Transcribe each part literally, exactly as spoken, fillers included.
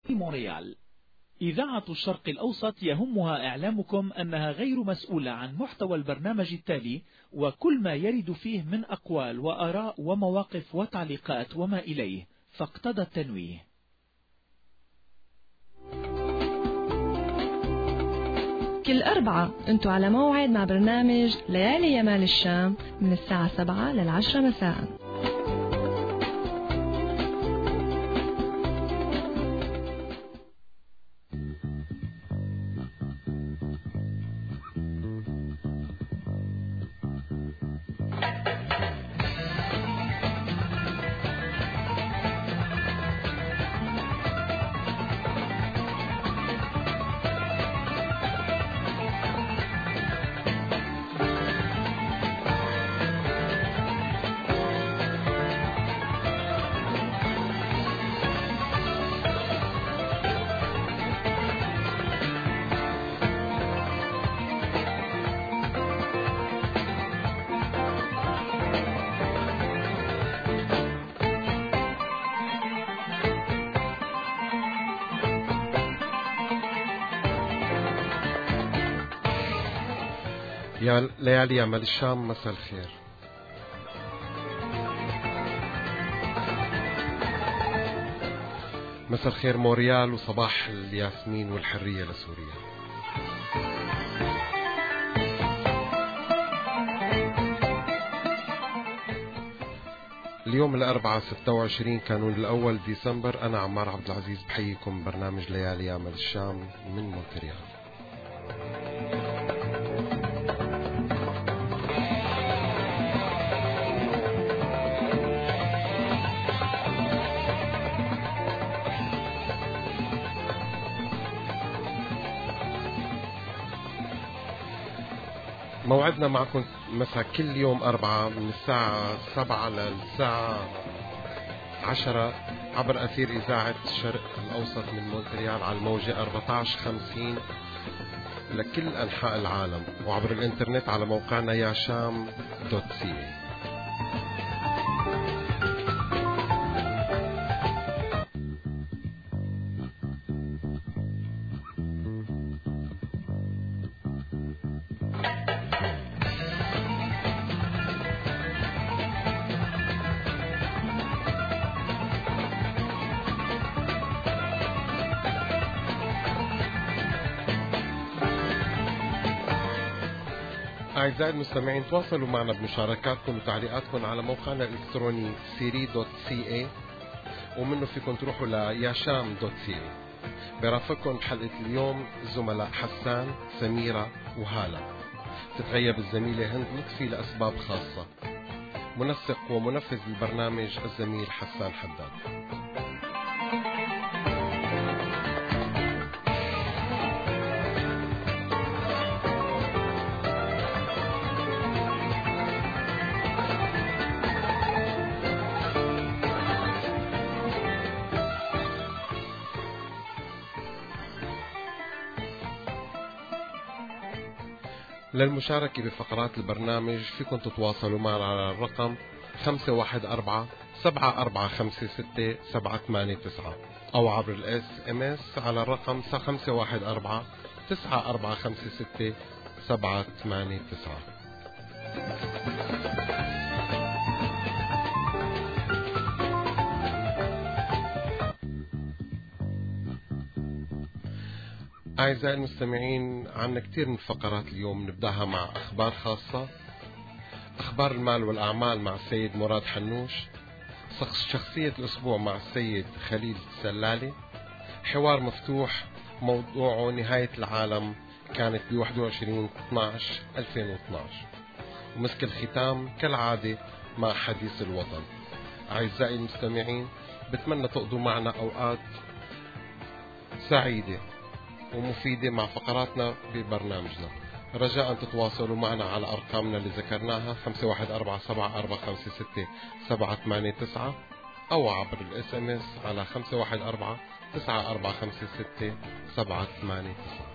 مونريال. إذاعة الشرق الأوسط يهمها إعلامكم أنها غير مسؤولة عن محتوى البرنامج التالي وكل ما يرد فيه من أقوال وآراء ومواقف وتعليقات وما إليه، فاقتضى التنويه. كل أربعة أنتوا على موعد مع برنامج ليالي يمال الشام من الساعة سبعة للعشرة مساء. يا ليالي يمال الشام، مساء الخير. مساء الخير موريال، وصباح الياسمين والحرية لسوريا. اليوم الأربعاء ستة وعشرين كانون الأول ديسمبر. أنا عمار عبد العزيز بحييكم برنامج ليالي يمال الشام من مونتريال. موعدنا معكم مساء كل يوم أربعة من الساعة سبعة للساعة عشرة عبر أثير إذاعة الشرق الأوسط من مونتريال على الموجة أربعة عشر خمسين لكل أنحاء العالم، وعبر الإنترنت على موقعنا ياشام دوت سي. أعزائي المستمعين، تواصلوا معنا بمشاركاتكم وتعليقاتكم على موقعنا الإلكتروني سيري دوت سي اي، ومنه فيكم تروحوا لياشام دوت سي اي. برافقكم بحلقة اليوم الزملاء حسان، سميرة وهالة. تتغيب الزميلة هند لطفي لأسباب خاصة. منسق ومنفذ البرنامج الزميل حسان حداد. للمشاركة بفقرات البرنامج فيكم تتواصلوا معنا على الرقم خمسة واحد أربعة سبعة أربعة خمسة ستة سبعة ثمانية تسعة أو عبر الاس ام اس على الرقم خمسة واحد أربعة تسعة أربعة خمسة ستة سبعة ثمانية تسعة. أعزائي المستمعين، عنا كتير من فقرات اليوم. نبدأها مع أخبار خاصة، أخبار المال والأعمال مع السيد مراد حنوش، شخصية الأسبوع مع السيد خليل سلالي، حوار مفتوح موضوعه نهاية العالم كانت ب واحد وعشرين اثني عشر ألفين واثني عشر، ومسك الختام كالعادة مع حديث الوطن. أعزائي المستمعين، بتمنى تقضوا معنا أوقات سعيدة ومفيدة مع فقراتنا ببرنامجنا. رجاء تتواصلوا معنا على أرقامنا اللي ذكرناها خمسة واحد أربعة سبعة أربعة خمسة ستة سبعة ثمانية تسعة أو عبر الاس ام اس على خمسة واحد أربعة تسعة أربعة خمسة ستة سبعة ثمانية تسعة.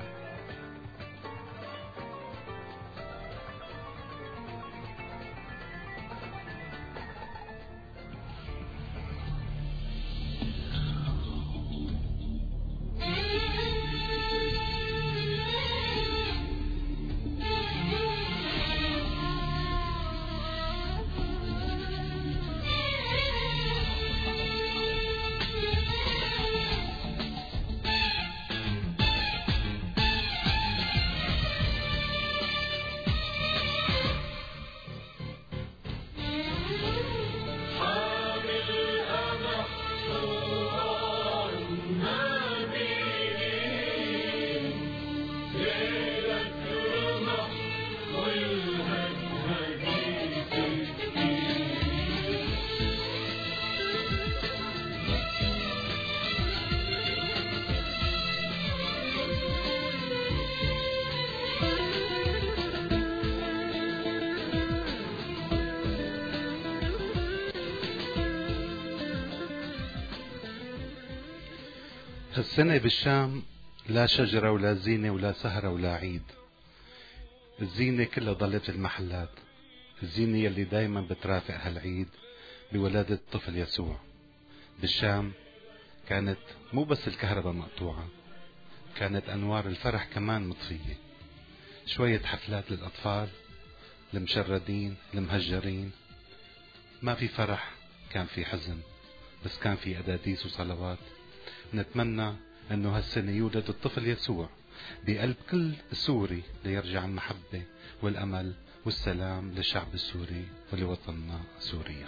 هالسنة بالشام لا شجرة ولا زينة ولا سهرة ولا عيد. الزينة كلها ضلت المحلات، الزينة يلي دايما بترافق هالعيد بولادة طفل يسوع. بالشام كانت مو بس الكهرباء مقطوعة، كانت أنوار الفرح كمان مطفية. شوية حفلات للأطفال المشردين المهجرين. ما في فرح، كان في حزن، بس كان في أداديس وصلوات. نتمنى أنه هالسنة يولد الطفل يسوع بقلب كل سوري ليرجع المحبة والأمل والسلام للشعب السوري ولوطننا سوريا.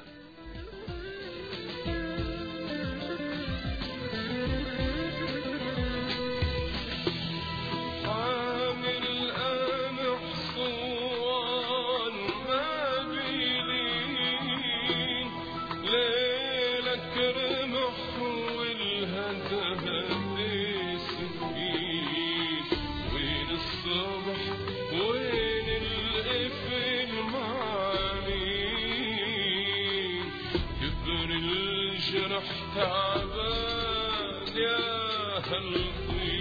تعبان يا هالطيب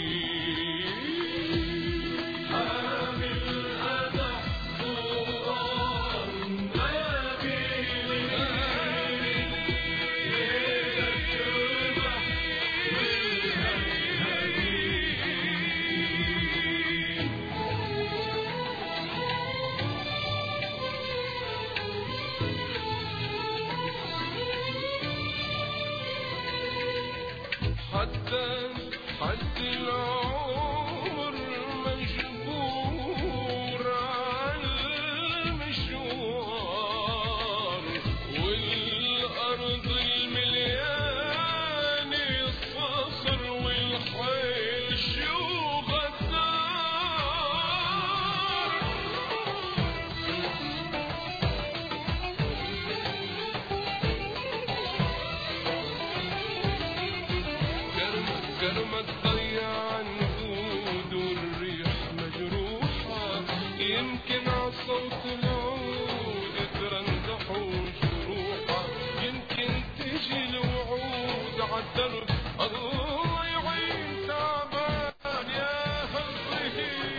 حامل أنا صوران ما بيلي ليلك ربح حتى حد العمر مجبور على المشوار والأرض المليانة الصخر والحيل شو غدار. كرمة ضيع نقود والريح مجروحة، يمكن عصوت العود ترندحوا جروحها، يمكن تجي الوعود عالدرب الله يعين تعبان يا هالطيب.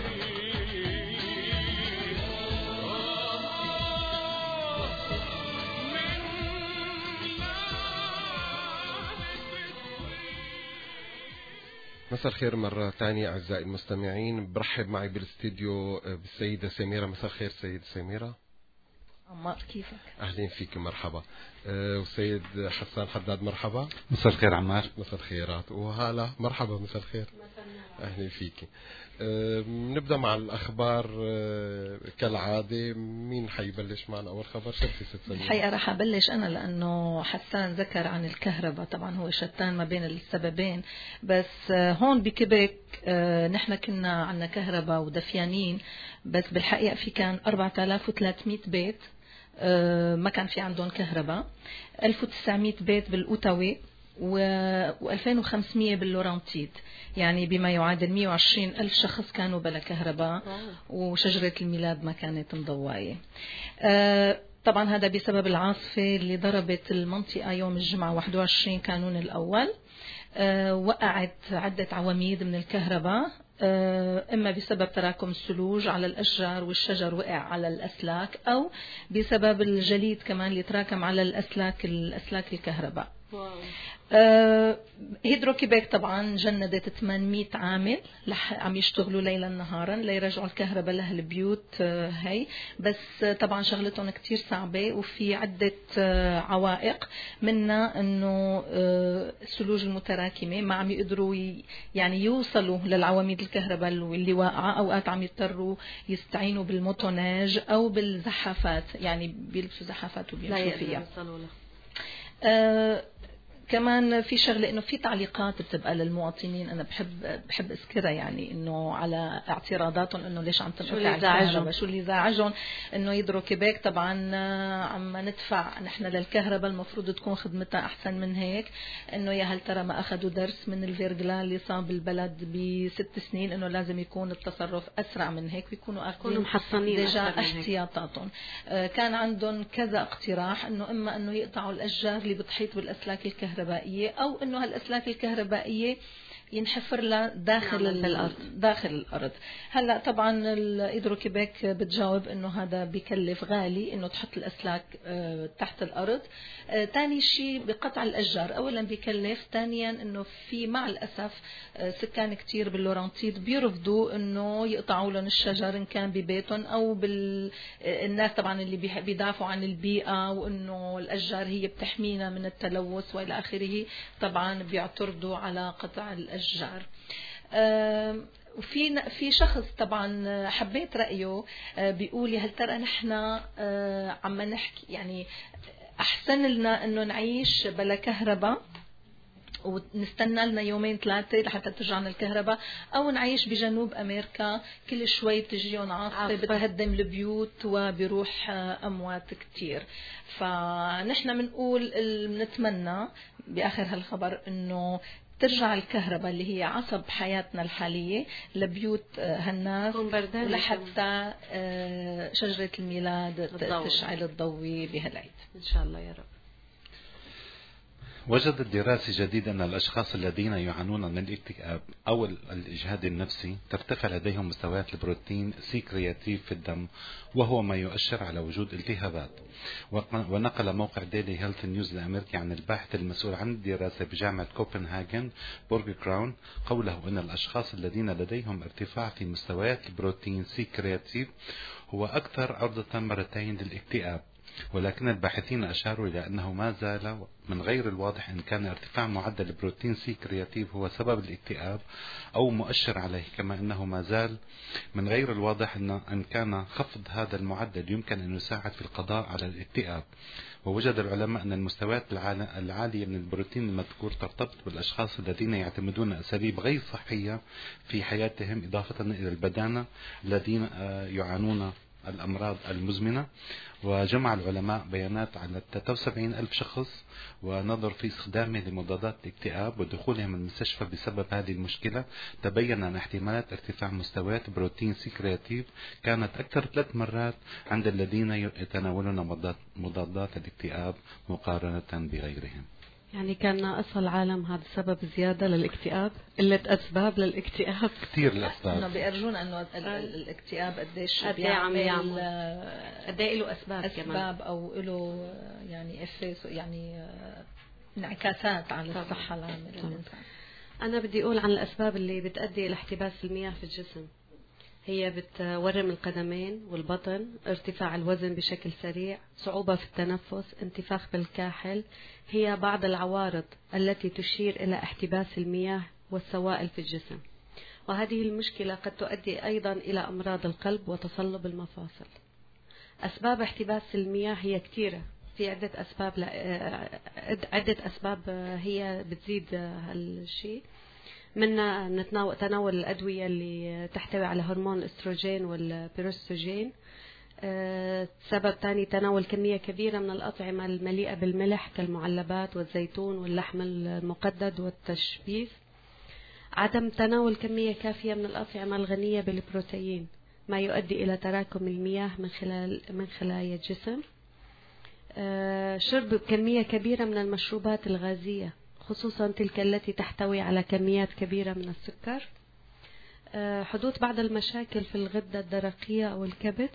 مساء الخير مرة ثانية أعزائي المستمعين. برحب معي بالاستديو بالسيدة سميرة. مساء الخير سيدة سميرة. عمار كيفك؟ أهلين فيك مرحبا. أه والسيد حسان حداد مرحبا. مساء الخير عمار. مساء الخيرات. وهلا مرحبا مساء الخير. أهلين فيك. أه نبدأ مع الأخبار أه كالعادة. مين حيبلش معنا أول خبر؟ شفتي ست سميرة؟ الحقيقة رح أبلش أنا لأنه حسان ذكر عن الكهرباء. طبعا هو شتان ما بين السببين، بس هون بكيبك نحن كنا عنا كهرباء ودفيانين، بس بالحقيقة في كان أربعة آلاف وثلاثمئة بيت ما كان في عندهم كهرباء، ألف وتسعمئة بيت بالأوتاوي وألفين وخمسمئة باللورانتيد، يعني بما يعادل مئة وعشرين ألف شخص كانوا بلا كهرباء، وشجرة الميلاد ما كانت مضواية. طبعا هذا بسبب العاصفة اللي ضربت المنطقة يوم الجمعة واحد وعشرين كانون الأول. وقعت عدة عواميد من الكهرباء، إما بسبب تراكم الثلوج على الأشجار والشجر وقع على الأسلاك، أو بسبب الجليد كمان اللي تراكم على الأسلاك الأسلاك الكهرباء. آه هيدرو كيبيك طبعا جندت ثمانمئة عامل عم يشتغلوا ليلا نهارا ليرجعوا الكهرباء لهالبيوت. آه هي بس طبعا شغلتهم كتير صعبة، وفي عدة آه عوائق، منها انه آه الثلوج المتراكمة ما عم يقدروا يعني يوصلوا للعواميد الكهرباء اللي واقعة. اوقات عم يضطروا يستعينوا بالموتوناج او بالزحافات، يعني بيلبسوا زحافات وبيمشوا فيها. آه كمان في شغله انه في تعليقات بتبقى للمواطنين، انا بحب بحب اذكرها، يعني انه على اعتراضاتهم انه ليش عم تنقطع الكهرباء، شو اللي زعجهم. انه يدرو كيبيك طبعا عم ندفع نحن للكهرباء، المفروض تكون خدمتها احسن من هيك. انه يا هل ترى ما اخذوا درس من الفيرجلان اللي صاب البلد بست سنين، انه لازم يكون التصرف اسرع من هيك، ويكونوا اخذين محصنين احتياطاتهم. كان عندهم كذا اقتراح، انه اما انه يقطعوا الاشجار اللي بتحيط بالاسلاك الكهرباء الكهربائية أو إنه هالأسلاك الكهربائية ينحفر لها داخل نعم الأرض. داخل الأرض. هلا طبعا الهيدروكيبك بتجاوب إنه هذا بكلف غالي إنه تحط الأسلاك تحت الأرض. ثاني شيء بقطع الأشجار، أولا بكلف، ثانيا إنه في مع الأسف سكان كتير باللورنتيد بيرفضوا إنه يقطعوا لهم الشجر إن كان ببيتهم أو بالناس طبعا اللي بيدافعوا عن البيئة وإنه الأشجار هي بتحمينا من التلوث وإلى آخره، طبعا بيعترضوا على قطع الأشجار. الأشجار. وفي في شخص طبعا حبيت رأيه بيقول هل ترى نحن عم نحكي يعني أحسن لنا إنه نعيش بلا كهرباء ونستنى لنا يومين ثلاثة لحتى ترجعنا الكهرباء، أو نعيش بجنوب أمريكا كل شوي بتجيهم عاصفة بتهدم البيوت وبيروح أموات كتير. فنحن بنقول بنتمنى بآخر هالخبر إنه ترجع الكهرباء اللي هي عصب حياتنا الحالية لبيوت هالناس ولحتى شجرة الميلاد تشعل الضوء بهالعيد إن شاء الله يا رب. وجدت دراسة جديدة أن الأشخاص الذين يعانون من الاكتئاب أو الإجهاد النفسي ترتفع لديهم مستويات البروتين سي كرياتيف في الدم، وهو ما يؤشر على وجود التهابات. ونقل موقع ديلي هيلث نيوز الأمريكي عن الباحث المسؤول عن الدراسة بجامعة كوبنهاجن بورغ كراون قوله أن الأشخاص الذين لديهم ارتفاع في مستويات البروتين سي كرياتيف هو أكثر عرضة مرتين للاكتئاب، ولكن الباحثين أشاروا إلى أنه ما زال من غير الواضح إن كان ارتفاع معدل البروتين سي كرياتيف هو سبب الاكتئاب أو مؤشر عليه، كما أنه ما زال من غير الواضح إن كان خفض هذا المعدل يمكن أن يساعد في القضاء على الاكتئاب. ووجد العلماء أن المستويات العالية من البروتين المذكور ترتبط بالأشخاص الذين يعتمدون أساليب غير صحية في حياتهم، إضافة إلى البدانة الذين يعانون الأمراض المزمنة. وجمع العلماء بيانات على ثلاثة وسبعين ألف شخص ونظر في استخدامه لمضادات الاكتئاب ودخولهم المستشفى بسبب هذه المشكلة. تبين أن احتمالات ارتفاع مستويات بروتين سي كرياتيف كانت أكثر ثلاث مرات عند الذين يتناولون مضادات الاكتئاب مقارنة بغيرهم. يعني كان ناقصها العالم هذا سبب زيادة للاكتئاب، قلة أسباب للاكتئاب، كثير الأسباب. إنه بيرجون إنه الاكتئاب قديش قد إيه عم يعمل، قد إيه له أسباب أسباب أو له يعني إفيس يعني انعكاسات على الصحة العامة للإنسان. أنا بدي أقول عن الأسباب اللي بتؤدي إلى احتباس المياه في الجسم. هي بتورم القدمين والبطن، ارتفاع الوزن بشكل سريع، صعوبة في التنفس، انتفاخ بالكاحل. هي بعض العوارض التي تشير إلى احتباس المياه والسوائل في الجسم. وهذه المشكلة قد تؤدي أيضا إلى أمراض القلب وتصلب المفاصل. أسباب احتباس المياه هي كثيرة، في عدة أسباب عدة أسباب هي بتزيد هالشيء. منا نتناول تناول الأدوية اللي تحتوي على هرمون الاستروجين والبيروستروجين. أه سبب ثاني تناول كمية كبيرة من الأطعمة المليئة بالملح كالمعلبات والزيتون واللحم المقدد والتشبيث. عدم تناول كمية كافية من الأطعمة الغنية بالبروتين ما يؤدي إلى تراكم المياه من خلال من خلايا الجسم. أه شرب كمية كبيرة من المشروبات الغازية خصوصا تلك التي تحتوي على كميات كبيرة من السكر. حدوث بعض المشاكل في الغدة الدرقية أو الكبد.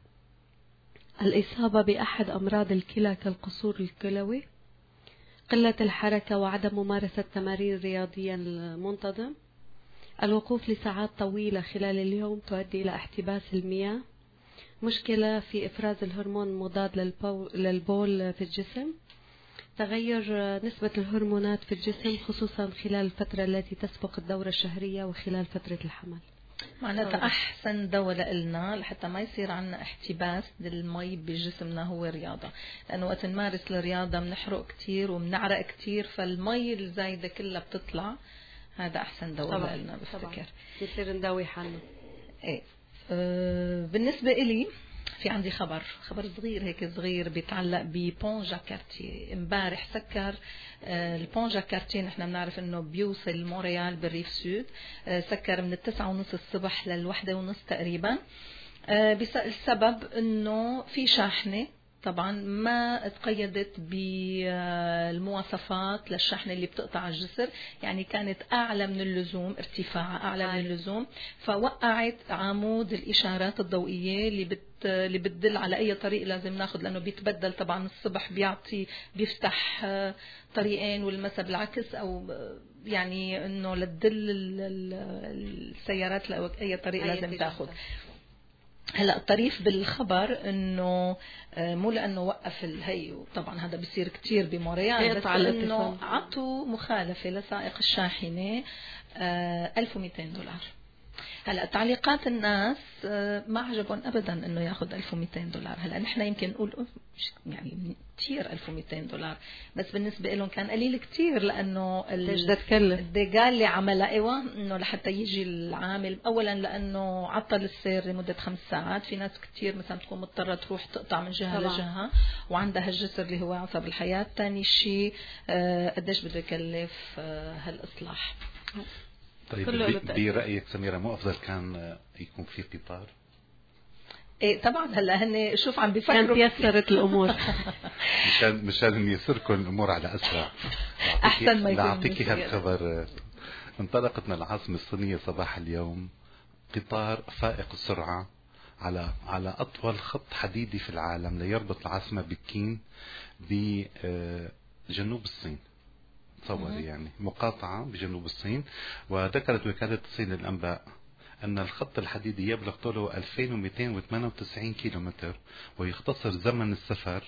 الإصابة بأحد أمراض الكلى كالقصور الكلوي. قلة الحركة وعدم ممارسة تمارين رياضية منتظم. الوقوف لساعات طويلة خلال اليوم تؤدي إلى احتباس المياه. مشكلة في إفراز الهرمون المضاد للبول في الجسم. تغير نسبة الهرمونات في الجسم خصوصا خلال الفترة التي تسبق الدورة الشهرية وخلال فترة الحمل. معناتها أحسن دواء لنا لحتى ما يصير عنا احتباس للمي بجسمنا هو الرياضة، لأنه وقت نمارس الرياضة بنحرق كتير وبنعرق كتير، فالمي الزايدة كلها بتطلع. هذا أحسن دواء لنا بفتكر. يصير نداوي حالنا. إيه. أه بالنسبة إلي في عندي خبر خبر صغير هيك صغير بيتعلق ببون جاكارتيه. امبارح سكر آه البون جاكارتيه، نحن بنعرف انه بيوصل مونريال بالريف سود. آه سكر من التسعة ونص الصبح للوحدة ونص تقريبا. آه السبب انه في شاحنة طبعا ما تقيدت بالمواصفات للشحن اللي بتقطع الجسر، يعني كانت أعلى من اللزوم، ارتفاعها أعلى من اللزوم، فوقعت عمود الإشارات الضوئية اللي بت اللي بتدل على أي طريق لازم ناخد، لأنه بيتبدل طبعا الصبح بيعطي بيفتح طريقين والمساء بالعكس، أو يعني إنه لتدل السيارات لأي طريق لازم تاخد. هلا الطريف بالخبر انه مو لانه وقف الهي، وطبعا هذا بيصير كتير بمونريال، بس انه عطوا مخالفه لسائق الشاحنه ألف ومئتين دولار. هلا تعليقات الناس ما عجبهم ابدا انه ياخذ ألف ومئتين دولار. هلا نحن يمكن نقول يعني كثير ألف ومئتين دولار، بس بالنسبه لهم كان قليل كثير، لانه الدجال اللي عملها ايوه انه لحتى يجي العامل، اولا لانه عطل السير لمده خمس ساعات، في ناس كثير مثلا تكون مضطره تروح تقطع من جهه طبعا لجهه وعندها الجسر اللي هو عصب الحياه. ثاني شيء قديش بده يكلف هالاصلاح. طيب برأيك سميرة مو أفضل كان يكون في قطار؟ إيه طبعا. هلا هن شوف عم بيفكروا كان تيسرت الأمور مشان مشان يسركم الأمور على أسرع. أحسن ما يكون. لأعطيكي هالخبر، انطلقت من العاصمة الصينية صباح اليوم قطار فائق السرعة على على أطول خط حديدي في العالم ليربط العاصمة بكين بجنوب الصين. تصوري يعني مقاطعة بجنوب الصين. وذكرت وكالة الصين للأنباء أن الخط الحديدي يبلغ طوله ألفين ومئتين وثمانية وتسعين كيلومتر، ويختصر زمن السفر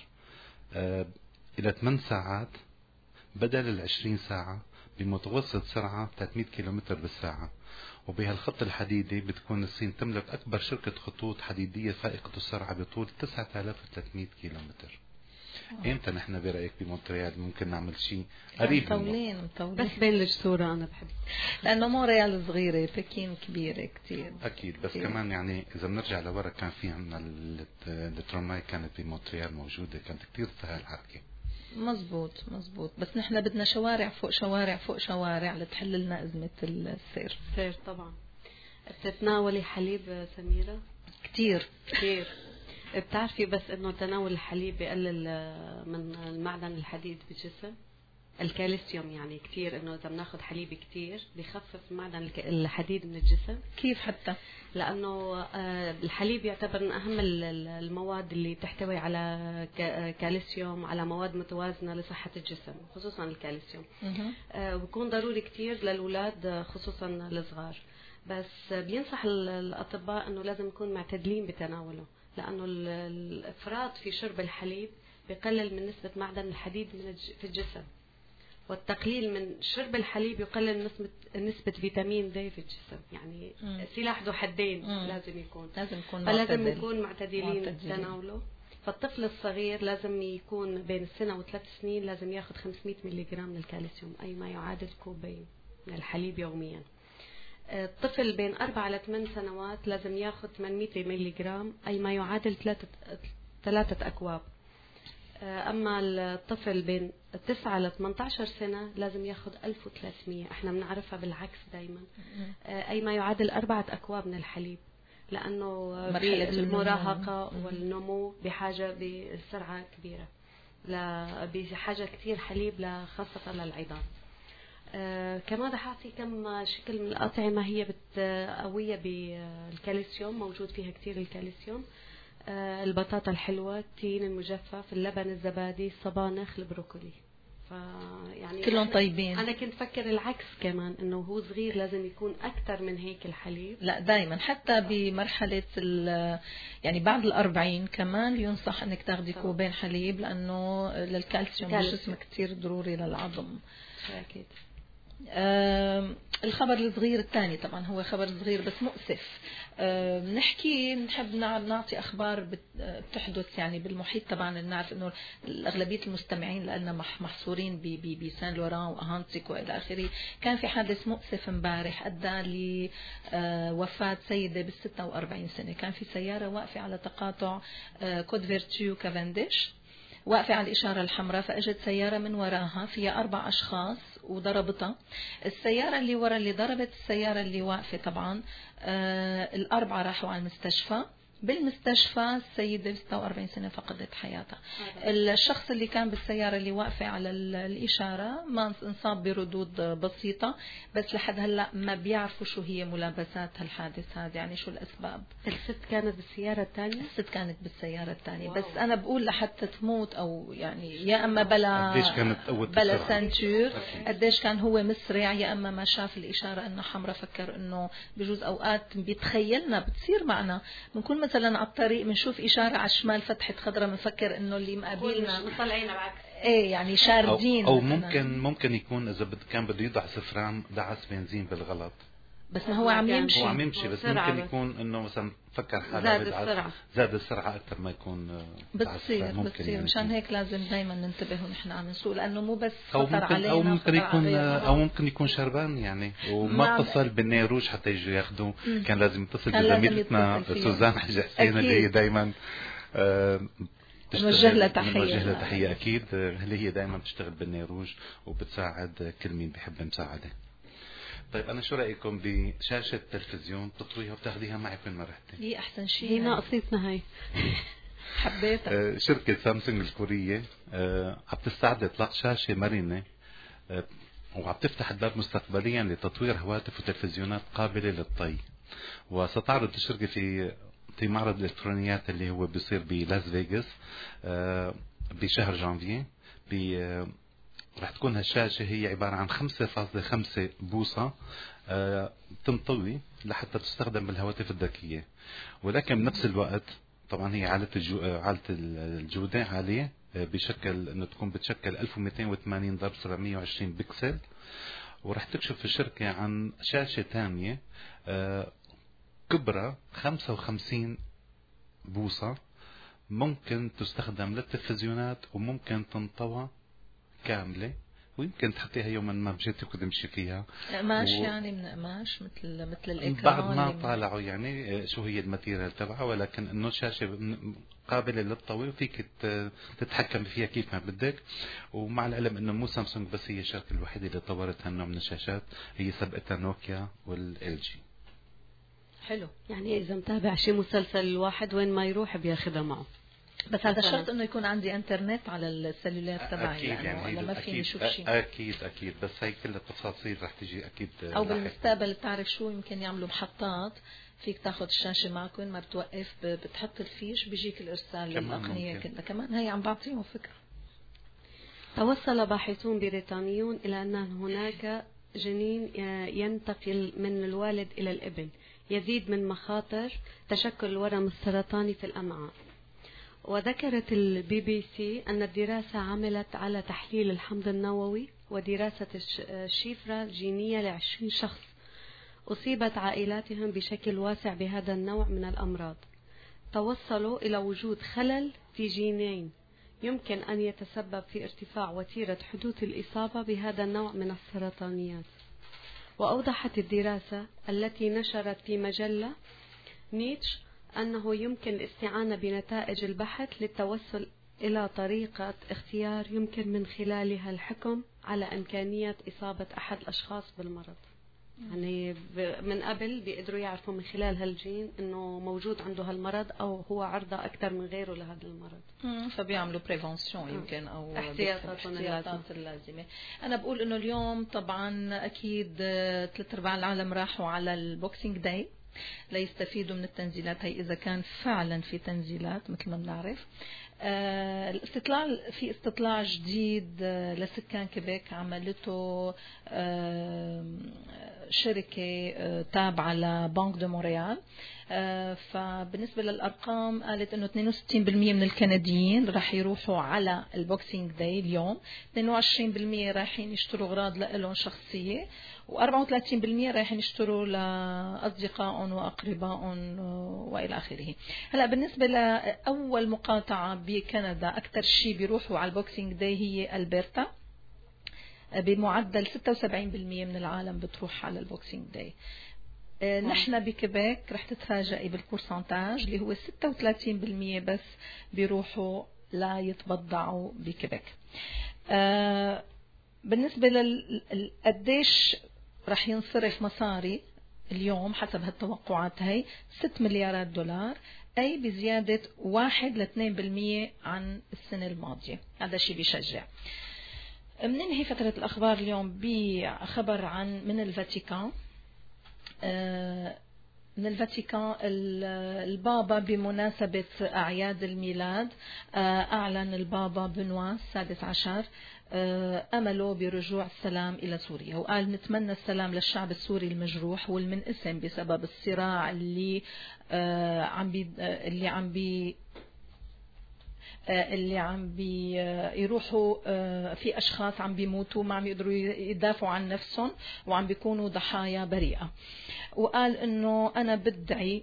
إلى ثمان ساعات بدل العشرين ساعة بمتوسط سرعة ثلاثمئة كيلومتر بالساعة. وبهالخط الحديدي بتكون الصين تملك أكبر شركة خطوط حديدية فائقة السرعة بطول تسعة آلاف وثلاثمئة كيلومتر. امتى نحن برأيك بمونتريال ممكن نعمل شيء قريب؟ مطولين مطولين بس بين الجسورة أنا بحب، لأنه مونريال صغيرة، بكين كبيرة كتير. أكيد، بس كتير. كمان يعني إذا بنرجع لورا كان في عنا التراماي كانت بمونتريال موجودة، كانت كتير سهل حركة. مزبوط مزبوط، بس نحن بدنا شوارع فوق شوارع فوق شوارع لتحل لنا أزمة السير. سير طبعا. بتتناولي حليب سميرة؟ كتير كتير. بتعرفي بس انه تناول الحليب بيقلل من المعدن الحديد بالجسم، الكالسيوم يعني كتير، انه اذا بناخذ حليب كتير بيخفف معدن الحديد من الجسم. كيف حتى؟ لانه الحليب يعتبر من اهم المواد اللي تحتوي على كالسيوم، على مواد متوازنه لصحه الجسم، خصوصا الكالسيوم. وبكون ضروري كتير للاولاد خصوصا الصغار، بس بينصح الاطباء انه لازم نكون معتدلين بتناوله، لأنه الإفراط في شرب الحليب بيقلل من نسبة معدن الحديد من في الجسم، والتقليل من شرب الحليب يقلل نسبة نسبة فيتامين دي في الجسم. يعني مم. سلاح ذو حدين. مم. لازم يكون لازم نكون فلازم نكون معتدلين بتناوله. فالطفل الصغير لازم يكون بين السنة وثلاث سنين لازم ياخذ خمسمئة ملي جرام من الكالسيوم، أي ما يعادل كوبين من الحليب يوميا. الطفل بين أربع إلى ثمان سنوات لازم ياخذ ثمانمئة ملي جرام، أي ما يعادل ثلاثة ثلاثة أكواب. أما الطفل بين تسعة إلى ثمانية عشر سنة لازم ياخذ ألف وثلاثمئة. إحنا بنعرفها بالعكس دائما، أي ما يعادل أربعة أكواب من الحليب، لأنه المراهقة والنمو بحاجة بسرعة كبيرة، بحاجة كتير حليب خاصة للعظام. آه كمان رح أعطي كم شكل من الأطعمة هي قوية بالكالسيوم، موجود فيها كتير الكالسيوم. آه البطاطا الحلوة، التين المجفف، اللبن، الزبادي، الصبانخ، البروكولي. يعني كلهم طيبين. أنا كنت فكر العكس كمان، إنه هو صغير لازم يكون أكثر من هيك الحليب. لا دائما حتى بمرحلة يعني بعد الأربعين كمان ينصح إنك تاخدي كوبين حليب، لأنه للكالسيوم بالجسم كتير ضروري للعظم. أكيد. آه الخبر الصغير الثاني طبعا هو خبر صغير بس مؤسف. آه نحكي نحب نعطي أخبار بتحدث يعني بالمحيط تبعنا. نعرف إنه الأغلبية المستمعين لأننا محصورين بسان لوران وأهانتيك وإلى آخره. كان في حادث مؤسف امبارح أدى لوفاة سيدة بالستة وأربعين سنة. كان في سيارة واقفة على تقاطع آه كود فيرتيو كافنديش، واقفة على الإشارة الحمراء، فأجت سيارة من وراها فيها أربع أشخاص وضربتها. السيارة اللي ورا اللي ضربت السيارة اللي واقفة طبعا آه الأربعة راحوا على المستشفى، بالمستشفى السيدة ستة وأربعين سنة فقدت حياتها. الشخص اللي كان بالسيارة اللي واقفة على الإشارة ما انصاب بردود بسيطة، بس لحد هلأ ما بيعرفوا شو هي ملابسات هالحادث هذا، يعني شو الأسباب. الست كانت بالسيارة الثانية؟ الست كانت بالسيارة الثانية. بس أنا بقول لحتى تموت أو يعني يا أما بلا قديش كانت قوة بلا سنتور، قديش كان هو مسرع، يا أما ما شاف الإشارة إنه حمرة فكر إنه بجوز أوقات بيتخيلنا بتصير معنا، بنكون مثلا على الطريق بنشوف إشارة على الشمال فتحت خضرة بنفكر إنه اللي مقابلنا مطلعين بالعكس. إيه يعني شاردين. أو, أو ممكن ممكن يكون إذا بد كان بده يدعس سفران دعس بنزين بالغلط. بس ما هو عم يمشي. هو عم يمشي بس ممكن يكون إنه مثلا فكر حاله زاد السرعة زاد السرعة أكثر ما يكون بتصير بتصير يعني. مشان هيك لازم دائما ننتبه ونحن عم نسوق، لأنه مو بس أو خطر ممكن علينا أو ممكن يكون أو ممكن يكون شربان يعني وما اتصل بالنيروج حتى يجوا ياخذوه. كان لازم يتصل بزميلتنا سوزان حجي حسين اللي هي دائما نوجه لها تحية. نوجه لها تحية أكيد، اللي هي دائما بتشتغل بالنيروج وبتساعد كل مين بيحب مساعدة. طيب أنا شو رأيكم بشاشة تلفزيون تطويها وتاخديها معك وين ما رحتي؟ هي أحسن شيء، هي ناقصتنا هاي. حبيتها. شركة سامسونج الكورية عم تستعد إطلاق شاشة مرنة وعم تفتح الباب مستقبليا لتطوير هواتف وتلفزيونات قابلة للطي، وستعرض الشركة في في معرض الإلكترونيات اللي هو بيصير بلاس فيغاس بشهر جانفييه. رح تكون هالشاشة هي عبارة عن خمسة فاصلة خمسة بوصة تنطوي لحتى تستخدم بالهواتف الذكية، ولكن بنفس الوقت طبعا هي عالة الجو... عالة الجودة عالية بشكل انه تكون بتشكل ألف ومئتين وثمانين ضرب سبعمئة وعشرين بكسل. ورح تكشف الشركة عن شاشة ثانية كبرى خمسة وخمسين بوصة ممكن تستخدم للتلفزيونات وممكن تنطوى كاملة، ويمكن تحطيها يوما ما مشيتي كنت تمشي فيها قماش و... يعني من قماش مثل مثل الإكران. بعد ما طالعوا يعني شو هي الماتيريال تبعها، ولكن انه شاشة قابلة للطوي وفيك تتحكم فيها كيف ما بدك. ومع العلم انه مو سامسونج بس هي الشركة الوحيدة اللي طورت هالنوع من الشاشات، هي سبقتها نوكيا والال جي. حلو، يعني اذا متابع شي مسلسل الواحد وين ما يروح بياخذها معه. بس هذا شرط انه يكون عندي انترنت على السلولار تبعي، اكيد يعني ولا ما فيني اشوف شيء. اكيد اكيد بس هي كل التفاصيل رح تجي اكيد. او بالمستقبل بتعرف شو يمكن يعملوا محطات فيك تاخذ الشاشه معك وين ما بتوقف بتحط الفيش بيجيك الارسال للاقنيه كلها. كمان هي عم بعطيهم فكره. توصل باحثون بريطانيون الى ان هناك جنين ينتقل من الوالد الى الابن يزيد من مخاطر تشكل الورم السرطاني في الامعاء. وذكرت البي بي سي أن الدراسة عملت على تحليل الحمض النووي ودراسة الشفرة الجينية لعشرين شخص أصيبت عائلاتهم بشكل واسع بهذا النوع من الأمراض. توصلوا إلى وجود خلل في جينين يمكن أن يتسبب في ارتفاع وتيرة حدوث الإصابة بهذا النوع من السرطانيات. وأوضحت الدراسة التي نشرت في مجلة نيتش أنه يمكن الاستعانة بنتائج البحث للتوصل إلى طريقة اختيار يمكن من خلالها الحكم على إمكانية إصابة أحد الأشخاص بالمرض. يعني من قبل بيقدروا يعرفوا من خلال هالجين إنه موجود عنده هالمرض أو هو عرضة أكثر من غيره لهذا المرض. فبيعملوا بريفنسيون يمكن أو احتياطات اللازمة. أنا بقول إنه اليوم طبعا أكيد ثلاث أرباع العالم راحوا على البوكسينج داي ليستفيدوا من التنزيلات هي إذا كان فعلا في تنزيلات مثل ما بنعرف. آه الاستطلاع في استطلاع جديد آه لسكان كيبيك عملته آه شركة آه تابعة لبنك دو مونريال. آه فبالنسبة للأرقام قالت إنه اثنين وستين بالمئة من الكنديين راح يروحوا على البوكسينج داي اليوم، اثنين وعشرين بالمئة رايحين يشتروا أغراض لهم شخصية، وأربعة وثلاثين بالمئة رايحين يشتروا لأصدقائهم وأقربائهم وإلى آخره. هلا بالنسبة لأول مقاطعة بكندا أكثر شيء بيروحوا على البوكسينج داي هي ألبرتا، بمعدل ستة وسبعين بالمئة من العالم بتروح على البوكسينج داي. نحن بكيبيك رح تتفاجئي بالبورسنتاج اللي هو ستة وثلاثين بالمئة بس بيروحوا لا يتبضعوا بكيبيك. بالنسبة للقديش رح ينصرف مصاري اليوم حسب هالتوقعات هي ست مليارات دولار، أي بزيادة واحد لاثنين بالمية عن السنة الماضية. هذا شيء بيشجع. مننهي فترة الأخبار اليوم بخبر عن من الفاتيكان. من الفاتيكان البابا بمناسبة أعياد الميلاد أعلن البابا بنوا السادس عشر أمله برجوع السلام إلى سوريا، وقال نتمنى السلام للشعب السوري المجروح والمنقسم بسبب الصراع اللي عم بي اللي عم بي اللي عم بيروحوا في أشخاص عم بيموتوا ما عم يقدروا يدافعوا عن نفسهم وعم بيكونوا ضحايا بريئة. وقال إنه أنا بدعي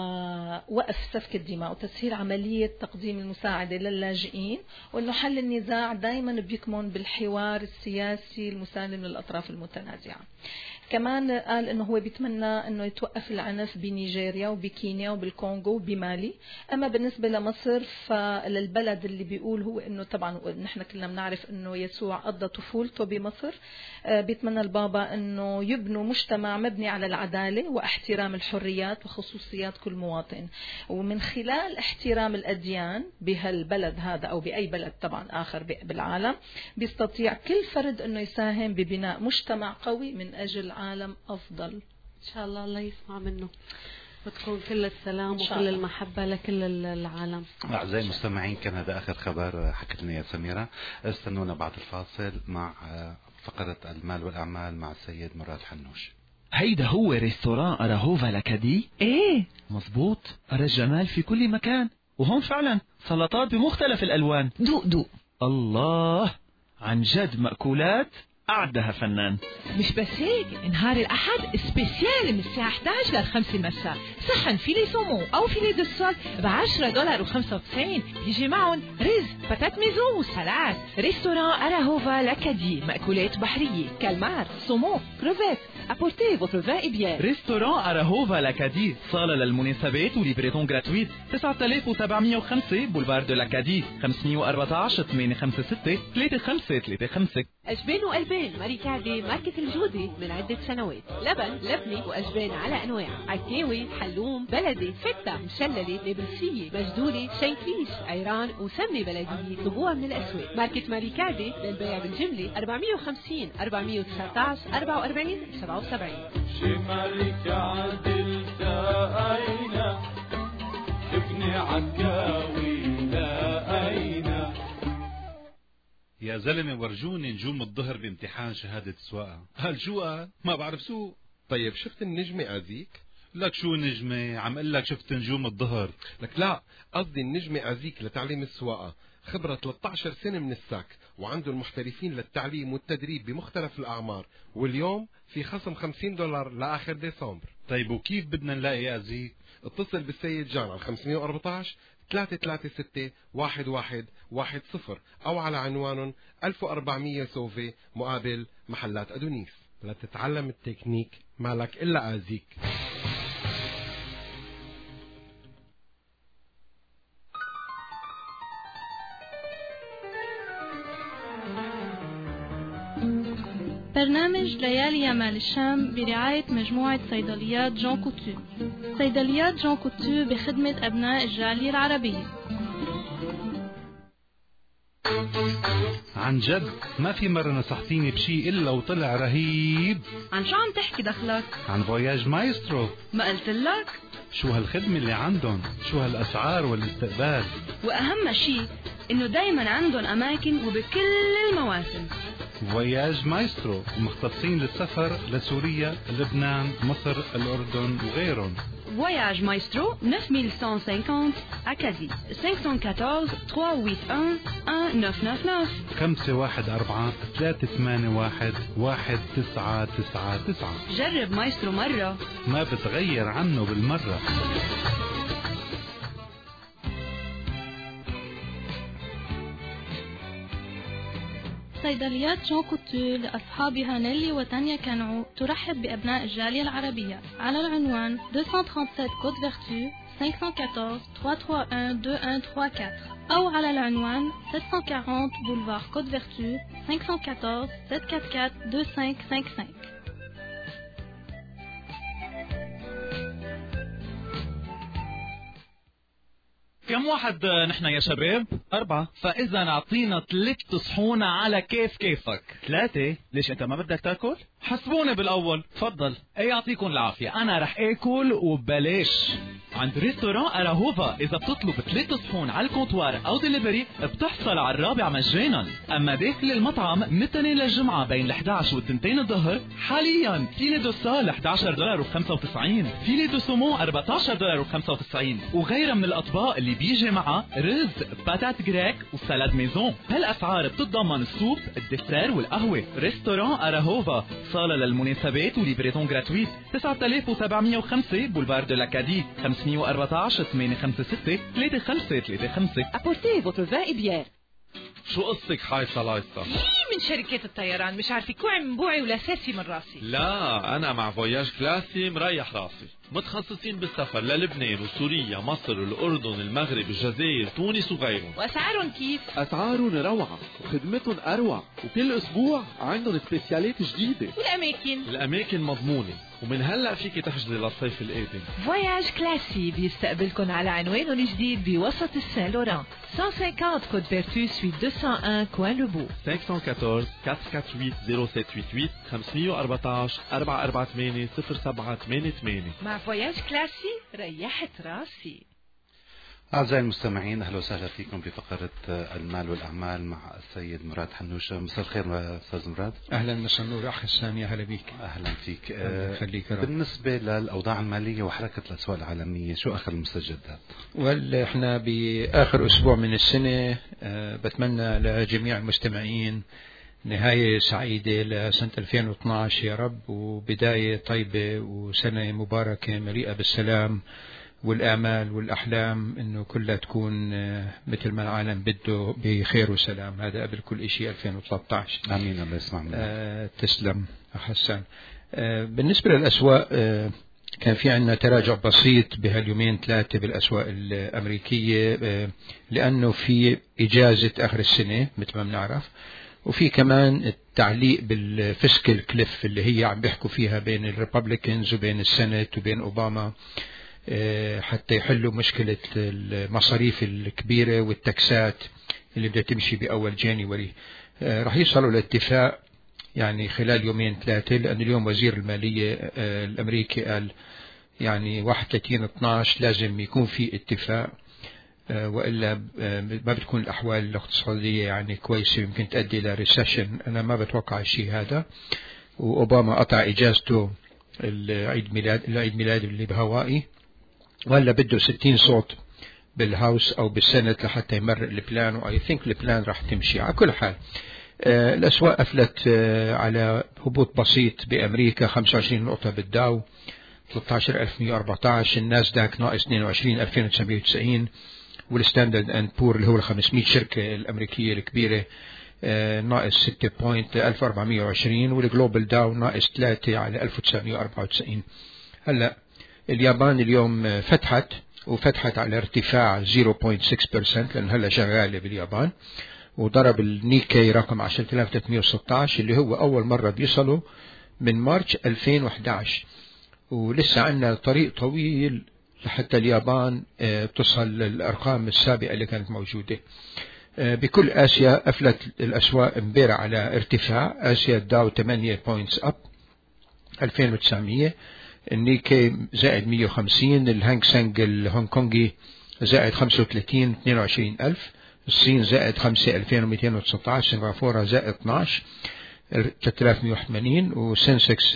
لوقف سفك الدماء وتسهيل عملية تقديم المساعدة للاجئين، وإنه حل النزاع دائما بيكمن بالحوار السياسي المسالم للأطراف المتنازعة. كمان قال انه هو بيتمنى انه يتوقف العنف بنيجيريا وبكينيا وبالكونغو وبمالي. اما بالنسبه لمصر فللبلد اللي بيقول هو انه طبعا نحن كلنا بنعرف انه يسوع قضى طفولته بمصر، بيتمنى البابا انه يبنوا مجتمع مبني على العداله واحترام الحريات وخصوصيات كل مواطن، ومن خلال احترام الاديان بهالبلد هذا او باي بلد طبعا اخر بالعالم بيستطيع كل فرد انه يساهم ببناء مجتمع قوي من اجل عالم أفضل. إن شاء الله الله يسمع منه وتكون كل السلام وكل المحبة لكل العالم. أعزائي المستمعين، كان هذا آخر خبر حكت لنا يا سميرة. استنونا بعد الفاصل مع فقرة المال والأعمال مع السيد مراد حنوش. هيدا هو ريستوران أراهوفا لكادي؟ ايه مزبوط، أرى الجمال في كل مكان، وهون فعلا سلطات بمختلف الألوان. دوق دوق. الله، عن جد مأكولات أعدها فنان. مش بس هيك، نهار الأحد سبيسيال من الساعة إحدى عشر للخمسة المساء، صحن فيلي سومو أو فيلي دسول بعشرة دولار وخمسة وتسعين، يجي معهم رز باتات ميزو وسلاد. ريستوران أراهوفا لكادي، مأكولات بحرية كالمار سومو كروفيت. apportez votre vin et bière. ريستوران أراهوفا لكادي، صالة للمناسبات وليبريتون جراتويت. تسعة آلاف وسبعمية وخمسة بولفار دو لكادي، خمسمية وأربعة عشر ثمانية خمسة ستة ثلاثة خمسة ثلاثة خمسة. أجبان وقلبان ماريكاردي ماركة الجودة من عدة سنوات. لبن لبنة وأجبان على أنواع، عكاوي حلوم بلدي فتة مشللة نابلسية مجدولة شيكليش عيران وسمنة بلدية. طلبوها من الأسواق. ماركة ماريكاردي للبيع بالجملة أربعمية وخمسين أربعمية وتسعة عشر أربعة وأربعين سبعة وسبعين. شمالك عدلت أين ابني عكاوي لا أين. يا زلمة ورجوني نجوم الظهر بامتحان شهادة السواقة. قال شو قال؟ ما بعرف سوق. طيب شفت النجمة أزيك؟ لك شو نجمة؟ عم قل لك شفت نجوم الظهر. لك لا، قصدي النجمة أزيك لتعليم السواقة، خبرة ثلاثة عشر سنة من الساك، وعنده المحترفين للتعليم والتدريب بمختلف الأعمار، واليوم في خصم خمسين دولار لآخر ديسمبر. طيب وكيف بدنا نلاقي أزيك؟ اتصل بالسيد جان على خمسمية وأربعة عشر ثلاثة ثلاثة ستة واحد واحد واحد صفر أو على عنوان ألف وأربعمية سوفي مقابل محلات أدونيس. لتتعلم التكنيك مالك إلا أزيك. برنامج ليالي يمال الشام برعاية مجموعة صيدليات جون كوتو. صيدليات جون كوتو بخدمة أبناء الجالية العربية. عن جد ما في مرة نصحتيني بشي إلا وطلع رهيب. عن شو عم تحكي دخلك؟ عن فواياج مايسترو. ما قلت لك؟ شو هالخدمة اللي عندهم، شو هالأسعار والاستقبال، وأهم شي إنه دايما عندهم أماكن وبكل المواسم. فواياج مايسترو مختصين للسفر لسوريا، لبنان، مصر، الأردن وغيرهم. Voyage Maestro neuf mille cent cinquante Acadie cinq cent quatorze trois cent quatre-vingt-un un neuf neuf neuf. خمسة واحد أربعة ثلاثة ثمانية واحد واحد تسعة تسعة تسعة. جرب مايسترو مرة ما بتغير عنه بالمرة. صيدليات جون كوتو لأصحابها نيلي وتانيا كانعو ترحب بأبناء الجالية العربية على العنوان deux cent trente-sept Côte Vertu cinq cent quatorze trois cent trente-et un deux mille cent trente-quatre أو على العنوان sept cent quarante Boulevard Côte Vertu cinq cent quatorze sept cent quarante-quatre deux cinq cinq cinq. كم واحد نحن يا شباب؟ أربعة. فإذا نعطينا ثلاث صحون على كيف كيفك. ثلاثة؟ ليش أنت ما بدك تاكل؟ حسبوني بالأول. تفضل. أي يعطيكم العافية، أنا رح آكل وبلاش. عند ريستوران أراهوفا إذا بتطلب ثلاث صحون على الكونتوار أو ديليفري بتحصل على الرابع مجانا. أما داخل المطعم من الاثنين للجمعة بين الإحدى عشر والثنتين الظهر حاليا فيلي دو سال إحدى عشر دولار وخمسة وتسعين، فيلي دو سومون أربعة عشر دولار وخمسة وتسعين، وغيرها من الأطباق اللي بيجي معها رز، باتات جريك وسالاد ميزون. هالأسعار بتتضمن السوب، الدسر والقهوة. ريستوران أراهوفا، صالة للمناسبات وليفريزون جراتويت. تسعة آلاف وسبعمية وخمسة بولفار دو لاكادي، خمسمية وأربعة عشر ثمانية خمسة ستة ثلاثة خمسة ثلاثة خمسة. Apportez votre vin et bière. شو قصتك حايصة لايصة؟ من شركة الطيران مش عارفة كوعي من بوعي ولا ساسي من راسي. لا أنا مع فوياج كلاسي مريح راسي، متخصصين بالسفر للبنان وسوريا مصر الأردن المغرب الجزائر تونس وغيرهم. وأسعارهم كيف؟ أسعارهم روعة وخدمتهم أروع، وكل أسبوع عندهم سبيسيالات جديدة. والأماكن؟ الأماكن مضمونة، ومن هلأ فيك تحجزي للصيف القادم. فواياج كلاسي بيستقبلكم على عنوانه الجديد بوسط السان لوران، مئة وخمسين كود فيرتو سويت مئتين وواحد كوين لوبو. خمسة واحد أربعة أربعة أربعة ثمانية صفر سبعة ثمانية ثمانية خمسمية وأربعة عشر أربعة أربعة ثمانية صفر سبعة ثمانية ثمانية. مع فواياج كلاسي ريحت راسي. أعزائي المستمعين، أهلا وسهلا فيكم بفقرة المال والأعمال مع السيد مراد حنوشة. مساء الخير أستاذ مراد. أهلا مساء النور أخي السامي، أهلا بك. أهلا فيك. خليك. بالنسبة للأوضاع المالية وحركة الأسواق العالمية، شو آخر المستجدات؟ وال إحنا بآخر أسبوع من السنة، بتمنى لجميع المستمعين نهاية سعيدة لسنة ألفين واثني عشر يا رب، وبداية طيبة وسنة مباركة مليئة بالسلام والآمال والأحلام، إنه كلها تكون مثل ما العالم بده بخير وسلام. هذا قبل كل شيء ألفين وثلاثة عشر. آمين. الله يسمع منك. آه تسلم حسن. آه بالنسبة للأسواق، آه كان في عندنا تراجع بسيط بهاليومين ثلاثة بالأسواق الأمريكية، آه لأنه في إجازة آخر السنة مثل ما بنعرف، وفي كمان التعليق بالفيسكال كليف اللي هي عم بيحكوا فيها بين الريبابليكنز وبين السنت وبين أوباما، حتى يحلوا مشكلة المصاريف الكبيرة والتكسات اللي بدها تمشي بأول جانيوري. راح يصلوا لاتفاق يعني خلال يومين ثلاثة، لأن اليوم وزير المالية الأمريكي قال يعني واحد وثلاثين اثني عشر لازم يكون في اتفاق، وإلا ما بتكون الأحوال الاقتصادية يعني كويسة، يمكن تؤدي إلى ريسيشن. أنا ما بتوقع الشيء هذا. وأوباما قطع إجازته العيد ميلاد العيد ميلاد اللي بهوائي، ولا بده ستين صوت بالهاوس أو بالسنت لحتى يمرق البلان، وآي ثينك البلان راح تمشي. على كل حال آه الأسواق قفلت آه على هبوط بسيط بأمريكا، خمسة وعشرين نقطة بالداو، ثلاثة عشر ألف ومئة وأربعة عشر، الناسداك ناقص اثنين وعشرين ألفين وتسعمية وتسعين، والستاندرد أند بور اللي هو الخمسمية شركة الأمريكية الكبيرة آه ناقص ستة بوينت ألف وأربعمية وعشرين، والجلوبال داو ناقص ثلاثة على ألف وتسعمية وأربعة وتسعين. هلا اليابان اليوم فتحت وفتحت على ارتفاع صفر فاصلة ستة بالمئة، لأن هلا شغالة باليابان، وضرب النيكي رقم عشرة آلاف وثلاثمية وستة عشر اللي هو أول مرة بيصلوا من مارس ألفين وإحدى عشر، ولسه عندنا طريق طويل لحتى اليابان تصل للأرقام السابقة اللي كانت موجودة. بكل آسيا قفلت الأسواق امبارح على ارتفاع. آسيا الداو ثمانية بوينتس أب ألفين وتسعمية، النيكي زائد مية وخمسين، الهانغ سانغ الهونغ كونغي زائد خمسة وثلاثين اثنين وعشرين ألف، الصين زائد خمسة ألفين ومئتين وتسعة عشر، سنغافورة زائد اثني عشر ثلاثة آلاف ومئة وثمانين، وسنسكس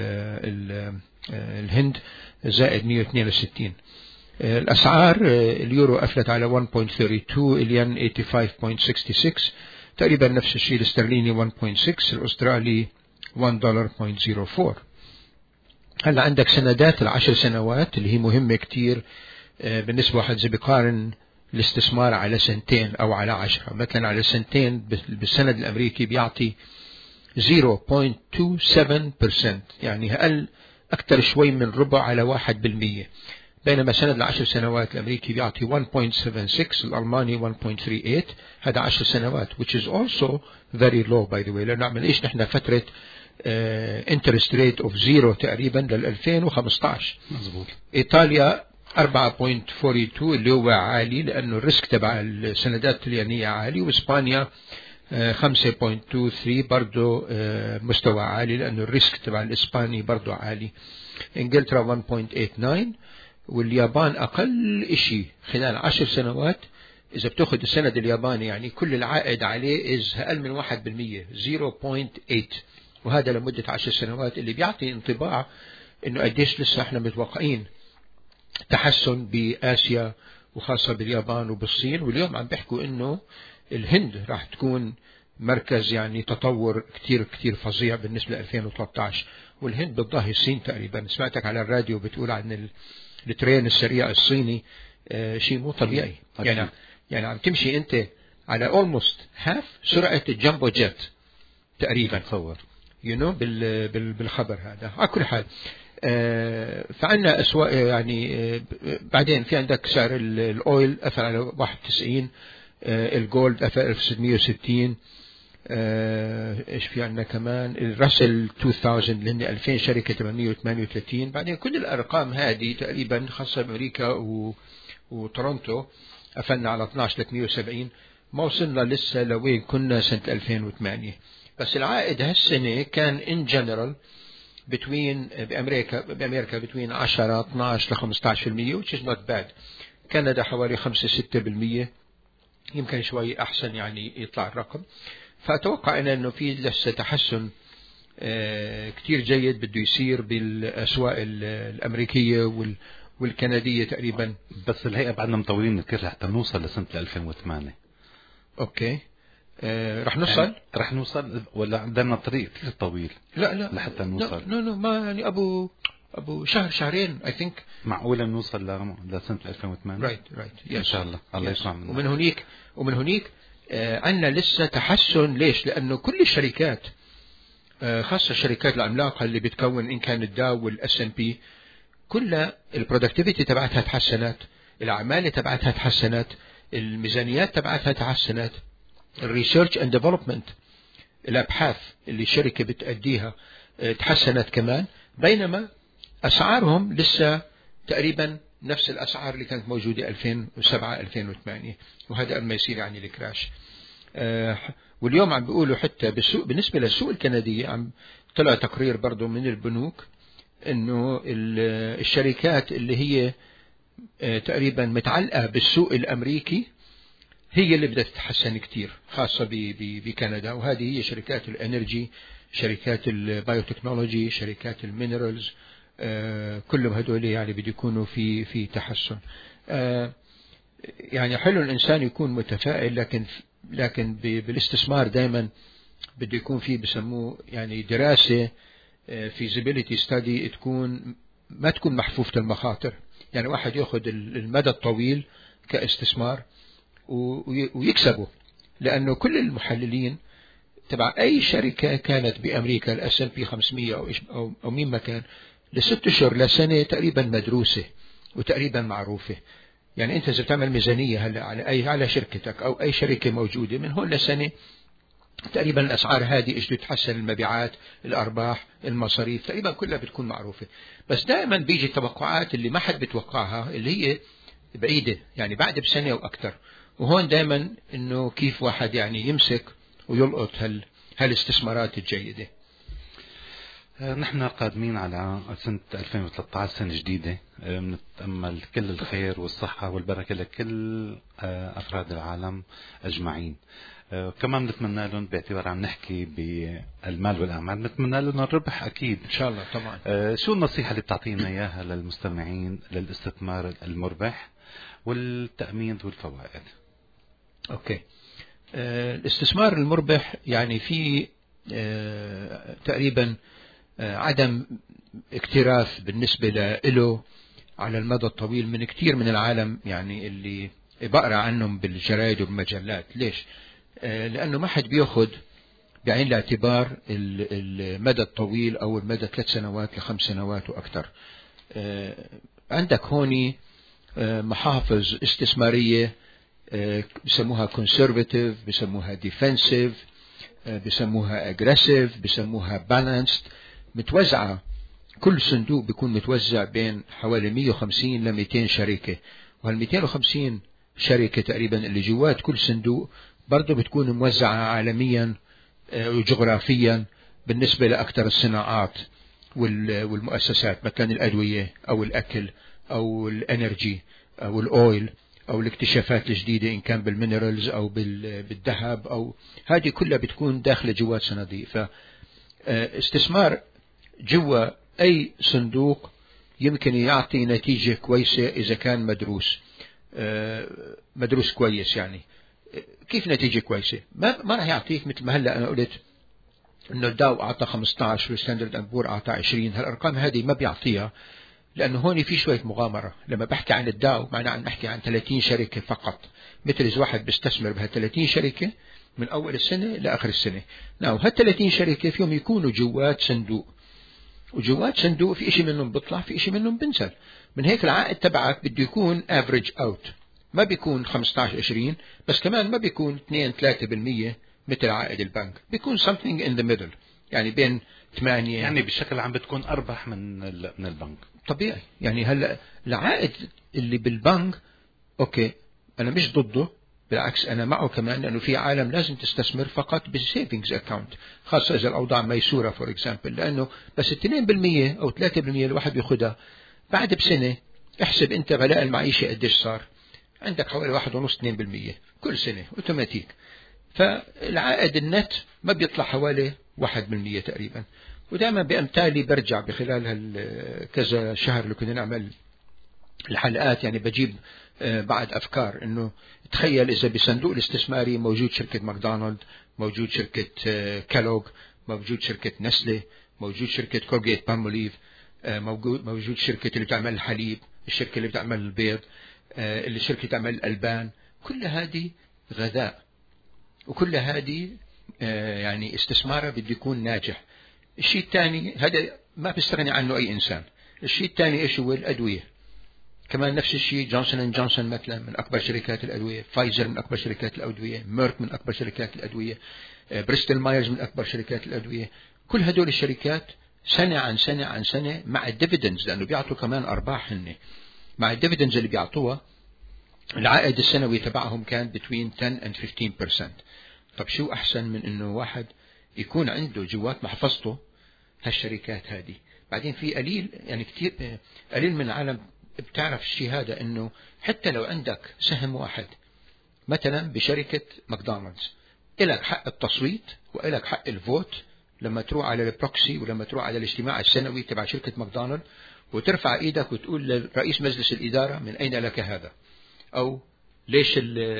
الهند زائد مية واثنين وستين. الأسعار اليورو قفلت على واحد فاصلة اثنين اثنين، الين خمسة وثمانين فاصلة ستة وستين، تقريبا نفس الشيء. الاسترليني واحد فاصلة ستة، الأسترالي واحد دولار فاصلة صفر أربعة. هلا عندك سندات العشر سنوات اللي هي مهمة كتير بالنسبة واحد زي بيقارن الاستثمار على سنتين أو على عشرة. مثلا على سنتين بالسند الأمريكي بيعطي صفر فاصلة اثنين سبعة بالمئة، يعني أقل أكثر شوي من ربع على واحد بالمية، بينما سند العشر سنوات الأمريكي بيعطي واحد فاصلة سبعة ستة، الألماني واحد فاصلة ثلاثة ثمانية. هذا عشر سنوات which is also very low by the way، لأنه نعمل إيش نحن فترة انترست ريت اوف زيرو تقريبا لل ألفين وخمسة عشر. مزبوط. ايطاليا أربعة فاصلة اثنين وأربعين اللي هو عالي لأنه الريسك تبع السندات الطليانية عالي، وإسبانيا خمسة فاصلة اثنين وثلاثين برضو مستوى عالي لأنه الريسك تبع الإسباني برضو عالي. إنجلترا واحد فاصلة ثمانية وثمانين، واليابان أقل إشي خلال عشر سنوات إذا بتأخذ السند الياباني يعني كل العائد عليه إز أقل من واحد بالمية صفر فاصلة ثمانية، وهذا لمدة عشر سنوات، اللي بيعطي انطباع إنه قديش لسه إحنا متوقعين تحسن بآسيا وخاصة باليابان وبالصين. واليوم عم بيحكوا إنه الهند راح تكون مركز يعني تطور كتير كتير فظيع بالنسبة ل ألفين وثلاثة عشر، والهند بتضاهي الصين تقريبا. سمعتك على الراديو بتقول عن الترين السريع الصيني، آه شيء مو طبيعي. يعني يعني عم تمشي أنت على almost half سرعة الجامبو جيت تقريبا، تصور you know بال بال بالخبر هذا. على كل حال آه فعنا أسواق يعني آه بعدين في عندك سعر الأويل قفل على واحد وتسعين، آه الجولد قفل ألف وستمية وستين، آه ايش في عندنا كمان الراسل ألفين اللي هن ألفين شركة ثمانمية وثمانية وثلاثين. بعدين كل الأرقام هذه تقريبا خاصة بأمريكا و وتورونتو قفلنا على اثني عشر ثلاثمية وسبعين، ما وصلنا لسه لوين كنا سنة ألفين وثمانية. بس العائد هالسنة كان in general between بأمريكا بأمريكا between عشرة اثني عشر ل خمسة عشر بالمية which is not bad. كندا حوالي خمسة ستة بالمية، يمكن شوي أحسن يعني يطلع الرقم. فأتوقع أن أنه في لسه تحسن آه كتير جيد بده يصير بالأسواق الأمريكية والكندية تقريبا. بس الهيئة بعدنا مطولين كثير حتى نوصل لسنة ألفين وثمانية. أوكي آه رح نوصل يعني رح نوصل ولا عندنا طريق كثير طويل؟ لا لا لحتى نوصل. لا لا ما يعني أبو أبو شهر شهرين I think معقولة نوصل لسنة ألفين وثمانية. right right إن شاء الله الله يسمع منا. ومن هنيك ومن هنيك آه عندنا لسه تحسن. ليش؟ لأنه كل الشركات آه خاصة الشركات العملاقة اللي بتكون إن كان الداو والأس إن بي كلها البرودكتيفيتي تبعتها تحسنت، الأعمال تبعتها تحسنت، الميزانيات تبعتها تحسنت، الريسيرش اند ديفلوبمنت الأبحاث اللي الشركة بتأديها تحسنت كمان، بينما أسعارهم لسه تقريبا نفس الأسعار اللي كانت موجودة ألفين وسبعة ألفين وثمانية، وهذا ما يصير يعني الكراش. واليوم عم بيقولوا حتى بالسوق بالنسبة للسوق الكندية عم طلع تقرير برضو من البنوك انه الشركات اللي هي تقريبا متعلقة بالسوق الامريكي هي اللي بدها تتحسن كتير، خاصة بكندا. وهذه هي شركات الانرجي، شركات البايوتكنولوجي، شركات المينرالز، كلهم هدول يعني بده يكونوا في في تحسن. يعني حلو الانسان يكون متفائل، لكن لكن بالاستثمار دائما بده يكون فيه بسموه يعني دراسة feasibility study تكون ما تكون محفوفة المخاطر. يعني واحد يأخذ المدى الطويل كاستثمار ويكسبه، لأنه كل المحللين تبع أي شركة كانت بأمريكا الأس إند بي خمسمية أو أو أو مين ما كان لست أشهر لسنة تقريبا مدروسة وتقريبا معروفة. يعني أنت إذا بتعمل ميزانية هلا على أي على شركتك أو أي شركة موجودة من هون لسنة تقريبا الأسعار هذه إيش بتحسن، المبيعات، الأرباح، المصاريف تقريبا كلها بتكون معروفة. بس دائما بيجي التوقعات اللي ما حد بتوقعها اللي هي بعيدة يعني بعد بسنة أو أكثر. وهون دائما إنه كيف واحد يعني يمسك ويلقط هال هالاستثمارات الجيدة. نحن قادمين على سنة ألفين وثلاثة عشر، سنة جديدة بنتأمل كل الخير والصحة والبركة لكل أفراد العالم أجمعين. كمان نتمنى لهم باعتبار عم نحكي بالمال والأعمال نتمنى لهم الربح أكيد إن شاء الله طبعا. شو النصيحة اللي بتعطينا إياها للمستمعين للاستثمار المربح والتأمين ذو الفوائد؟ أوكي آه الاستثمار المربح يعني في آه تقريبا آه عدم اكتراث بالنسبة له على المدى الطويل من كتير من العالم يعني اللي بقرأ عنهم بالجرائد والمجلات. ليش؟ آه لأنه ما حد بيأخذ بعين الاعتبار المدى الطويل أو المدى ثلاث سنوات لخمس سنوات وأكثر. آه عندك هوني آه محافظ استثمارية آه بسموها conservative، بسموها defensive، آه بسموها aggressive، بسموها balanced، متوزعة كل صندوق بيكون متوزع بين حوالي مية وخمسين ل مئتين شركة، وهال مئتين وخمسين شركة تقريبا اللي جوات كل صندوق برضه بتكون موزعة عالميا وجغرافيا بالنسبة لأكثر الصناعات والمؤسسات، مكان الأدوية أو الأكل أو الأنرجي أو الأويل أو الاكتشافات الجديدة إن كان بالمينرالز أو بالذهب، أو هذه كلها بتكون داخل جوات صناديق. فاستثمار جوا أي صندوق يمكن يعطي نتيجة كويسة إذا كان مدروس مدروس كويس. يعني كيف نتيجة كويسة؟ ما ما راح يعطيك مثل ما هلا أنا قلت إنه الداو أعطى خمسة عشر والستاندرد أند بور أعطى عشرين. هالأرقام هذه ما بيعطيها، لأنه هون في شوية مغامرة. لما بحكي عن الداو معناه عم نحكي عن ثلاثين شركة فقط، مثل إذا واحد بيستثمر بها ثلاثين شركة من أول السنة لآخر السنة. نعم، هال ثلاثين شركة فيهم يكونوا جوات صندوق، وجوات صندوق في إشي منهم بيطلع في إشي منهم بنزل. من هيك العائد تبعك بده يكون average out، ما بيكون خمسة عشر عشرين، بس كمان ما بيكون اثنين ثلاثة بالمية مثل عائد البنك، بيكون something in the middle، يعني بين ثمانية. يعني بشكل عام بتكون أربح من من البنك طبيعي. يعني هلا العائد اللي بالبنك أوكي أنا مش ضده، بالعكس أنا معه كمان، لأنه في عالم لازم تستثمر فقط بالسيفينجز أكاونت، خاصة إذا الأوضاع ميسورة فور إكزامبل، لأنه بس اثنين بالمية أو ثلاثة بالمية الواحد بياخدها بعد بسنة. احسب أنت غلاء المعيشة قديش صار عندك، حوالي واحد ونص اثنين بالمية كل سنة أوتوماتيك. فالعائد النت ما بيطلع حوالي واحد بالمية تقريبا. ودائما بأمثالي برجع بخلال كذا شهر اللي كنا نعمل الحلقات، يعني بجيب بعد أفكار إنه تخيل إذا بصندوق الاستثماري موجود شركة ماكدونالد، موجود شركة كالوغ، موجود شركة نسلة، موجود شركة كولجيت بالموليف، موجود موجود شركة اللي بتعمل الحليب، الشركة اللي بتعمل البيض، اللي شركة تعمل الألبان. كل هذه غذاء، وكل هذه يعني استثمارها بده يكون ناجح. الشيء الثاني هذا ما بيستغني عنه أي إنسان. الشيء الثاني إيش هو؟ الأدوية. كمان نفس الشيء، جونسون اند جونسون مثلا من أكبر شركات الأدوية، فايزر من أكبر شركات الأدوية، ميرك من أكبر شركات الأدوية، بريستل مايرز من أكبر شركات الأدوية. كل هدول الشركات سنة عن سنة عن سنة مع الديفيدنز، لأنه بيعطوا كمان أرباح هن، مع الديفيدنز اللي بيعطوها العائد السنوي تبعهم كان between ten and fifteen percent. طب شو أحسن من إنه واحد يكون عنده جوات محفظته هالشركات هذه؟ بعدين في قليل، يعني كتير قليل من العالم بتعرف الشيء هذا، إنه حتى لو عندك سهم واحد مثلا بشركة ماكدونالدز، إلك حق التصويت وإلك حق الفوت لما تروح على البروكسي ولما تروح على الاجتماع السنوي تبع شركة ماكدونالدز، وترفع إيدك وتقول لرئيس مجلس الإدارة من أين لك هذا، أو ليش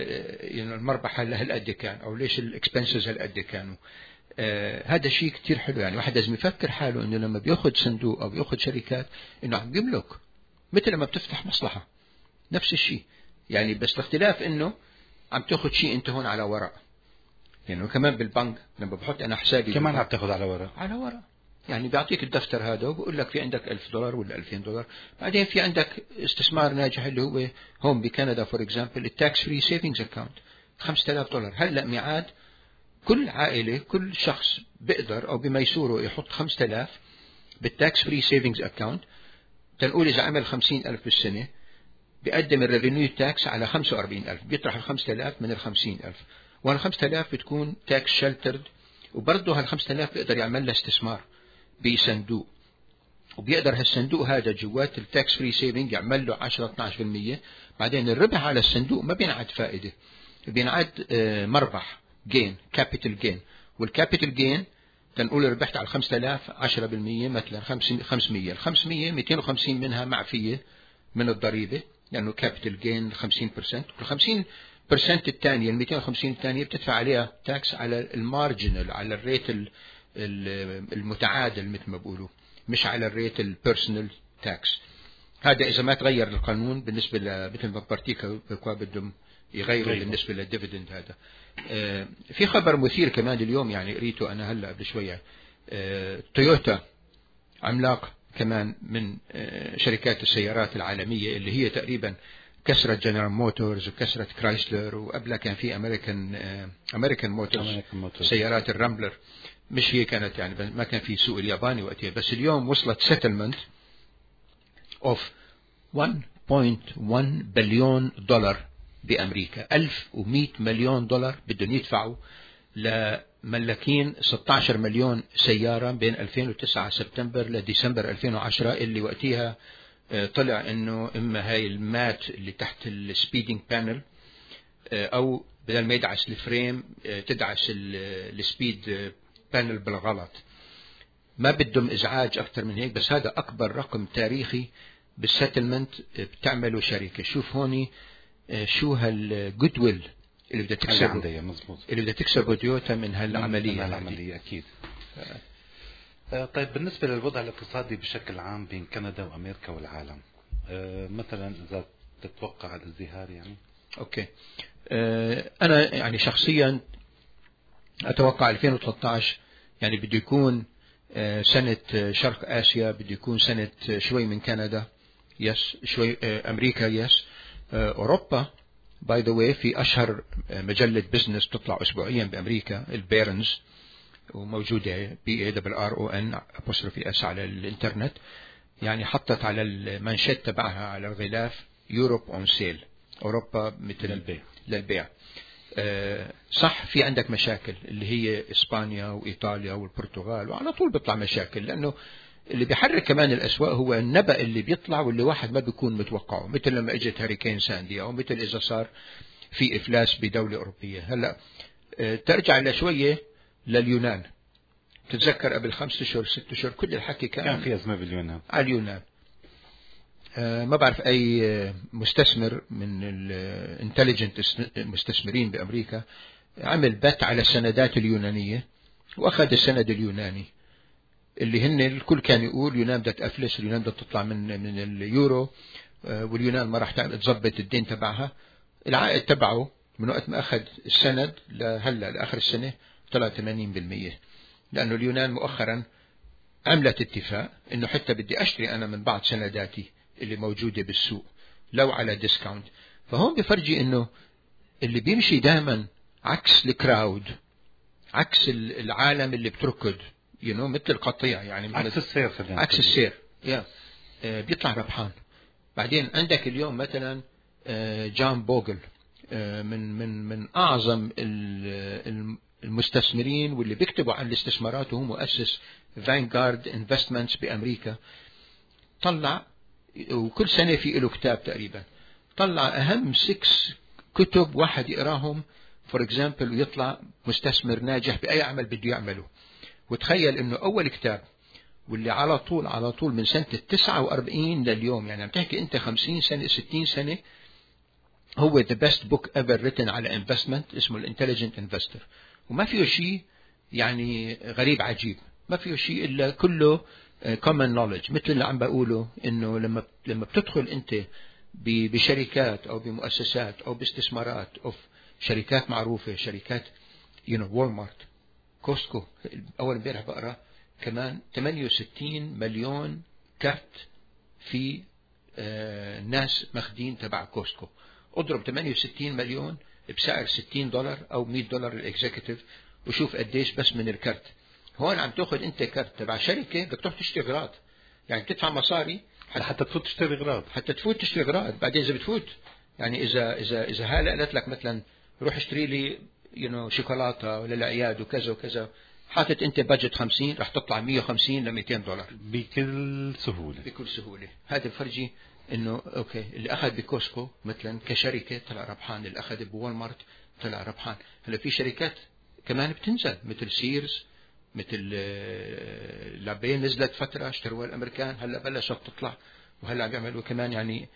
المربح هالقد كان، أو ليش الإكسبنسز هالقد كانوا. آه هذا شيء كتير حلو. يعني واحد لازم يفكر حاله إنه لما بيأخذ صندوق أو بيأخذ شركات إنه عم يملك، مثل لما بتفتح مصلحة نفس الشيء. يعني بس الاختلاف إنه عم تأخذ شيء أنت هون على ورق. يعني كمان بالبنك لما بحط أنا حسابي كمان عم تأخذ على ورق على ورق. يعني بيعطيك الدفتر هذا وبقول لك في عندك ألف دولار ولا ألفين دولار. بعدين في عندك استثمار ناجح اللي هو هون بكندا فور إكزامبل، التاكس فري سيفينجز أكاونت خمسة آلاف دولار. هلأ ميعاد كل عائلة كل شخص بيقدر أو بميسوره يحط خمسة آلاف بالتاكس فري سيفينجز أكاونت. تنقول إذا عمل خمسين ألف بالسنة بيقدم الريفينيو تاكس على خمسة وأربعين ألف، بيطرح الخمسة آلاف من الخمسين ألف، والخمسة آلاف بتكون تاكس شلترد. وبرضه هالخمسة آلاف بيقدر يعمل له استثمار بصندوق، وبيقدر هالصندوق هذا جوات التاكس فري سيفينج يعمل له عشرة اثناشر بالمية. بعدين الربح على الصندوق ما بينعد فائدة، بينعد مربح جين، كابيتال جين. والكابيتال جين تنقول ربحت على خمسة آلاف عشرة بالمية مثلا خمسمية، الخمسمية مئتين وخمسين منها معفية من الضريبة لأنه كابيتال جين خمسين بالمية، والخمسين بالمية الثانية المئتين وخمسين الثانية بتدفع عليها تاكس على المارجنال، على الريت المتعادل مثل ما بقولوا، مش على الريت البيرسونال تاكس. هذا إذا ما تغير القانون بالنسبة مثل ما بارتيكا بدهم يغيروا بالنسبة للديفيدند هذا. آه في خبر مثير كمان اليوم، يعني قريته أنا هلأ قبل شوية. آه تويوتا عملاق كمان من آه شركات السيارات العالمية اللي هي تقريبا كسرت جنرال موتورز وكسرت كرايسلر، وقبلها كان في أمريكان آه أمريكان موتورز سيارات الرامبلر. مش هي كانت يعني ما كان في سوق الياباني وقتها، بس اليوم وصلت settlement of واحد فاصلة واحد بليون دولار بأمريكا. ألف ومئة مليون دولار بدهم يدفعوا لملكين ستة عشر مليون سيارة بين ألفين وتسعة سبتمبر لديسمبر ألفين وعشرة، اللي وقتها طلع انه اما هاي المات اللي تحت السبيدنج بانل او بدل ما يدعس الفريم تدعس السبيد بانل بالغلط. ما بدهم ازعاج اكثر من هيك، بس هذا اكبر رقم تاريخي بالسيتلمنت بتعمله شركة. شوف هوني شو هالجود ويل اللي بدها تكسبه اللي بدها تكسبه تويوتا من هالعملية العملية أكيد. آه طيب بالنسبة للوضع الاقتصادي بشكل عام بين كندا وأمريكا والعالم، آه مثلا إذا تتوقع الازدهار يعني؟ أوكي. آه أنا يعني شخصيا أتوقع ألفين وثلاثة عشر يعني بده يكون آه سنة شرق آسيا، بده يكون سنة شوي من كندا يس، شوي آه أمريكا يس، آه أوروبا باي ذا واي في أشهر مجلة بزنس تطلع أسبوعيا بأمريكا البيرنز، وموجودة بي اي دبل ار او ان apostrophe اس على الانترنت، يعني حطت على المانشيت تبعها على الغلاف يوروب اون سيل، أوروبا مثل للبيع, للبيع. أه صح في عندك مشاكل اللي هي إسبانيا وإيطاليا والبرتغال، وعلى طول بيطلع مشاكل، لأنه اللي بيحرك كمان الأسواق هو النبأ اللي بيطلع واللي واحد ما بيكون متوقعه، مثل لما اجت هاريكين ساندي أو مثل إذا صار في إفلاس بدولة أوروبية. هلأ أه ترجع لشوية لليونان، تتذكر قبل خمسة أشهر ست أشهر كل الحكي كان, كان في أزمة باليونان على اليونان. أه ما بعرف أي مستثمر من الانتليجنت المستثمرين بأمريكا عمل بت على السندات اليونانية وأخذ السند اليوناني اللي هن الكل كان يقول اليونان بدها تأفلس، اليونان بدها تطلع من من اليورو، أه واليونان ما راح تظبط الدين تبعها. العائد تبعه من وقت ما أخذ السند لهلا لآخر السنة طلع ثمانين بالمئة، لأنه اليونان مؤخرا عملت اتفاق إنه حتى بدي أشتري أنا من بعض سنداتي اللي موجودة بالسوق لو على ديسكاونت. فهون بفرجي إنه اللي بيمشي دائما عكس الكراود، عكس العالم اللي بتركض you know مثل القطيع، يعني عكس السير عكس السير yeah. آه بيطلع ربحان. بعدين عندك اليوم مثلا آه جان بوغل آه من من من أعظم المستثمرين واللي بيكتبوا عن الاستثمارات، وهو مؤسس فانغارد انفستمنتس بأمريكا. طلع وكل سنة في له كتاب تقريبا، طلع أهم سكس كتب واحد يقراهم فور اكزامبل ويطلع مستثمر ناجح بأي عمل بده يعمله. وتخيل إنه أول كتاب واللي على طول على طول من سنة التسعة وأربعين لليوم، يعني عم تحكي أنت خمسين سنة ستين سنة، هو the best book ever written على investment اسمه الانتليجنت انفستر. وما فيه شيء يعني غريب عجيب، ما فيه شيء إلا كله common knowledge. مثل اللي عم بقوله إنه لما لما بتدخل أنت بشركات أو بمؤسسات أو باستثمارات أو شركات معروفة، شركات you know وولمارت كوستكو. أول امبارح بقرأ كمان ثمانية وستين مليون كارت في آه ناس ماخدين تبع كوستكو. اضرب ثمانية وستين مليون بسعر ستين دولار أو مئة دولار الإكزيكتيف وشوف قديش بس من الكارت. هون عم تأخذ أنت كارت تبع شركة بدك تروح تشتري غراض، يعني تدفع مصاري حتى, حتى تفوت تشتري غراض، حتى تفوت تشتري غراض. بعدين إذا بتفوت يعني إذا إذا إذا هلا قالت لك مثلا روح اشتري لي you know شوكولاتة ولا الأعياد وكذا وكذا، حاطط أنت بادجت خمسين، راح تطلع مئة وخمسين لمئتين دولار بكل سهولة بكل سهولة. هذا الفرجي إنه أوكي اللي أخذ بكوسكو مثلا كشركة طلع ربحان، اللي أخذ بوالمارت طلع ربحان. هلا في شركات كمان بتنزل مثل سيرز، مثل لابين نزلت فترة اشتروها الأمريكان، هلا بلشت تطلع وهلا بيعملوا كمان يعني.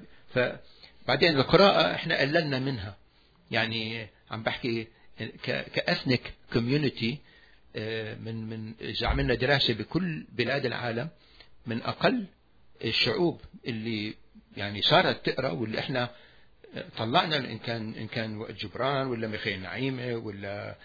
فبعدين القراءة احنا قللنا منها، يعني عم بحكي كأثنيك كوميونيتي من من إذا عملنا دراسة بكل بلاد العالم من أقل الشعوب اللي يعني صارت تقرأ، واللي احنا طلعنا إن كان إن كان جبران ولا ميخائيل نعيمة ولا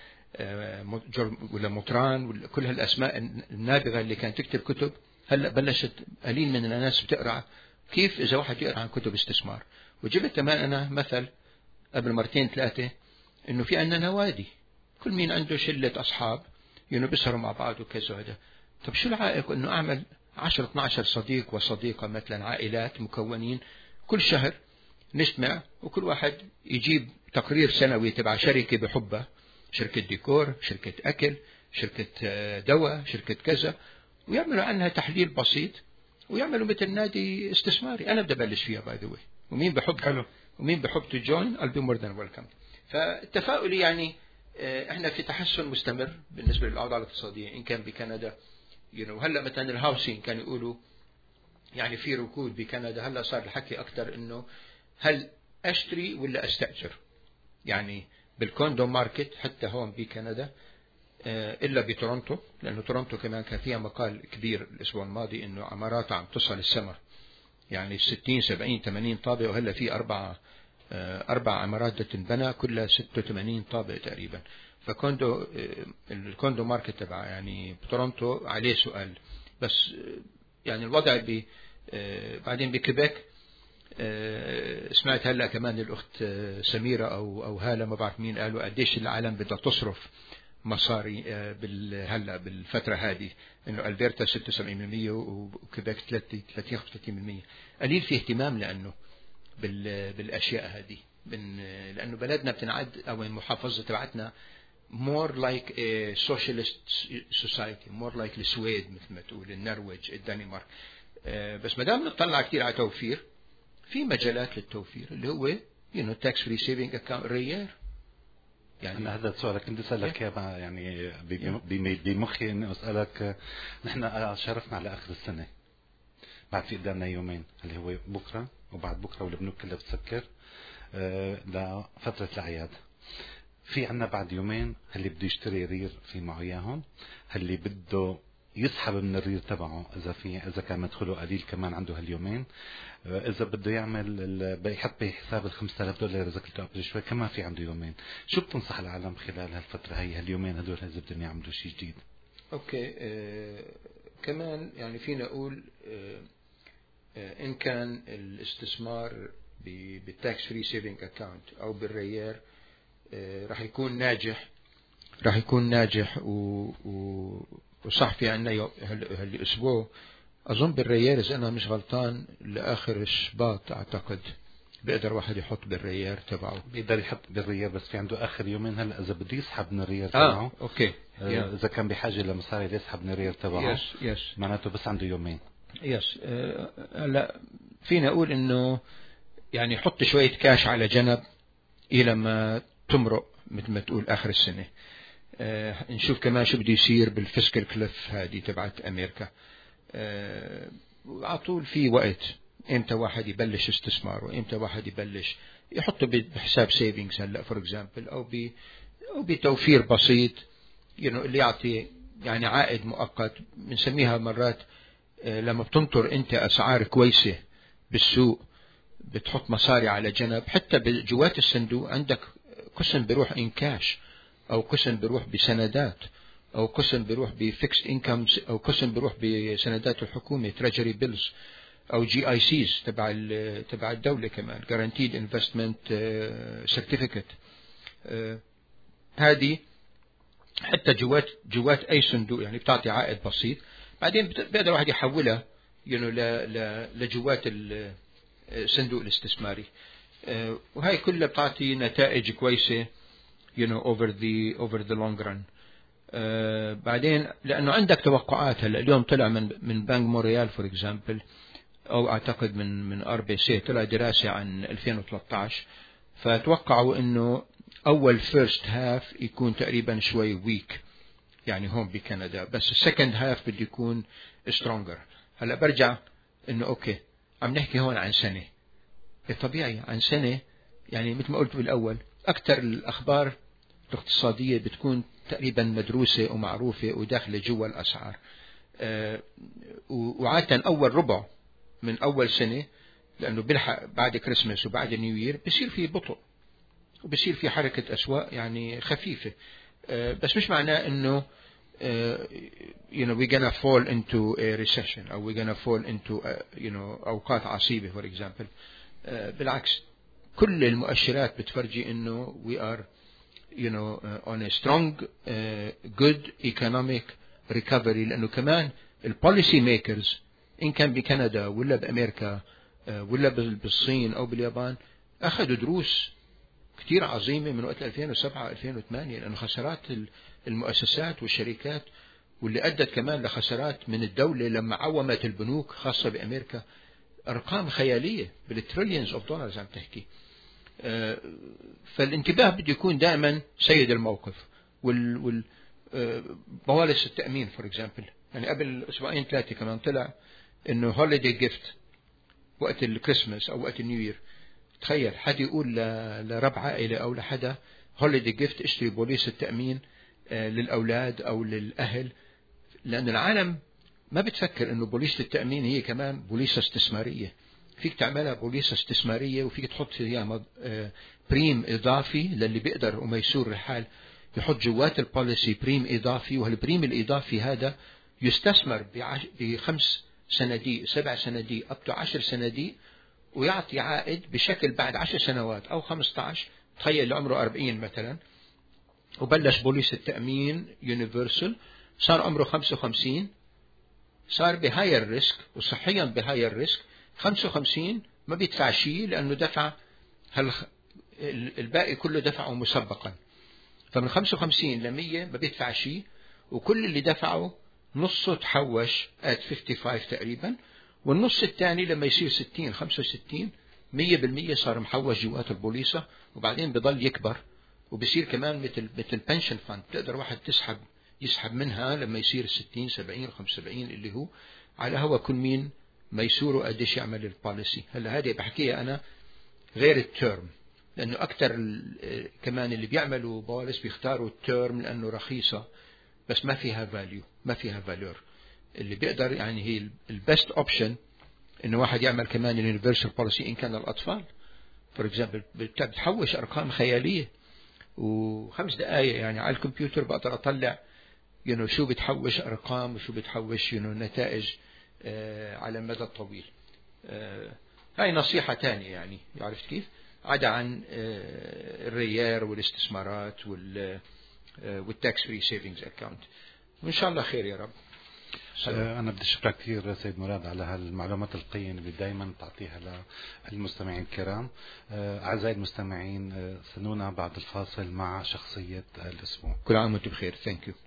ولا مطران ولا كل هالأسماء النابغة اللي كانت تكتب كتب، هلأ بلشت قليل من الناس بتقرأ. كيف إذا واحد يقرأ عن كتب استثمار؟ وجبت كمان أنا مثل قبل مرتين ثلاثة إنه في عندنا نوادي، كل مين عنده شلة أصحاب ينو بيسهروا مع بعض وكذا هذا. طب شو العائق إنه أعمل عشرة اثناشر صديق وصديقة مثلا، عائلات مكونين كل شهر نجتمع وكل واحد يجيب تقرير سنوي تبع شركة بحبها، شركة ديكور، شركة أكل، شركة دواء، شركة كذا، ويعملوا عنها تحليل بسيط ويعملوا مثل نادي استثماري. أنا بدي أبلش فيها باي ذا واي، ومين بحب حلو ومين بحب تو جوين I'll be more than welcome. فالتفاؤل يعني احنا في تحسن مستمر بالنسبة للأوضاع الاقتصادية إن كان بكندا. you know هلا مثلا الهاوسين كانوا يقولوا يعني في ركود بكندا، هلا صار الحكي أكتر إنه هل أشتري ولا أستأجر. يعني بالكوندو ماركت حتى هون بكندا إلا بتورونتو، لأنه تورونتو كمان كان فيها مقال كبير الأسبوع الماضي إنه عمارات عم تصل السماء، يعني ستين سبعين ثمانين طابق، وهلا في أربعة أربع عمارات تنبنى كلها ستة وثمانين طابق تقريبا. فكوندو الكوندو ماركت تبع يعني بتورونتو عليه سؤال. بس يعني الوضع ب بعدين بكيبيك سمعت هلا كمان الأخت سميرة أو أو هالة ما بعرف مين قالوا قديش العالم بدها تصرف مصاري هلا بالفترة هذه، إنه ألبرتا ستة وسبعين بالمئة وكيبيك ثلاثين وثلاثين بالمئة. قليل في اهتمام لأنه بالأشياء هذه، لأنه بلدنا بتنعد أو المحافظة تبعتنا more like a socialist society, more like السويد مثل ما تقول، النرويج، الدنمارك. بس ما دام نطلع كثير على توفير، في مجالات للتوفير اللي هو you know tax free saving account ريال. يعني أنا هذا السؤال كنت أسألك إياه يعني بمخي إني أسألك. نحن شرفنا على آخر السنة، بعد في قدامنا يومين اللي هو بكرة وبعد بكرة، والبنوك كلها بتسكر آه لفترة الأعياد. في عنا بعد يومين اللي بده يشتري رير في معه إياهم، اللي بده يسحب من الرير تبعه إذا في إذا كان مدخله قليل كمان عنده هاليومين، آه إذا بده يعمل بيحط بحساب الخمسة آلاف دولار إذا قلت قبل شوي كمان في عنده يومين. شو بتنصح العالم خلال هالفترة هي هاليومين هدول إذا بدهم يعملوا شيء جديد؟ أوكي آه كمان يعني فينا أقول آه إن كان الاستثمار بالتاكس فري سيفينج أكاونت أو بالريال راح يكون ناجح، راح يكون ناجح و... و... وصح في عنا هالأسبوع أظن بالريال إذا أنا مش غلطان لآخر الشباط أعتقد بيقدر واحد يحط بالريال تبعه، بيقدر يحط بالريال. بس في عنده آخر يومين هلا إذا بده يسحب من الريال تبعه آه. أوكي آه. إذا كان بحاجة لمصاري يسحب من الريال تبعه يس يس معناته بس عنده يومين. يس هلا آه فينا أقول إنه يعني حط شوية كاش على جنب إلى ما تمرق مثل ما تقول آخر السنة. آه نشوف كمان شو بده يصير بالفيسكال كليف هذه تبعت أمريكا. آه وعطول في وقت إمتى واحد يبلش استثمار وإمتى واحد يبلش يحطه بحساب سيفينجز هلا فور إكزامبل، أو ب أو بتوفير بسيط you know اللي يعطي يعني عائد مؤقت. بنسميها مرات آه لما بتنطر أنت أسعار كويسة بالسوق بتحط مصاري على جنب، حتى بجوات الصندوق عندك قسم بيروح إن كاش، أو قسم بيروح بسندات، أو قسم بيروح بفيكست إنكم، أو قسم بيروح بسندات الحكومة تراجري بيلز، أو جي آي سيز تبع تبع الدولة كمان guaranteed investment certificate. هذه حتى جوات جوات أي صندوق يعني بتعطي عائد بسيط، بعدين بيقدر واحد يحولها you know لجوات الصندوق الاستثماري. وهي كلها بتعطي نتائج كويسة you know over the over the long run. uh, بعدين لأنه عندك توقعات. هلا اليوم طلع من من بنك مونريال فور إكزامبل، أو أعتقد من من آر بي سي طلع دراسة عن ألفين وثلاثة عشر، فتوقعوا إنه أول first half يكون تقريبا شوي weak يعني هون بكندا، بس السكند هاف بده يكون stronger. هلا برجع إنه أوكي عم نحكي هون عن سنة، طبيعي عن سنة يعني مثل ما قلت بالأول أكثر الأخبار الاقتصادية بتكون تقريبا مدروسة ومعروفة وداخلة جوا الأسعار. أه وعادة أول ربع من أول سنة لأنه بلحق بعد كريسماس وبعد نيو يير بصير في بطء وبصير في حركة أسواق يعني خفيفة. أه بس مش معناه إنه Uh, you know we're gonna fall into a recession أو we're gonna fall into uh, you know أوقات عصيبة for example. uh, بالعكس كل المؤشرات بتفرجي إنه we are you know uh, on a strong uh, good economic recovery. لأنه كمان البوليسي ميكرز إن كان بكندا ولا بأمريكا uh, ولا بالصين أو باليابان أخذوا دروس كتير عظيمة من وقت ألفين وسبعة ألفين وثمانية، لأن خسارات المؤسسات والشركات واللي أدت كمان لخسارات من الدولة لما عومت البنوك خاصة بأمريكا أرقام خيالية بالتريليونز أوف دولارز عم تحكي. فالانتباه بده يكون دائما سيد الموقف. وال وال بوالس التأمين فور اكزامبل، يعني قبل أسبوعين ثلاثة كمان طلع إنه هوليدي جيفت وقت الكريسماس أو وقت النيو، تخيل حد يقول لرب عائلة أو لحدا هوليدي جيفت اشتري بوليس التأمين للأولاد أو للأهل، لأن العالم ما بتفكر إنه بوليس التأمين هي كمان بوليسة استثمارية. فيك تعملها بوليسة استثمارية وفيك تحط فيها بريم إضافي للي بيقدر وما يسور الحال يحط جوات البوليسي بريم إضافي، وهالبريم الإضافي هذا يستثمر بخمس صناديق سبع صناديق أبتو عشر صناديق ويعطي عائد بشكل بعد عشر سنوات أو خمسة عشر. تخيل اللي عمره أربعين مثلا وبلش بوليس التأمين يونيفرسال صار عمره خمسة وخمسين، صار بهاير ريسك وصحيا بهاير ريسك. خمسة وخمسين ما بيدفع شيء لأنه دفع هل الباقي كله دفعه مسبقا، فمن خمسة وخمسين لمية ما بيدفع شيء، وكل اللي دفعه نصه تحوش at خمسة وخمسين تقريبا، والنص الثاني لما يصير ستين خمسة وستين مية بالمية صار محوش جوات البوليصة، وبعدين بضل يكبر وبصير كمان مثل مثل بنشن فاند تقدر واحد تسحب يسحب منها لما يصير ستين سبعين خمسة وسبعين اللي هو على هوا كل مين ما يسوره قديش يعمل البوليسي. هلا هذه بحكيها أنا غير التيرم، لأنه أكتر كمان اللي بيعملوا بوليس بيختاروا التيرم لأنه رخيصة بس ما فيها فاليو ما فيها فالور. اللي بيقدر يعني هي البست اوبشن إنه واحد يعمل كمان اليونيفرسال بوليسي إن كان الأطفال فور اكزامبل بتحوش أرقام خيالية، وخمس دقائق يعني على الكمبيوتر بقدر أطلع ينو شو بتحوش أرقام وشو بتحوش ينو نتائج آه على المدى الطويل. آه هاي نصيحة تانية يعني عرفت كيف عدا عن آه الريار والاستثمارات وال والتاكس فري سيفينجز اكاونت. وإن شاء الله خير يا رب. أنا بدي أشكرك كثير سيد مراد على هالمعلومات القيمة اللي دائما تعطيها للمستمعين الكرام. أعزائي المستمعين سنونا بعد الفاصل مع شخصية الأسبوع. كل عام وأنتم بخير. ثانك يو.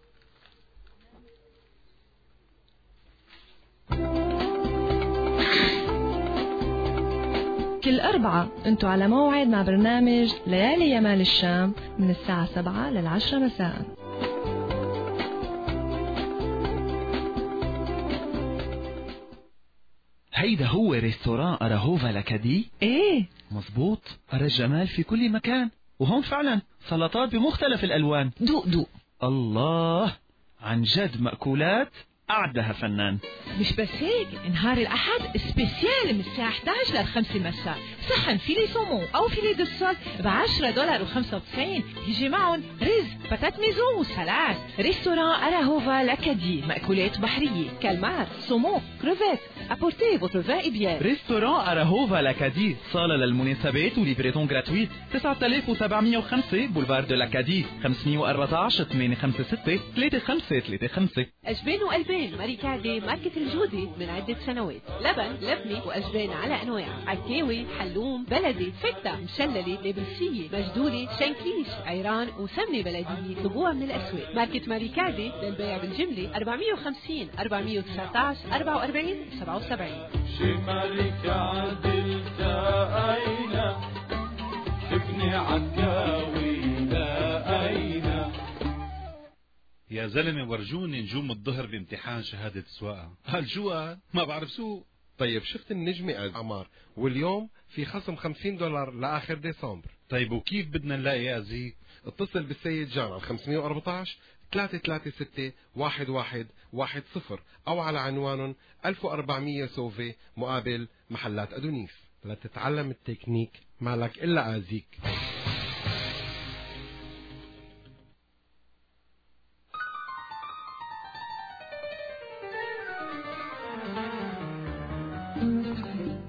كل أربعة أنتوا على موعد مع برنامج ليالي يمال الشام من الساعة سبعة للعشرة مساء. هيدا هو ريستوران أراهوفا لكادي؟ ايه مزبوط، أرى الجمال في كل مكان، وهون فعلا سلطات بمختلف الألوان. دوق دوق. الله، عن جد مأكولات أعدها فنان. مش بس هيك، نهار الأحد سبيسيال من الساعة إحدى عشر للخمسة مساء، صحن فيلي سومو أو فيلي دوسول بعشرة دولار وخمسة وتسعين، يجي معهم رز باتات ميزو وسلاد. ريستوران أراهوفا لكادي، مأكولات بحرية كالمار سومو كروفيت. apportez votre vin et bière. ريستوران أراهوفا لكادي، صالة للمناسبات وليبريتون جراتويت، تسعة آلاف وسبعمية وخمسة بولفار دو لكادي، خمسمية وأربعة عشر ثمانية خمسة ستة ثلاثة خمسة ثلاثة خمسة. أجبان وقلبان ماري كعدي ماركة الجودة من عدة سنوات، لبن لبني وأجبان على أنواع، عكاوي حلوم بلدي فتة مشللة نابلسية مجدولة شنكيش عيران وسمنة بلدية. طلبوها من الأسواق. ماركة ماري كعدي للبيع بالجملة أربعمية وخمسين أربعمية وتسعة عشر أربعة وأربعين سبعة وسبعين. شمالك عدل تأينا ابني عكاوي لأينا. يا زلمة ورجوني نجوم الظهر بامتحان شهادة سواقة. هالجوقة ما بعرف سوق. طيب شفت النجمة عمار، واليوم في خصم خمسين دولار لآخر ديسمبر. طيب وكيف بدنا نلاقي أزيك؟ اتصل بالسيد جان على خمسمية وأربعة عشر ثلاثة ثلاثة ستة واحد واحد واحد صفر أو على عنوان ألف وأربعمية سوفي مقابل محلات أدونيس. لتتعلم التكنيك مالك إلا آزيك.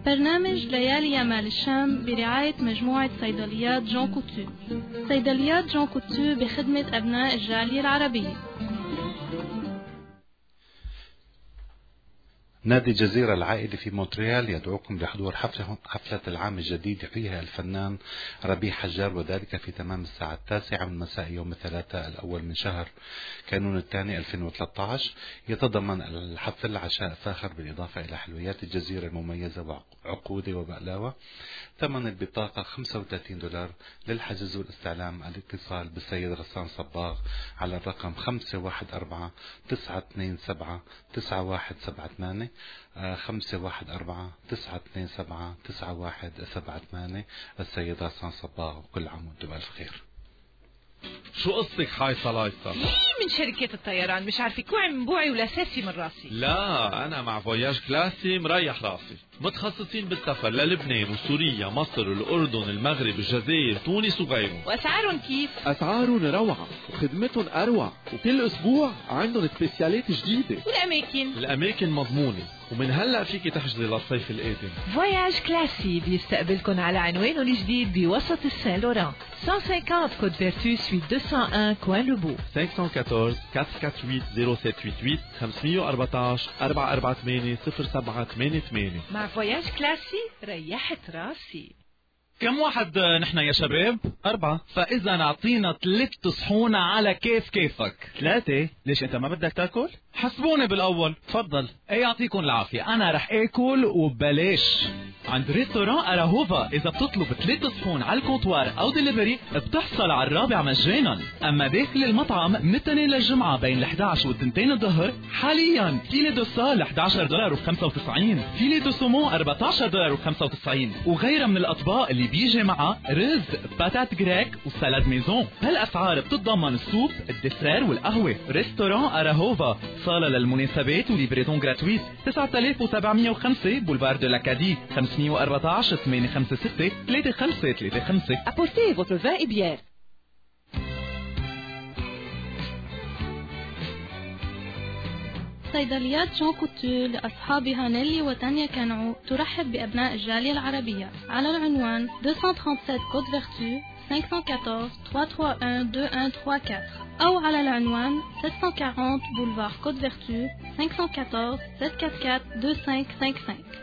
برنامج ليالي يمال الشام برعاية مجموعة صيدليات جون كوتو. صيدليات جون كوتو بخدمة أبناء الجالية العربية. نادي جزيرة العائلي في مونتريال يدعوكم لحضور حفلة, حفلة العام الجديد فيها الفنان ربيع حجار، وذلك في تمام الساعة التاسعة من مساء يوم الثلاثاء الأول من شهر كانون الثاني ألفين وثلاثة عشر. يتضمن الحفل عشاء فاخر بالإضافة إلى حلويات الجزيرة المميزة وعقودة وبقلاوة. ثمن البطاقة خمسة وثلاثين دولار. للحجز والاستعلام الاتصال بالسيد رسان صباغ على الرقم خمسة واحد أربعة تسعة اثنين سبعة تسعة واحد سبعة ثمانية خمسة واحد أربعة تسعة اثنين سبعة تسعة واحد سبعة ثمانية. السيد رسان صباغ، وكل عام وانتم بألف خير. شو قصتك حايصة لايصة؟ مين من شركة الطيران؟ مش عارفة كوعي من بوعي ولا ساسي من راسي. لا، أنا مع فواياج كلاسي مريح راسي. متخصصين بالسفر للبنان وسوريا مصر الأردن المغرب الجزائر تونس وغيره. وأسعارهم كيف؟ أسعارهم روعة وخدمتهم أروع، وكل أسبوع عندهم سبيسيالات جديدة. والأماكن؟ الأماكن مضمونة، ومن هلأ فيك تحجزي للصيف القادم. فواياج كلاسي بيستقبلكم على عنوانه الجديد بوسط السان لوران مئتين وخمسين كود فيرتو سويت مئتين وواحد كوين لوبو. خمسة واحد أربعة أربعة ثمانية ثمانية صفر سبعة ثمانية ثمانية خمسة أربعة أربعة أربعة ثمانية صفر سبعة ثمانية ثمانية. مع فواياج كلاسي ريحت راسي. كم واحد نحن يا شباب؟ أربعة. فإذا نعطينا ثلاث صحون على كيف كيفك. ثلاثة؟ ليش أنت ما بدك تاكل؟ حسبوني بالأول. تفضل. أي يعطيكم العافية، أنا رح آكل وببلاش عند ريستوران أراهوفا. إذا بتطلب ثلاث صحون على الكونتوار أو دليفري بتحصل على الرابع مجانا. أما داخل المطعم من الاثنين للجمعة بين الإحدى عشر والثنتين الظهر حاليا فيلي دو سال إحدى عشر دولار وخمسة وتسعين، فيلي دو سومون أربعة عشر دولار وخمسة وتسعين، وغيرها من الأطباق اللي بيجي معها رز باتات جريك وسالاد ميزون. هالأسعار بتتضمن السوب الدسير والقهوة. ريستوران أراهوفا، صالة للمناسبات وليبريتون جراتويت. تسعة آلاف وسبعمئة وخمسة بولفار دو لاكادي، خمسمئة وأربعة عشر ثمانية خمسة ستة ثلاثة خمسة ثلاثة خمسة. Apportez votre vin et bière. صيدليات جون كوتو لأصحابها نيلي وتانيا كانعو ترحب بأبناء الجالية العربية على العنوان مئتين وسبعة وثلاثين كود فيرتو خمسة واحد أربعة ثلاثة ثلاثة واحد اثنين واحد ثلاثة أربعة أو على العنوان سبعمئة وأربعين بولفار كود فيرتو خمسة واحد أربعة سبعة أربعة أربعة اثنين خمسة خمسة.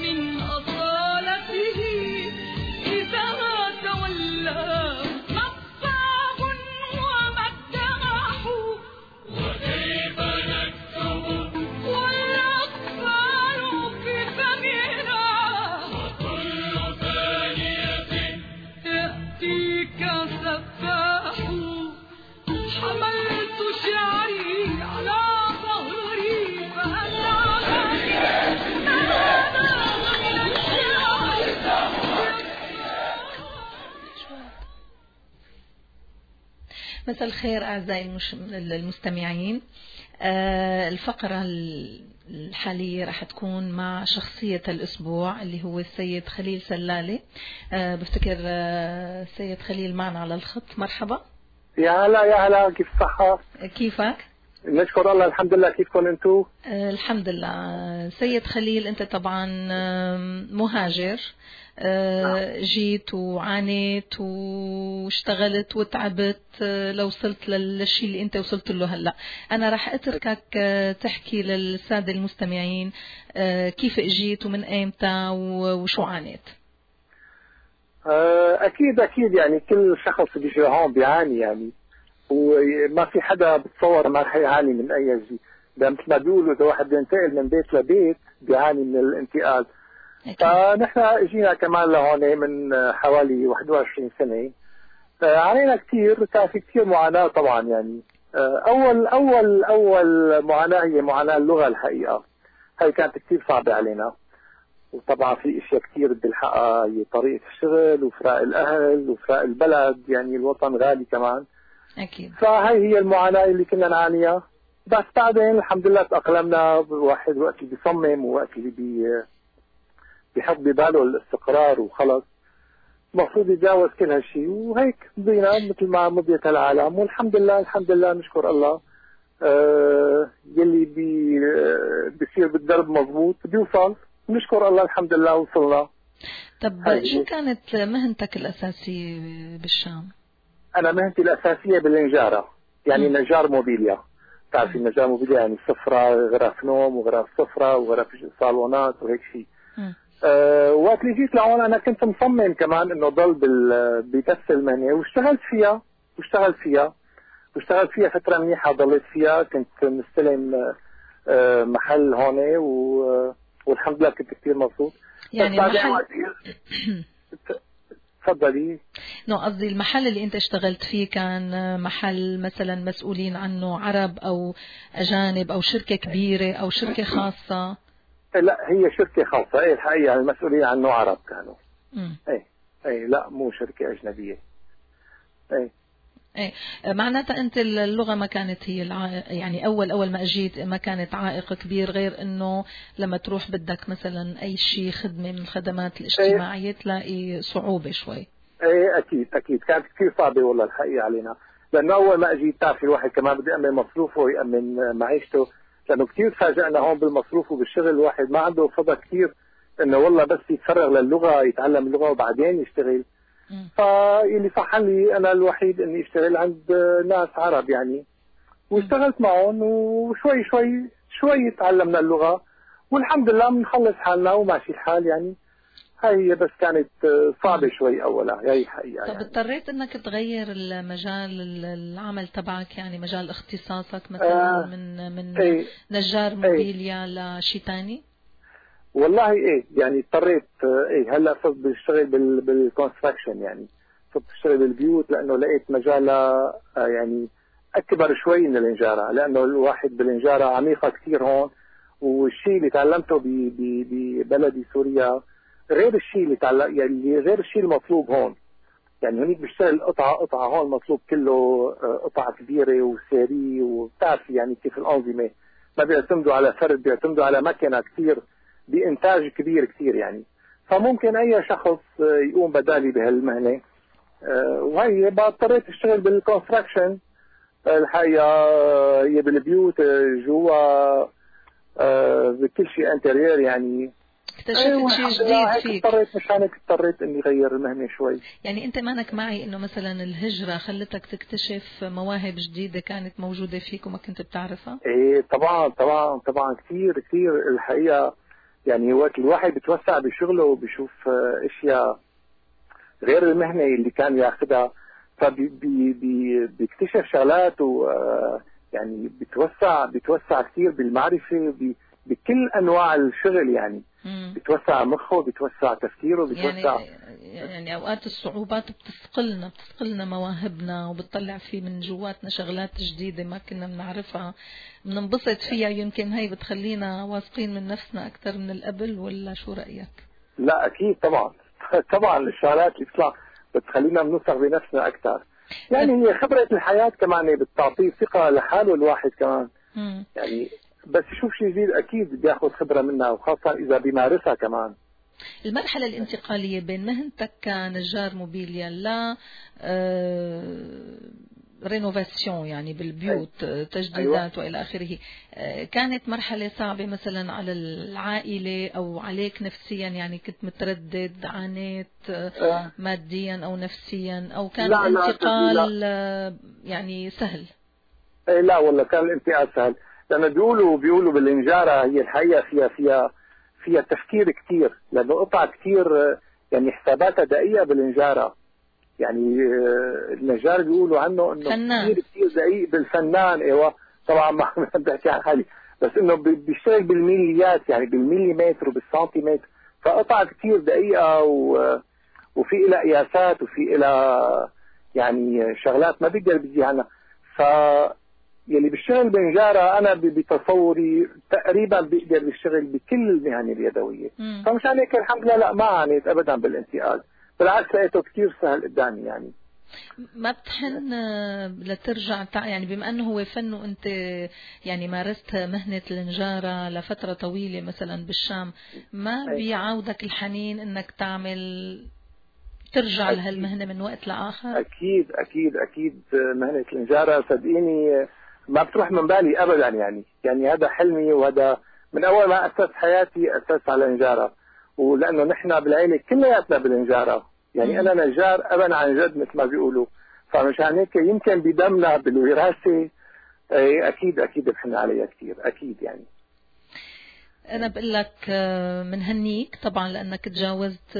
من أصالته إذا تولى مصاب ومداح وكيف نكتب والأطفال في فمنا وكل ثانية يأتيك سفاح حملت شعري على ظهري مساء الخير أعزائي المش... المستمعين. آه الفقرة الحالية راح تكون مع شخصية الأسبوع اللي هو السيد خليل سلالي. آه بفتكر آه سيد خليل معنا على الخط. مرحبا. يا هلا يا هلا، كيف الصحة؟ كيفك؟ نشكر الله الحمد لله. كيفكم انتو؟ آه الحمد لله. سيد خليل، انت طبعا مهاجر، آه جيت وعانيت واشتغلت وتعبت آه لو وصلت للشيء اللي انت وصلت له هلا. انا راح اتركك آه تحكي للسادة المستمعين آه كيف اجيت ومن ايمتى وشو عانيت. آه اكيد اكيد يعني كل شخص بيجي هون بيعاني يعني، وما في حدا بتصور ما رح يعاني من اي شيء. ده مثل ما بيقولوا اذا واحد بينتقل من بيت لبيت بيعاني من الانتقال. فنحن اجينا كمان لهون من حوالي واحد وعشرين سنة. عانينا كثير، كان في كثير معاناة طبعا يعني. اول اول اول معاناة هي معاناة اللغة الحقيقة. هاي كانت كثير صعبة علينا، وطبعا في اشياء كثير بالحقها، هي طريقة الشغل وفراق الاهل وفراق البلد، يعني الوطن غالي كمان. أكيد. فهي هي المعاناة اللي كنا نعانيها، بس بعدين الحمد لله تأقلمنا. الواحد وقت اللي بيصمم ووقت اللي بي بيحط بباله الاستقرار وخلص المفروض يتجاوز كل هالشيء، وهيك مضينا مثل ما مضيت العالم. والحمد لله الحمد لله نشكر الله. آه يلي بي بيصير بالدرب مضبوط بيوصل، نشكر الله الحمد لله وصلنا. طب شو كانت مهنتك الأساسية بالشام؟ أنا مهنتي الأساسية بالنجارة، يعني م. نجار موبيليا. تعرفي نجار موبيليا يعني سفرة، غرف نوم وغرف سفرة وغرف صالونات وهيك شيء. أه وقت اللي جيت لهون أنا كنت مصمم كمان إنه ضل بنفس المهنة، واشتغلت فيها واشتغلت فيها واشتغلت فيها فترة منيحة. ضليت فيها، كنت مستلم أه محل هون والحمد لله كنت كثير مبسوط. يعني محل تفضلي. نو قصدي المحل اللي انت اشتغلت فيه كان محل مثلا مسؤولين عنه عرب او اجانب او شركة كبيرة او شركة خاصة؟ لا هي شركة خاصة. ايه الحقيقة المسؤولين عنه عرب كانوا. امم ايه ايه لا مو شركة اجنبية. ايه ايه معناتها انت اللغة ما كانت هي العائق، يعني اول اول ما اجيت ما كانت عائق كبير، غير انه لما تروح بدك مثلا اي شيء خدمة من الخدمات الاجتماعية تلاقي صعوبة شوي. ايه اكيد اكيد كانت كثير صعبة والله الحقيقة علينا، لانه اول ما اجيت تعرفي الواحد كمان بده يأمن مصروفه ويأمن معيشته، لانه كثير تفاجئنا هون بالمصروف وبالشغل. الواحد ما عنده فضى كثير انه والله بس يتفرغ للغة، يتعلم اللغة وبعدين يشتغل. فاللي صح لي انا الوحيد اني اشتغل عند ناس عرب يعني، واشتغلت معهم وشوي شوي شوي تعلمنا اللغة والحمد لله بنخلص حالنا وماشي الحال يعني. هاي بس كانت صعبة شوي أولا، هاي حقيقة. طب يعني اضطريت انك تغير المجال العمل تبعك، يعني مجال اختصاصك مثلا آه من من ايه نجار موبيليا ايه لشي تاني؟ والله ايه يعني اضطريت. ايه هلا صرت بشتغل بال بالكونستراكشن، يعني صرت بشتغل بالبيوت لانه لقيت مجالها يعني اكبر شوي من النجارة، لانه الواحد بالنجارة عميقة كثير هون، والشيء اللي تعلمته ببلدي سوريا غير الشيء اللي تعلم يعني غير الشيء المطلوب هون. يعني هنيك بيشتغل قطعة قطعة، هون مطلوب كله قطعة كبيرة وسيري، وبتعرفي يعني كيف الأنظمة ما بيعتمدوا على فرد، بيعتمدوا على مكنة كثير بإنتاج كبير كثير يعني. فممكن أي شخص يقوم بدالي بهالمهنة، وهي اضطريت اشتغل بالكونستراكشن الحقيقة، هي بالبيوت جوا بكل شيء انتريور يعني. اكتشفت شيء جديد فيك. اضطريت مشانك اضطريت اني اغير المهنة شوي. يعني انت مانك معي انه مثلا الهجرة خلتك تكتشف مواهب جديدة كانت موجودة فيك وما كنت بتعرفها؟ ايه طبعا طبعا طبعا كثير كثير الحقيقة. يعني وقت الواحد بيتوسع بشغله وبيشوف اشياء غير المهنة اللي كان ياخدها، فبيكتشف شغلات و يعني بيتوسع بيتوسع كثير بالمعرفة بكل انواع الشغل، يعني بيتوسع مخه، بيتوسع تفكيره، بيتوسع يعني يعني اوقات الصعوبات بتثقلنا بتثقلنا مواهبنا وبتطلع في من جواتنا شغلات جديدة ما كنا بنعرفها، بننبسط فيها. يمكن هي بتخلينا واثقين من نفسنا اكثر من القبل، ولا شو رأيك؟ لا اكيد طبعا طبعا الشغلات اللي بتطلع بتخلينا بنوثق بنفسنا اكثر. يعني هي خبرة الحياة كمان بتعطيه ثقة لحاله الواحد كمان. مم. يعني بس يشوف شيء جديد أكيد بياخذ خبرة منها، وخاصة إذا بيمارسها كمان. المرحلة الانتقالية بين مهنتك كنجار موبيليا لا آه رينوفاسيون يعني بالبيوت، أي. تجديدات، أيوة. وإلى آخره، آه كانت مرحلة صعبة مثلا على العائلة أو عليك نفسيا؟ يعني كنت متردد، عانيت آه ماديا أو نفسيا، أو كان لا الانتقال لا لا. يعني سهل؟ ايه لا والله كان الانتقال سهل، لأنه بيقولوا بيقولوا بالنجارة هي الحقيقة فيها فيها فيها تفكير كتير، لأنه قطع كتير يعني حساباتها دقيقة بالنجارة. يعني النجار بيقولوا عنه إنه فنان. كتير كتير دقيق بالفنان. ايوه طبعا ما بحكي عن حالي، بس إنه بيشتغل بالمليات، يعني بالمليمتر وبالسنتيمتر، فقطع كتير دقيقة و... وفي إلى قياسات وفي إلى يعني شغلات ما بيقدر بيجي عنها. ف يلي بيشتغل بنجارة أنا بتصوري تقريبا بيقدر يشتغل بكل المهن اليدوية. مم. فمشان هيك الحمد لله لا ما عانيت أبدا بالانتقال، بالعكس لقيته كتير سهل قدامي. يعني ما بتحن لترجع يعني بما أنه هو فن وأنت يعني مارست مهنة النجارة لفترة طويلة مثلا بالشام، ما بيعاودك الحنين أنك تعمل ترجع أكيد. لهالمهنة من وقت لآخر؟ أكيد أكيد أكيد مهنة النجارة صدقيني ما بتروح من بالي أبدا. يعني يعني هذا حلمي، وهذا من أول ما أسست حياتي أسست على النجارة، ولأنه نحن بالعائلة كلياتنا بالنجارة. يعني م. أنا نجار أبا عن جد مثل ما بيقولوا، فمشان هيك يمكن بدمنا بالوراثة. أكيد أكيد بحن عليها كثير أكيد. يعني أنا بقول لك منهنيك طبعا لأنك تجاوزت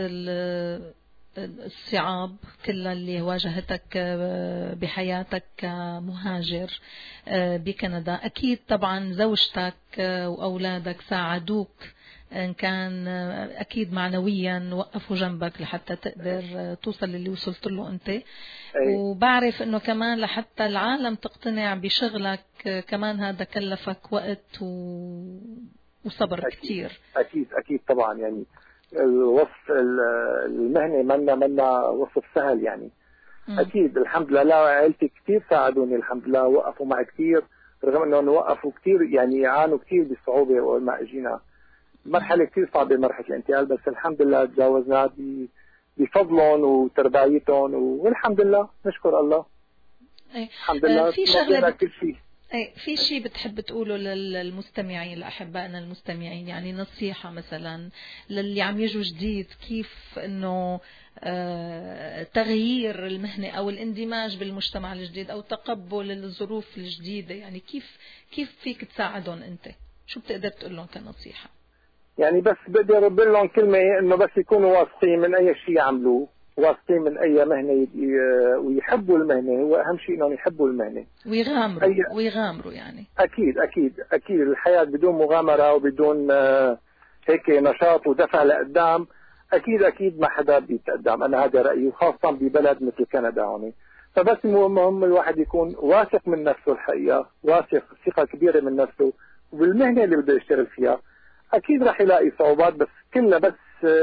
الصعاب كلها اللي واجهتك بحياتك كمهاجر بكندا. أكيد طبعا زوجتك وأولادك ساعدوك إن كان أكيد معنويا، وقفوا جنبك لحتى تقدر توصل للي وصلت له أنت. أي. وبعرف أنه كمان لحتى العالم تقتنع بشغلك كمان هذا كلفك وقت و... وصبر أكيد. كتير أكيد أكيد طبعا. يعني الوصف المهنة منا منا وصف سهل يعني. م. أكيد الحمد لله عائلتي كتير ساعدوني الحمد لله، وقفوا معي كتير رغم أنه وقفوا كتير يعني عانوا كتير بالصعوبة وما أجينا مرحلة كتير صعبة مرحلة الانتقال، بس الحمد لله تجاوزناها بفضلهم وتربايتهم، والحمد لله نشكر الله. أي. الحمد لله في شغلة كل شيء. أي في شيء بتحب تقوله للمستمعين لأحبائنا المستمعين، يعني نصيحة مثلا للي عم يجوا جديد كيف إنه آه تغيير المهنة أو الاندماج بالمجتمع الجديد أو تقبل الظروف الجديدة، يعني كيف كيف فيك تساعدهم أنت؟ شو بتقدر تقول لهم كنصيحة؟ يعني بس بدي أرد لهم كلمة إنه بس يكونوا واثقين من أي شيء يعملوه، واثقين من أي مهنة ويحبوا المهنة. هو أهم شيء إنهم يحبوا المهنة ويغامروا أي... ويغامروا يعني. أكيد أكيد أكيد الحياة بدون مغامرة وبدون هيك نشاط ودفع لقدام أكيد أكيد ما حدا بيتقدم. أنا هذا رأيي، وخاصة ببلد مثل كندا هون. فبس مهم الواحد يكون واثق من نفسه الحقيقة، واثق ثقة كبيرة من نفسه وبالمهنة اللي بده يشتغل فيها. أكيد رح يلاقي صعوبات، بس كلنا بس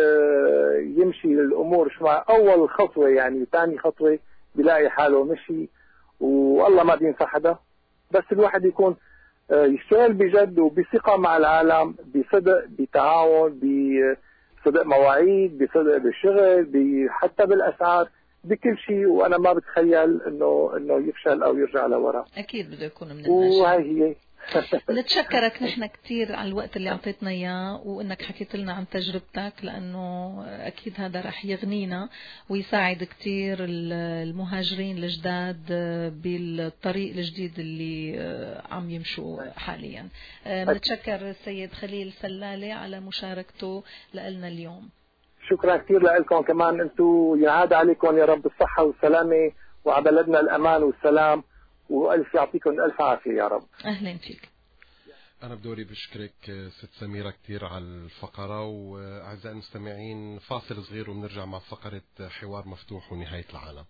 يمشي الأمور شو مع أول خطوة يعني ثاني خطوة بيلاقي حاله مشي، والله ما بينسى حدا. بس الواحد يكون يشتغل بجد وبثقة مع العالم، بصدق، بتعاون، بصدق مواعيد، بصدق بالشغل، حتى بالأسعار، بكل شيء. وأنا ما بتخيل إنه إنه يفشل أو يرجع لورا. أكيد بده يكون من الناجحين. وهي هي نتشكرك نحن كتير على الوقت اللي أعطيتنا إياه وإنك حكيت لنا عن تجربتك، لأنه أكيد هذا رح يغنينا ويساعد كتير المهاجرين الجداد بالطريق الجديد اللي عم يمشوا حاليا. نتشكر السيد خليل سلالة على مشاركته لنا اليوم. شكرا كثير لكم كمان، انتم ينعاد عليكم يا رب الصحة والسلامة وعلى بلدنا الأمان والسلام، وألف يعطيكم ألف عافية يا رب. أهلا فيك. أنا بدوري بشكرك ست سميرة كثير على الفقرة، وأعزائي المستمعين فاصل صغير وبنرجع مع فقرة حوار مفتوح ونهاية العالم.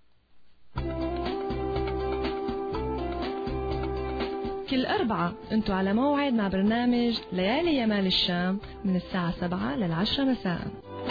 كل أربعة أنتوا على موعد مع برنامج ليالي يمال الشام من الساعة سبعة للعشرة مساء.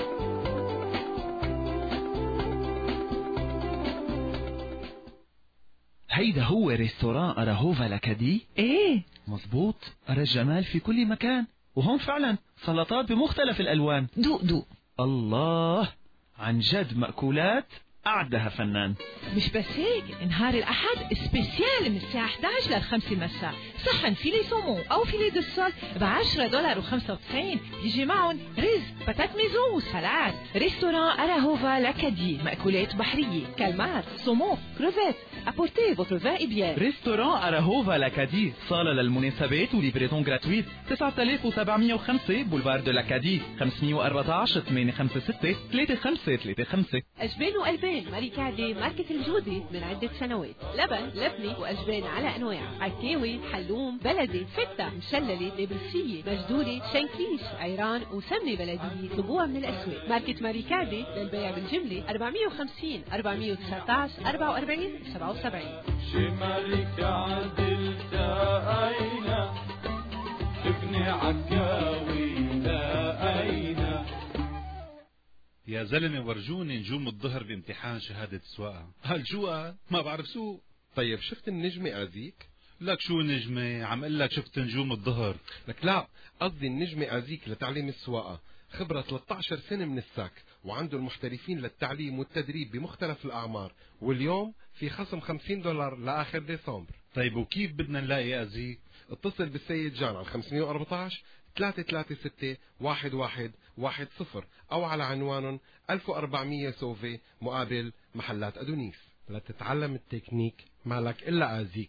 هيدا هو ريستوران أراهوفا لكادي؟ ايه مزبوط، أرى الجمال في كل مكان، وهون فعلا سلطات بمختلف الألوان. دوق دوق. الله، عن جد مأكولات أعدها فنان. مش بس هيك، نهار الأحد سبيسيال من الساعة إحدى عشر للخمسة مساء، صحن فيلي سومو أو فيلي دسول بعشرة دولار وخمسة وتسعين، يجي معهم رز بطاط ميزو وسلاد. ريستوران أراهوفا لكادي، مأكولات بحرية، كالمار، سومو، كروفيت. apportez votre vin et bière. ريستوران أراهوفا لكادي، صالة للمناسبات وليبريتون جراتويت، تسعة آلاف وسبعمية وخمسة بولفار دو لكادي، خمسمية وأربعة عشر ثمانية خمسة ستة ثلاثة خمسة ثلاثة خمسة. أجبان وألبان ماركة عدي ماركة الجودة من عدة سنوات، لبن لبني وأجبان على أنواع، عكاوي، حلوم، بلدي، فتة، مشللة، نابلسية، مجدولة، شنكليش، عيران وسمنة بلدية. طلبوها من الأسواق. ماركة ماركة عدي للبيع بالجملة أربعمية وخمسين أربعمية وتسعة عشر أربعة وأربعين سبعة وسبعين. شمالك عدل تأينا شفني عكاوي لأينا. يا زلمة ورجوني نجوم الظهر بامتحان شهادة السواقة. هالجوقة ما بعرف سوق. طيب شفت النجمة أزيك؟ لك شو نجمة؟ عم قل لك شفت نجوم الظهر. لك لا، قصدي النجمة أزيك لتعليم السواقة، خبرة ثلاثة عشر سنة من الساك، وعنده المحترفين للتعليم والتدريب بمختلف الأعمار، واليوم في خصم خمسين دولار لآخر ديسمبر. طيب وكيف بدنا نلاقي أزيك؟ اتصل بالسيد جان على خمسمية وأربعة عشر ثلاثة ثلاثة ستة واحد واحد واحد صفر أو على عنوان ألف وأربعمية سوفي مقابل محلات أدونيس. لتتعلم التكنيك مالك إلا أزيك.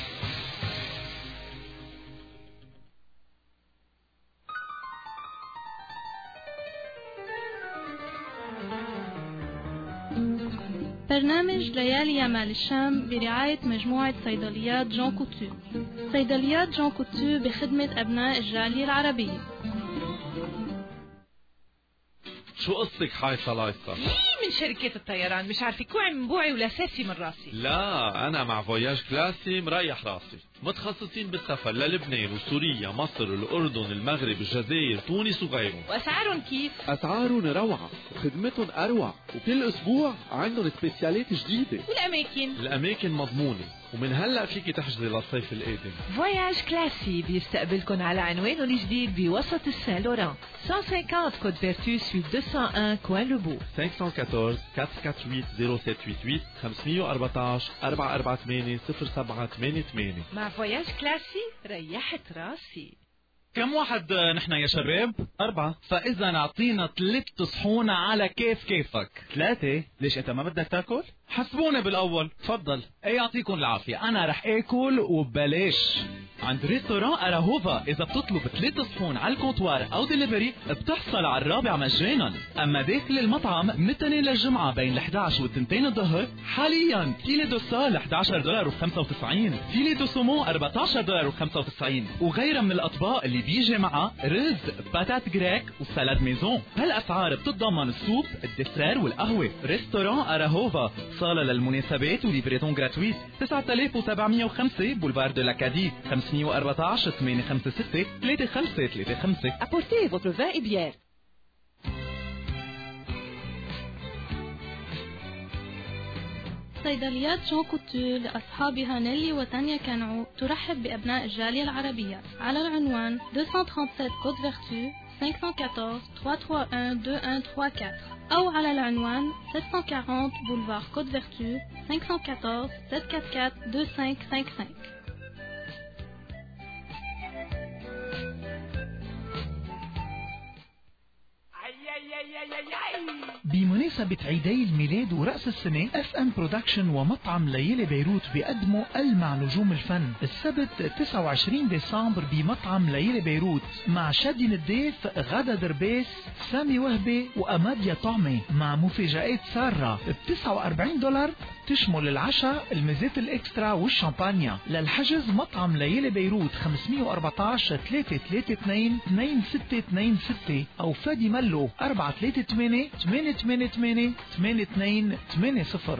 برنامج ليالي يمال الشام برعاية مجموعة صيدليات جون كوتو. صيدليات جون كوتو بخدمة أبناء الجالية العربية. شو قصتك حايصة لايصة؟ من شركة الطيران مش عارفة كوعي من بوعي ولا ساسي من راسي. لا أنا مع فواياج كلاسي مريح راسي، متخصصين بالسفر للبنان وسوريا مصر الأردن المغرب الجزائر تونس وغيرهم. وأسعارهم كيف؟ أسعارهم روعة وخدمتهم أروع، وكل أسبوع عندهم سبيسيالات جديدة. والأماكن؟ الأماكن مضمونة، ومن هلأ فيكي تحجزي للصيف القادم. فواياج كلاسي بيستقبلكم على عنوانه الجديد بوسط السان لوران، مئة وخمسين كود فيرتو سويت مئتين وواحد كوين لوبو. خمسة واحد أربعة أربعة ثمانية صفر صفر سبعة ثمانية ثمانية خمسمية وأربعة عشر أربعة أربعة ثمانية صفر سبعة ثمانية ثمانية. مع فواياج كلاسي ريحت راسي. كم واحد نحن يا شباب؟ أربعة. فإذا نعطينا ثلاث صحون على كيف كيفك. ثلاثة؟ ليش أنت ما بدك تاكل؟ حسبوني بالأول. تفضل. أي يعطيكم العافية، أنا رح آكل وببلاش. عند ريستوران أراهوفا إذا بتطلب ثلاث صحون على الكونتوار أو ديليفري بتحصل على الرابع مجانا. أما داخل المطعم من الاثنين للجمعة بين الإحدى عشر والثنتين الظهر حاليا فيلي دو سال إحدى عشر دولار وخمسة وتسعين، فيلي دو سومو أربعة عشر دولار وخمسة وتسعين، وغيرها من الأطباق اللي بيجي معها رز باتات جريك وسلاد ميزون. هالأسعار بتتضمن السوب الدسر والقهوة. ريستوران أراهوفا، صالة للمناسبات وليبريتون جراتويت، تسعة آلاف وسبعمية وخمسة بولفار دو لكادي، خمسمية وأربعة عشر ثمانية خمسة ستة ثلاثة خمسة ثلاثة خمسة. apportez votre vin et bière. صيدليات جون كوتو لأصحابها نيلي وتانيا كانعو ترحب بأبناء الجالية العربية على العنوان مئتين وسبعة وثلاثين كود فيرتو خمسة أربعة واحد ثلاثة واحد واحد اثنين واحد ثلاثة أربعة أو على العنوان سبعمية وأربعين بولفار كود فيرتو خمسة أربعة واحد سبعة أربعة أربعة اثنين خمسة خمسة خمسة. بمناسبة عيدي الميلاد ورأس السنة اف ام برودكشن ومطعم ليالي بيروت بيقدموا ألمع نجوم الفن السبت تسعة وعشرين ديسمبر بمطعم ليالي بيروت مع شادي الضيف، غدا دربيس، سامي وهبي وأماديا طعمي مع مفاجآت سارة ب تسعة وأربعين دولار تشمل العشاء، المزيت الاكسترا والشامبانيا. للحجز مطعم ليالي بيروت خمسمية وأربعتاشر ثلاثة ثلاثة اثنين اثنين ستة اثنين ستة أو فادي ملو أربعة ثلاثة ثمانية ثمانية ثمانية ثمانية ثمانية اثنين ثمانية صفر.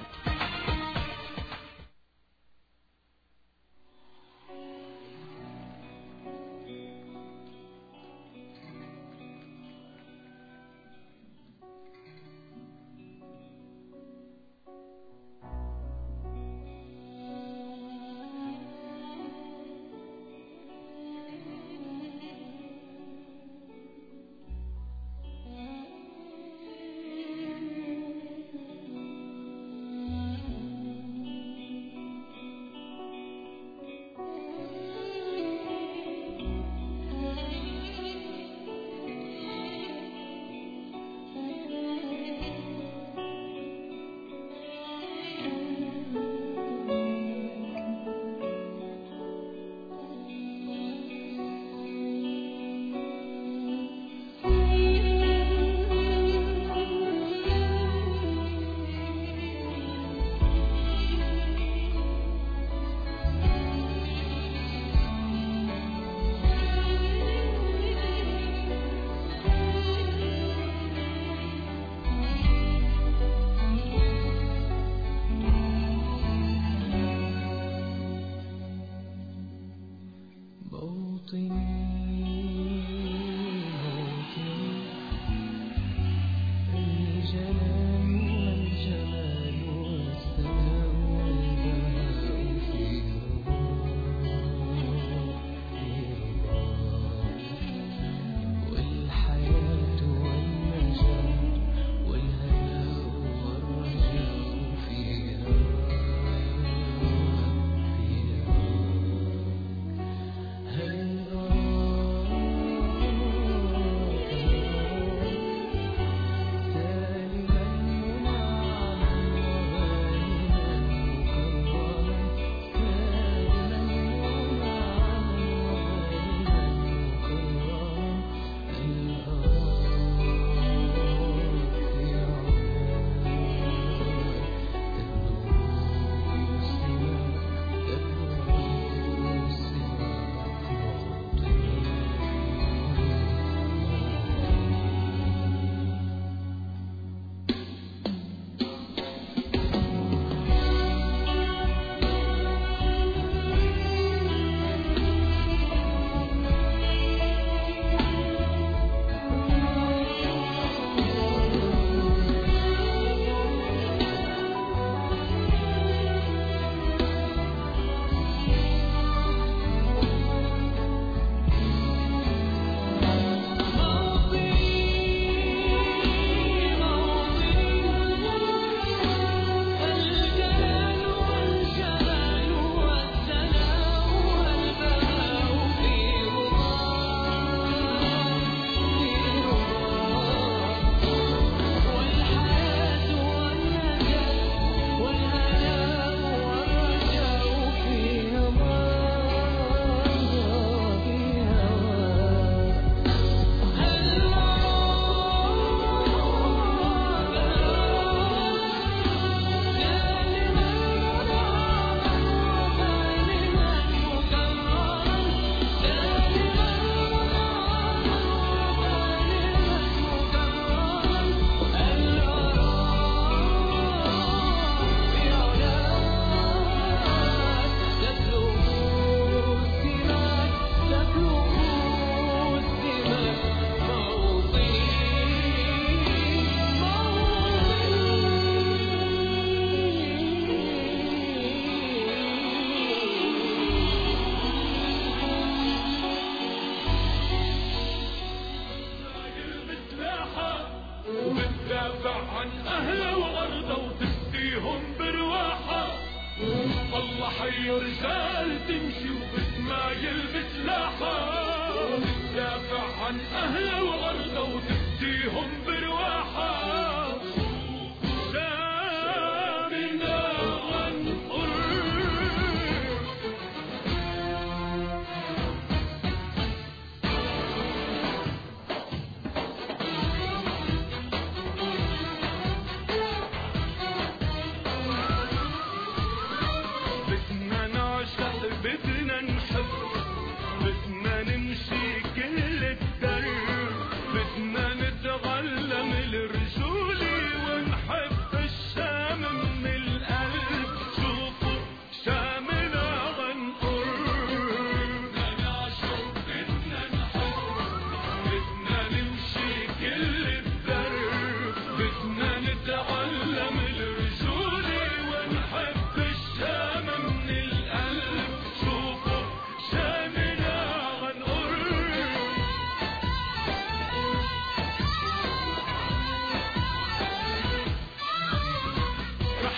حي رجال تمشي وبتمايل بسلاحها، تدافع عن أهلها وأرضها وتفديهم برواحها.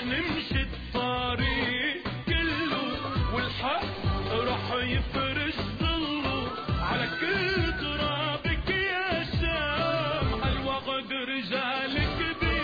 نمشي الطريق كله والحق رح يفرش ظله على كل ترابك يا شام على الوغد رجالك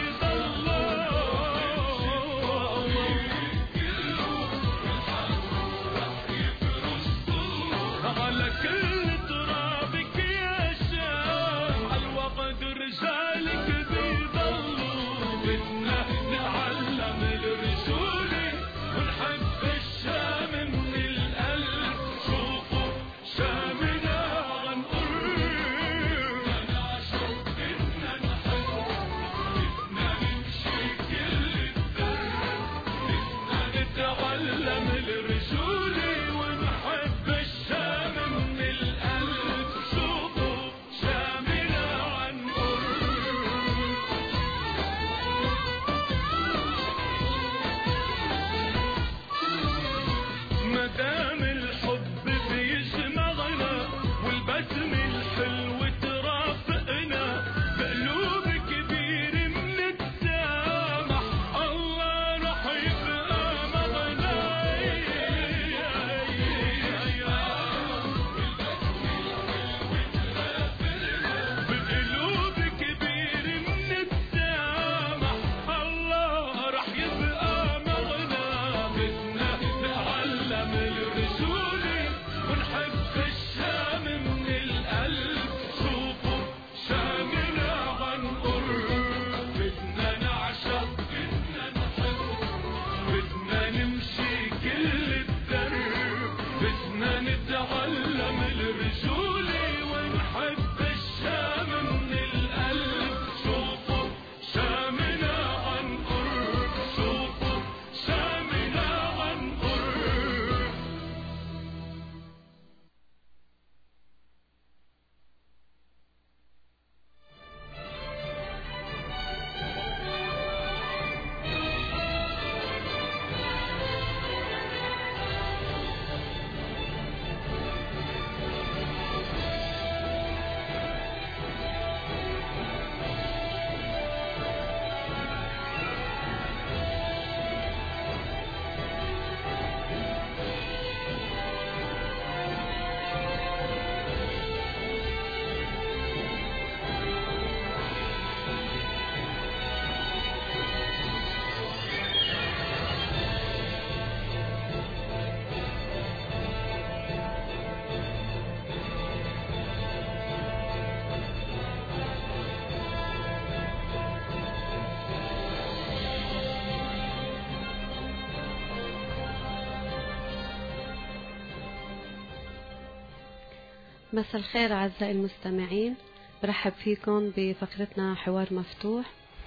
مساء الخير أعزائي المستمعين، برحب فيكم بفقرتنا حوار مفتوح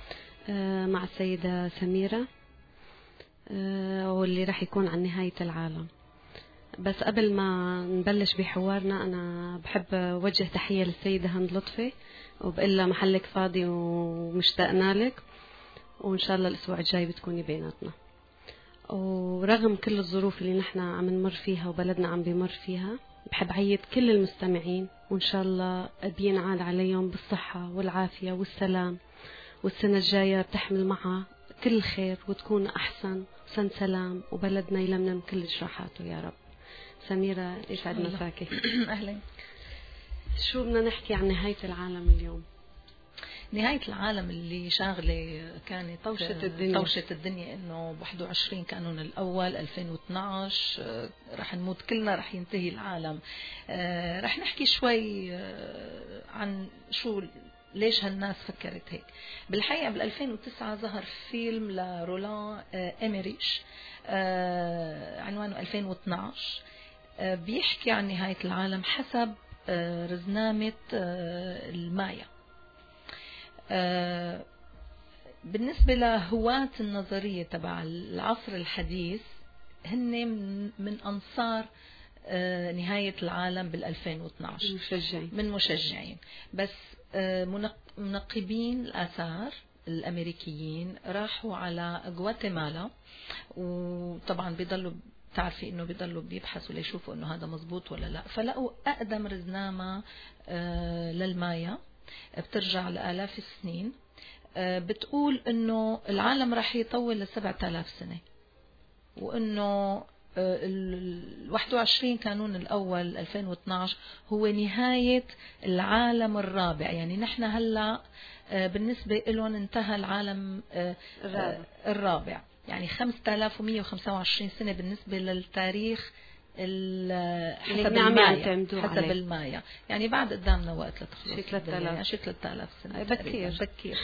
مع السيدة سميرة واللي راح يكون عن نهاية العالم. بس قبل ما نبلش بحوارنا أنا بحب وجه تحية للسيدة هند لطفي وبقول لها محلك فاضي ومشتاقنا لك، وإن شاء الله الأسبوع الجاي بتكوني بيناتنا. ورغم كل الظروف اللي نحن عم نمر فيها وبلدنا عم بيمر فيها، بحب عيد كل المستمعين وإن شاء الله بينعاد عليهم بالصحة والعافية والسلام، والسنة الجاية بتحمل معها كل خير وتكون أحسن سنة سلام وبلدنا يلملم كل جراحاته يا رب. سميرة يسعد مساكي. أهلا. شو بدنا نحكي عن نهاية العالم اليوم؟ نهاية العالم اللي شاغلة كانت طوشة الدنيا طوشة الدنيا إنه ب واحد وعشرين كانون الأول ألفين واثناعش رح نموت كلنا، رح ينتهي العالم. رح نحكي شوي عن شو ليش هالناس فكرت هيك. بالحقيقة بال ألفين وتسعة ظهر فيلم لرولان إيميريش عنوانه ألفين واثنعش، بيحكي عن نهاية العالم حسب رزنامة المايا. بالنسبة لهواة النظرية تبع العصر الحديث هن من أنصار نهاية العالم بالألفين واثنعش، مشجعين. من مشجعين. بس منقبين الآثار الأمريكيين راحوا على غواتيمالا، وطبعا بيضلوا تعرفي انه بيضلوا بيبحثوا ليشوفوا انه هذا مزبوط ولا لا، فلقوا اقدم رزنامة للمايا بترجع لآلاف السنين، بتقول انه العالم راح يطول لسبعة آلاف سنة، وانه ال واحد وعشرين كانون الأول ألفين واثناشر هو نهاية العالم الرابع. يعني نحن هلأ بالنسبة لهم انتهى العالم الرابع، يعني خمسة آلاف ومئة وخمسة وعشرين سنة بالنسبة للتاريخ حسب المايا حسب المايا يعني بعد قدامنا وقت لتخلص شي ثلاثة آلاف شي ثلاثة آلاف سنة بكير بكير.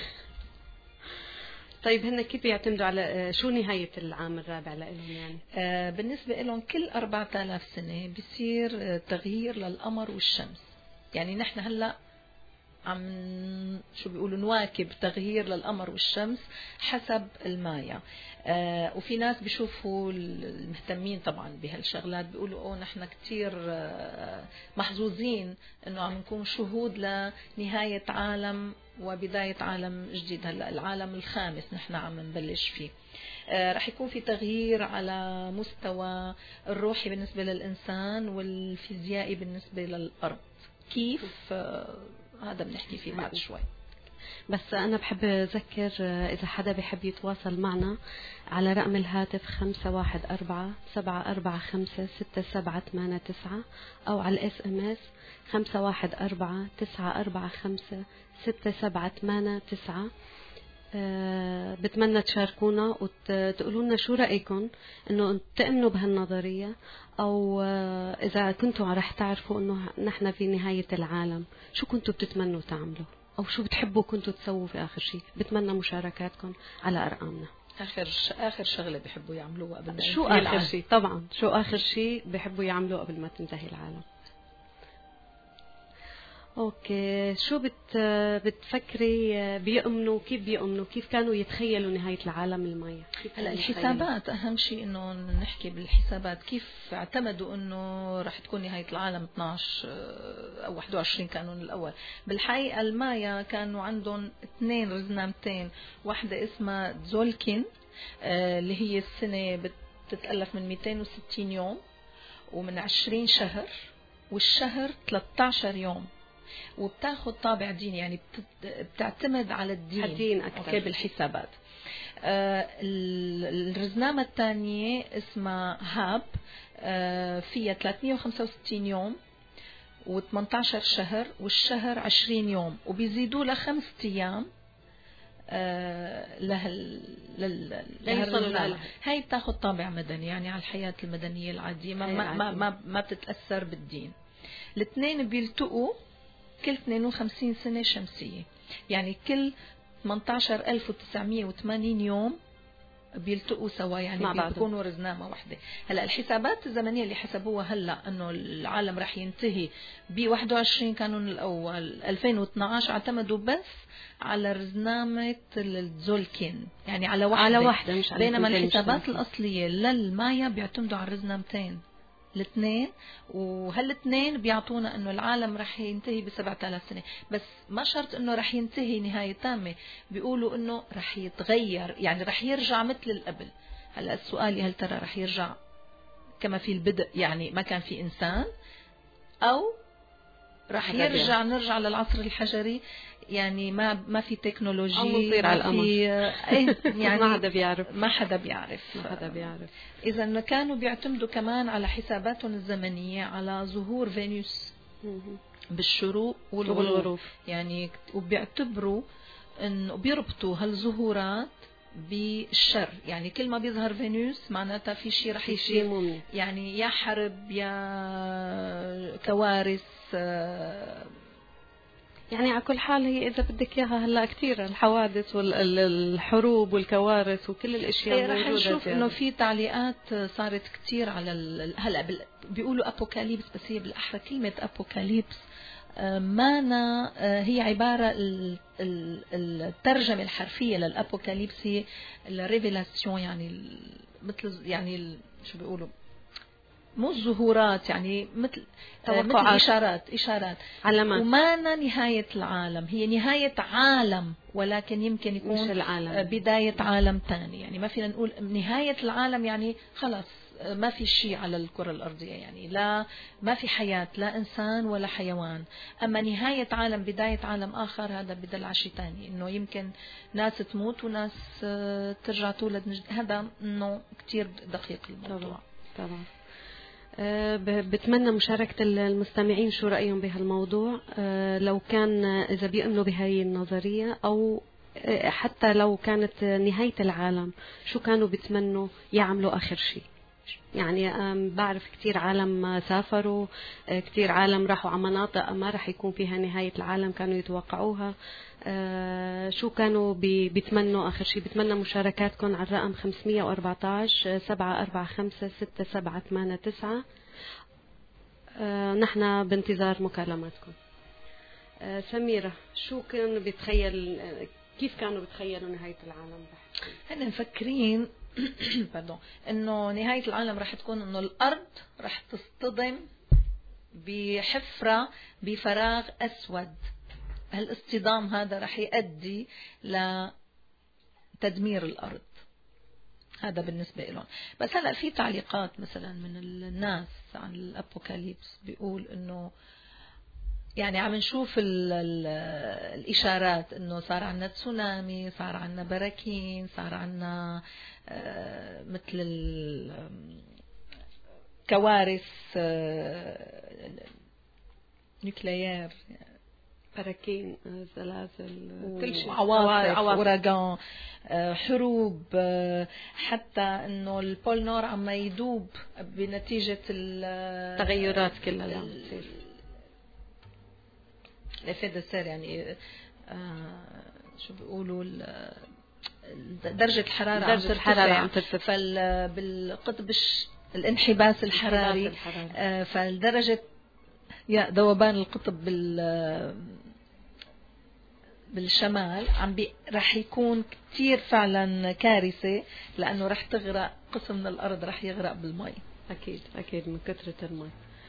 طيب هن كيف بيعتمدوا على شو نهاية العام الرابع لهم يعني؟ آه بالنسبة لهم كل أربعة آلاف سنة بيصير تغيير للقمر والشمس. يعني نحن هلأ عم شو بيقولوا نواكب تغيير للقمر والشمس حسب المايا. آه وفي ناس بيشوفوا المهتمين طبعا بهالشغلات بيقولوا اوه نحن كتير آه محظوظين انه عم نكون شهود لنهاية عالم وبداية عالم جديد. هلا العالم الخامس نحن عم نبلش فيه. آه رح يكون في تغيير على مستوى الروحي بالنسبة للإنسان والفيزيائي بالنسبة للأرض. كيف آه هذا بنحكي فيه بعد شوي. بس أنا بحب أذكر إذا حدا بحب يتواصل معنا على رقم الهاتف خمسة واحد أربعة سبعة أربعة خمسة ستة سبعة ثمانية تسعة أو على الإس إم إس خمسة واحد أربعة تسعة أربعة خمسة ستة سبعة ثمانية تسعة. أه بتمنى تشاركونا وتقولوا لنا شو رأيكم إنه تؤمنوا بهالنظرية أو أه إذا كنتوا رح تعرفوا إنه نحن في نهاية العالم شو كنتوا بتتمنوا تعملوا أو شو بتحبوا كنتوا تسووا في آخر شيء. بتمنى مشاركاتكم على أرقامنا. آخر آخر شغلة بيحبوا يعملوها قبل ما شو آخر شيء؟ طبعا شو آخر شيء بيحبوا يعملوه قبل ما تنتهي العالم؟ اوكي شو بت بتفكري بيؤمنوا كيف بيؤمنوا كيف كانوا يتخيلوا نهاية العالم المايا؟ هلا الحسابات اهم شيء انه نحكي بالحسابات كيف اعتمدوا انه راح تكون نهاية العالم اثناشر او واحد وعشرين كانون الاول. بالحقيقة المايا كانوا عندهم اثنين رزنامتين، واحدة اسمها زولكين اللي هي السنة بتتألف من مئتين وستين يوم ومن عشرين شهر، والشهر ثلاثة عشر يوم، وبتاخد طابع ديني يعني بتعتمد على الدين, الدين أكثر. أوكي بالحسابات. آه الرزنامة الثانية اسمها هاب آه فيها ثلاثمئة وخمسة وستين يوم و18 شهر، والشهر عشرين يوم، وبيزيدوا له خمسة أيام آه لهال لل لهال هاي بتاخد طابع مدني يعني على الحياة المدنية العادية ما ما, ما ما ما بتتأثر بالدين. الاثنين بيلتقوا كل اثنين وخمسين سنة شمسية، يعني كل ثمانية عشر ألف وتسعمئة وثمانين يوم بيلتقوا سوا، يعني بيكونوا رزنامة واحدة. هلا الحسابات الزمنية اللي حسبوها هلا انه العالم رح ينتهي ب واحد وعشرين كانون الاول ألفين واثناشر اعتمدوا بس على رزنامة الزولكين، يعني على واحدة على واحدة مش على بينما الحسابات الأصلية للمايا بيعتمدوا على الرزنامتين الاثنين، وهالاثنين بيعطونا انه العالم رح ينتهي بسبعة آلاف سنة. بس ما شرط انه رح ينتهي نهاية تامة، بيقولوا انه رح يتغير، يعني رح يرجع مثل القبل. هلا السؤال هل ترى رح يرجع كما في البدء يعني ما كان في انسان، او رح يرجع نرجع للعصر الحجري يعني ما ما في تكنولوجيا أو نطير على القمر يعني ما حدا بيعرف ما حدا بيعرف ما حدا بيعرف. إذا كانوا بيعتمدوا كمان على حساباتهم الزمنية على ظهور فينوس بالشروق والغروب، يعني وبيعتبروا إنه بيربطوا هالظهورات بالشر، يعني كل ما بيظهر فينوس معناتها في شيء رح يصير، يعني يا حرب يا كوارث. يعني على كل حال هي إذا بدك إياها هلا كثير الحوادث والحروب والكوارث وكل الأشياء موجودة. رح نشوف إنه في تعليقات صارت كثير على هلا بيقولوا أبوكاليبس، بس هي بالأحرى كلمة أبوكاليبس مانا هي عبارة الترجمة الحرفية للأبوكاليبس هي الريفيلاسيون، يعني مثل يعني شو بيقولوا مو الظهورات، يعني مثل توقعات، مثل إشارات إشارات علامات. ومانا نهاية العالم، هي نهاية عالم ولكن يمكن يكون مش العالم. بداية عالم ثاني، يعني ما فينا نقول نهاية العالم يعني خلاص ما في شيء على الكرة الأرضية، يعني لا ما في حياة لا إنسان ولا حيوان. أما نهاية عالم بداية عالم آخر هذا بدل على شيء ثاني، إنه يمكن ناس تموت وناس ترجع تولد من جديد. هذا إنه كتير دقيق الموضوع. طبعا, طبعا. أه بتمنى مشاركة المستمعين شو رأيهم بهالموضوع، أه لو كان إذا بيؤمنوا بهاي النظرية أو حتى لو كانت نهاية العالم شو كانوا بيتمنوا يعملوا آخر شيء. يعني بعرف كتير عالم سافروا، كتير عالم راحوا على مناطق ما راح يكون فيها نهاية العالم كانوا يتوقعوها. أه شو كانوا بيتمنوا آخر شيء؟ بتمنى مشاركاتكم على الرقم خمسمية وأربعة عشر سبعة أربعة خمسة ستة سبعة ثمانية تسعة. أه نحن بانتظار مكالماتكم. أه سميرة، شو كانوا بيتخيل كيف كانوا بتخيلوا نهاية العالم؟ هن مفكرين pardon انه نهاية العالم راح تكون انه الارض راح تصطدم بحفرة بفراغ اسود. هالاصطدام هذا راح يؤدي لتدمير الارض. هذا بالنسبة لهم. بس هلا في تعليقات مثلا من الناس عن الابوكاليبس بيقول انه يعني عم نشوف ال ال الإشارات إنه صار عنا تسونامي، صار عنا براكين، صار عنا آه مثل الكوارث آه نيوكليير، براكين، زلازل، كل شيء، عواصف، أوراغان، آه حروب، آه حتى إنه البول نور عم يدوب بنتيجة التغيرات كلها اللي عم تصير. لفيد السير يعني آه شو بيقولوا درجة الحرارة درجة الحرارة عم ترتفع، فبالقطب الانحباس الحراري آه فالدرجة يا ذوبان القطب بال بالشمال عم بي راح يكون كتير فعلا كارثة، لأنه راح تغرق قسم من الأرض، راح يغرق بالماء. أكيد أكيد من كثرة الماء.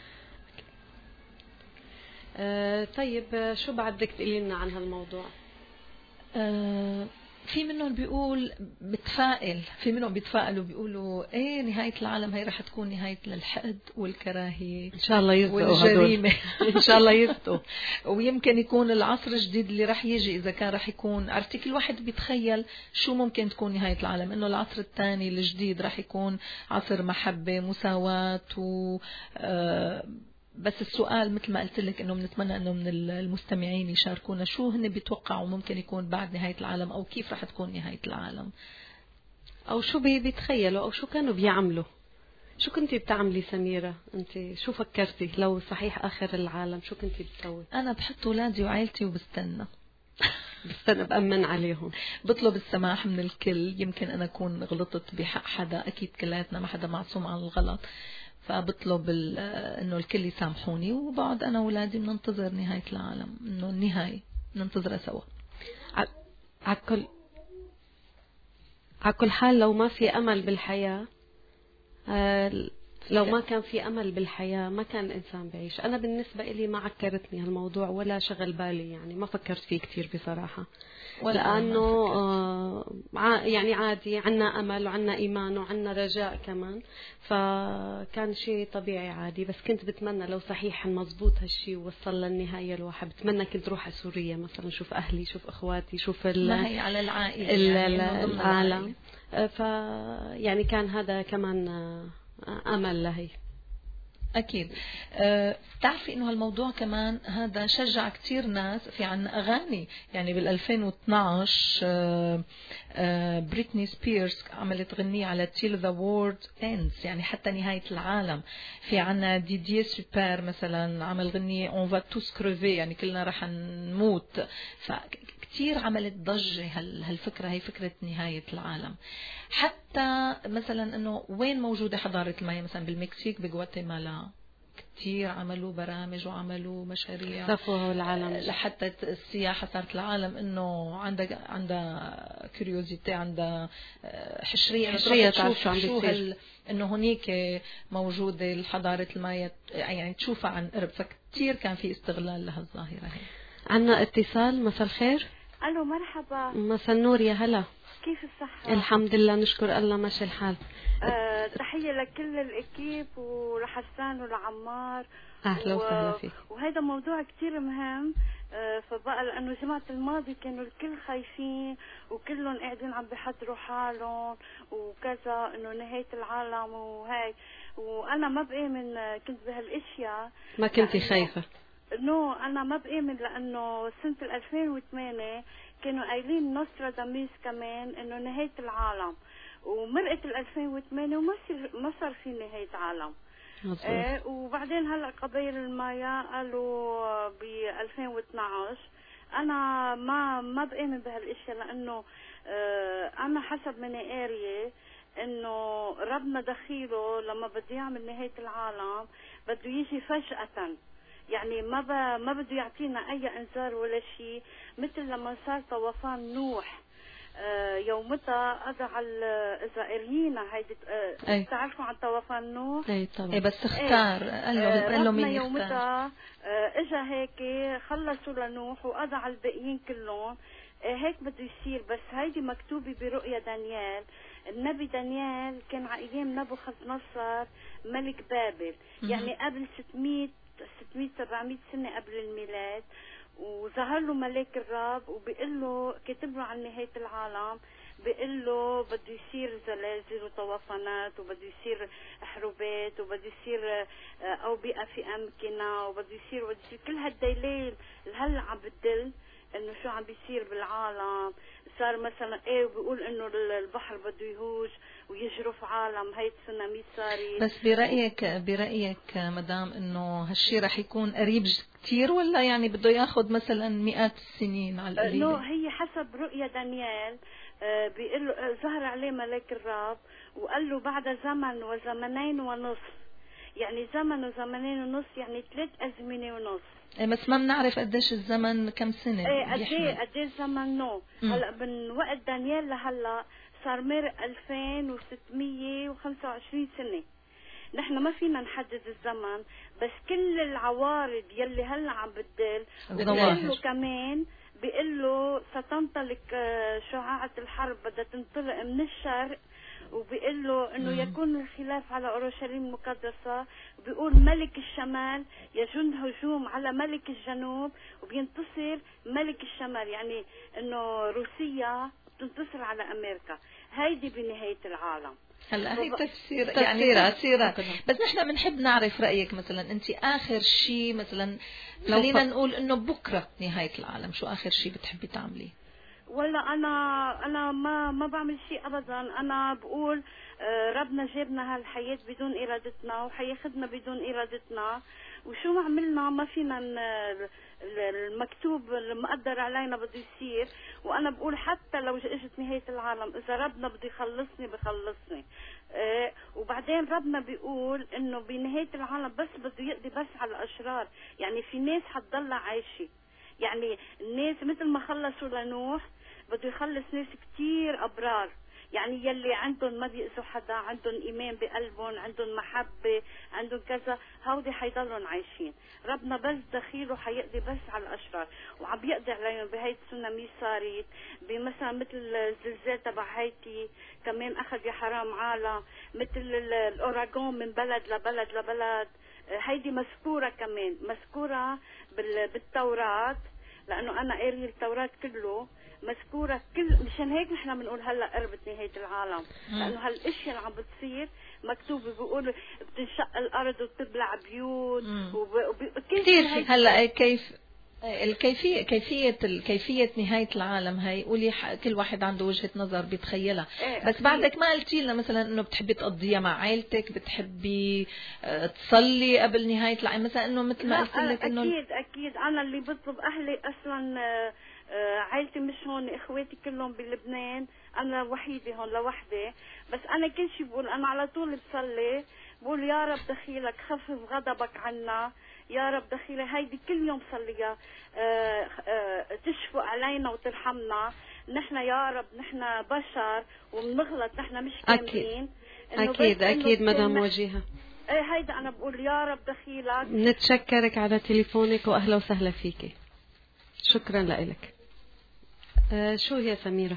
آه طيب شو بعد بدك تقولي لنا عن هالموضوع؟ آه في منهم بيقول بتفائل، في منهم بيتفائلوا بيقولوا ايه نهاية العالم هي رح تكون نهاية للحقد والكراهية ان شاء الله يزدوا والجريمة ان شاء الله يزدوا. ويمكن يكون العصر الجديد اللي رح يجي اذا كان رح يكون، عرفتي كل واحد بيتخيل شو ممكن تكون نهاية العالم، انه العصر الثاني الجديد رح يكون عصر محبة مساواة و آه بس السؤال مثل ما قلت لك انه بنتمنى انه من المستمعين يشاركونا شو هن بيتوقعوا ممكن يكون بعد نهاية العالم، او كيف رح تكون نهاية العالم، او شو بيتخيلوا، او شو كانوا بيعملوا. شو كنتي بتعملي سميرة؟ انت شو فكرتي لو صحيح اخر العالم شو كنتي بتسوي؟ انا بحط اولادي وعائلتي وبستنى بستنى بأمن عليهم، بطلب السماح من الكل. يمكن انا اكون غلطت بحق حدا، اكيد كلياتنا ما حدا معصوم عن الغلط، فبطلب انه الكل يسامحوني، وبعد انا واولادي بننتظر نهايه العالم، انه النهايه ننتظرها سوا. على كل على كل حال لو ما في امل بالحياه، لو ما كان في امل بالحياه ما كان الانسان بعيش. انا بالنسبه لي ما عكرتني هالموضوع ولا شغل بالي، يعني ما فكرت فيه كتير بصراحه، لانه آه يعني عادي، عنا امل وعنا ايمان وعنا رجاء كمان، فكان شيء طبيعي عادي. بس كنت بتمنى لو صحيح مزبوط هالشيء ووصل للنهايه الواحد، بتمنى كنت روح على سوريا مثلا، شوف اهلي، شوف اخواتي، شوف ما هي على العائله يعني العالم. ف يعني كان هذا كمان امل لهي. أكيد. أه تعرفي إنه هالموضوع كمان هذا شجع كتير ناس. في عنا أغاني يعني بال ألفين واثناشر أه أه بريتني سبيرز عملت غنية على Till the World Ends، يعني حتى نهاية العالم. في عنا ديدييه سوبر مثلا عمل غنية On va tous crever، يعني كلنا رح نموت. فكتير عملت ضجة هالفكرة، هي فكرة نهاية العالم. حتى مثلا انه وين موجودة حضارة المايا، مثلا بالمكسيك بغواتيمالا كتير عملوا برامج وعملوا مشاريع صفوا العالم لحتى السياحة صارت العالم انه عندها عندها كيوريوزيتي، عندها حشرية حشرية تشوف شو عم بيصير، انه هنيك موجودة حضارة المايا، يعني تشوفها عن قرب. فكتير كان في استغلال لهالظاهرة هي. عنا اتصال، مساء الخير. الو مرحبا. مساء النور يا هلا. كيف الصحة؟ الحمد لله نشكر الله ماشي الحال. أه تحية لكل الإكيب ولحسان ولعمار. أهلا وسهلا فيك. وهذا موضوع كتير مهم. أه فبقى لأنه جمعة الماضي كانوا الكل خايفين وكلهم قاعدين عم بيحضروا حالهم وكذا إنه نهاية العالم وهيك، وأنا ما بآمن كنت بهالأشياء. ما كنتي خايفة؟ نو أنا ما بآمن لأنه سنة ألفين وثمانية كانوا قايلين نوستراداموس كمان إنه نهاية العالم، ومرقت ال ألفين وثمانية وما ما صار في نهاية عالم. ايه وبعدين هلا قبائل المايا قالوا ب ألفين واثنعش. انا ما ما بآمن بهالاشياء لانه اه انا حسب مني قاريه انه ربنا دخيله لما بده يعمل نهايه العالم بده يجي فجأة، يعني ما ب... ما بده يعطينا اي انذار ولا شيء، مثل لما صار طوفان نوح. آه يومتها قضى على اذا قرينا هيدي آه بتعرفوا عن طوفان نوح؟ اي طبعا. اي بس اختار قال له قال له مين يختار. يومتها آه اجى هيك خلصوا لنوح وقضى على الباقيين كلهم. آه هيك بده يصير، بس هيدي مكتوبه برؤيا دانيال. النبي دانيال كان على ايام نبوخذ نصر ملك بابل، يعني قبل ستمية ستمية سبعمية سنه قبل الميلاد، وظهر له ملاك الرب وبيقول له كاتب له عن نهايه العالم، بيقول له بده يصير زلازل وطوفانات وبده يصير حروبات وبده يصير اوبئه في امكنه وبده يصير وبده يصير كل هالدليل هلا عم بتدل انه شو عم بيصير بالعالم. صار مثلا ايه وبيقول انه البحر بده يهوج ويجرف عالم، هي التسونامي صارت. بس برايك برايك مدام انه هالشيء رح يكون قريب كثير ولا يعني بده ياخذ مثلا مئات السنين على القليله؟ لا هي حسب رؤيا دانيال. آه بيقول له ظهر عليه ملاك الرب وقال له بعد زمن وزمنين ونصف، يعني زمن وزمنين ونص يعني ثلاث ازمنه ونص. ايه بس ما بنعرف قديش الزمن كم سنه. ايه قد ايه قد ايه الزمن نو. هلا من وقت دانيال لهلا صار مرق ألفين وستمية وخمسة وعشرين سنه. نحن ما فينا نحدد الزمن، بس كل العوارض يلي هلا عم بتدل وبيقول له كمان بيقول له ستنطلق شعاعة الحرب بدها تنطلق من الشرق، وبيقول له انه يكون الخلاف على اورشليم المقدسه، وبيقول ملك الشمال يجند هجوم على ملك الجنوب وبينتصر ملك الشمال، يعني انه روسيا تنتصر على امريكا. هيدي بنهايه العالم. هلا هي تفسير يعني تفسيرات، بس نحن بنحب نعرف رايك. مثلا انت اخر شيء مثلا خلينا نقول انه بكره نهايه العالم، شو اخر شيء بتحبي تعمليه؟ ولا انا انا ما ما بعمل شيء ابدا. انا بقول ربنا جابنا هالحياه بدون ارادتنا وحياخدنا بدون ارادتنا، وشو ما عملنا ما فينا المكتوب المقدر علينا بده يصير. وانا بقول حتى لو اجت نهايه العالم اذا ربنا بده يخلصني بخلصني. آه وبعدين ربنا بيقول انه بنهايه العالم بس بده يقضي بس على الاشرار، يعني في ناس حتضلها عايشه، يعني الناس مثل ما خلصوا لنوح بده يخلص ناس كتير أبرار، يعني يلي عندهم ما بيأذوا حدا، عندهم إيمان بقلبهم، عندهم محبة، عندهم كذا، هودي حيضلهم عايشين. ربنا بس دخيله حيقضي بس على الأشرار، وعم بيقضي عليهم. بهي التسونامي صارت بمثلا مثل الزلزال تبع هايتي كمان أخذ يا حرام عالم، مثل الأوراغون من بلد لبلد لبلد. هيدي مذكورة كمان مذكورة بالتوراة، لأنه أنا قاري التوراة كله مذكورة كل. مشان هيك نحن بنقول هلا قربت نهاية العالم، لأنه هالاشياء اللي عم بتصير مكتوب بيقول بتنشق الأرض وبتبلع بيوت كثير. هلا كيف الكيفية كيفية كيفية نهاية العالم هاي قولي كل واحد عنده وجهة نظر بيتخيلها. إيه بس بعدك ما قلتي لنا مثلا انه بتحبي تقضيها مع عائلتك، بتحبي تصلي قبل نهاية العالم مثلا، انه مثل ما قلت لك انه اكيد اكيد انا اللي بطلب اهلي اصلا عائلتي مش هون، اخواتي كلهم بلبنان، انا وحيده هون لوحدي. بس انا كل شيء بقول انا على طول بصلي بقول يا رب دخيلك خفف غضبك عنا، يا رب دخيلي. هيدي كل يوم صليها آه آه تشفق علينا وترحمنا. نحن يا رب نحن بشر وبنغلط، نحن مش كاملين. اكيد اكيد مدام وجيهة. ايه هيدا انا بقول يا رب دخيلك. نتشكرك على تليفونك واهلا وسهلا فيكي، شكرا لك. آه شو هي سميرة؟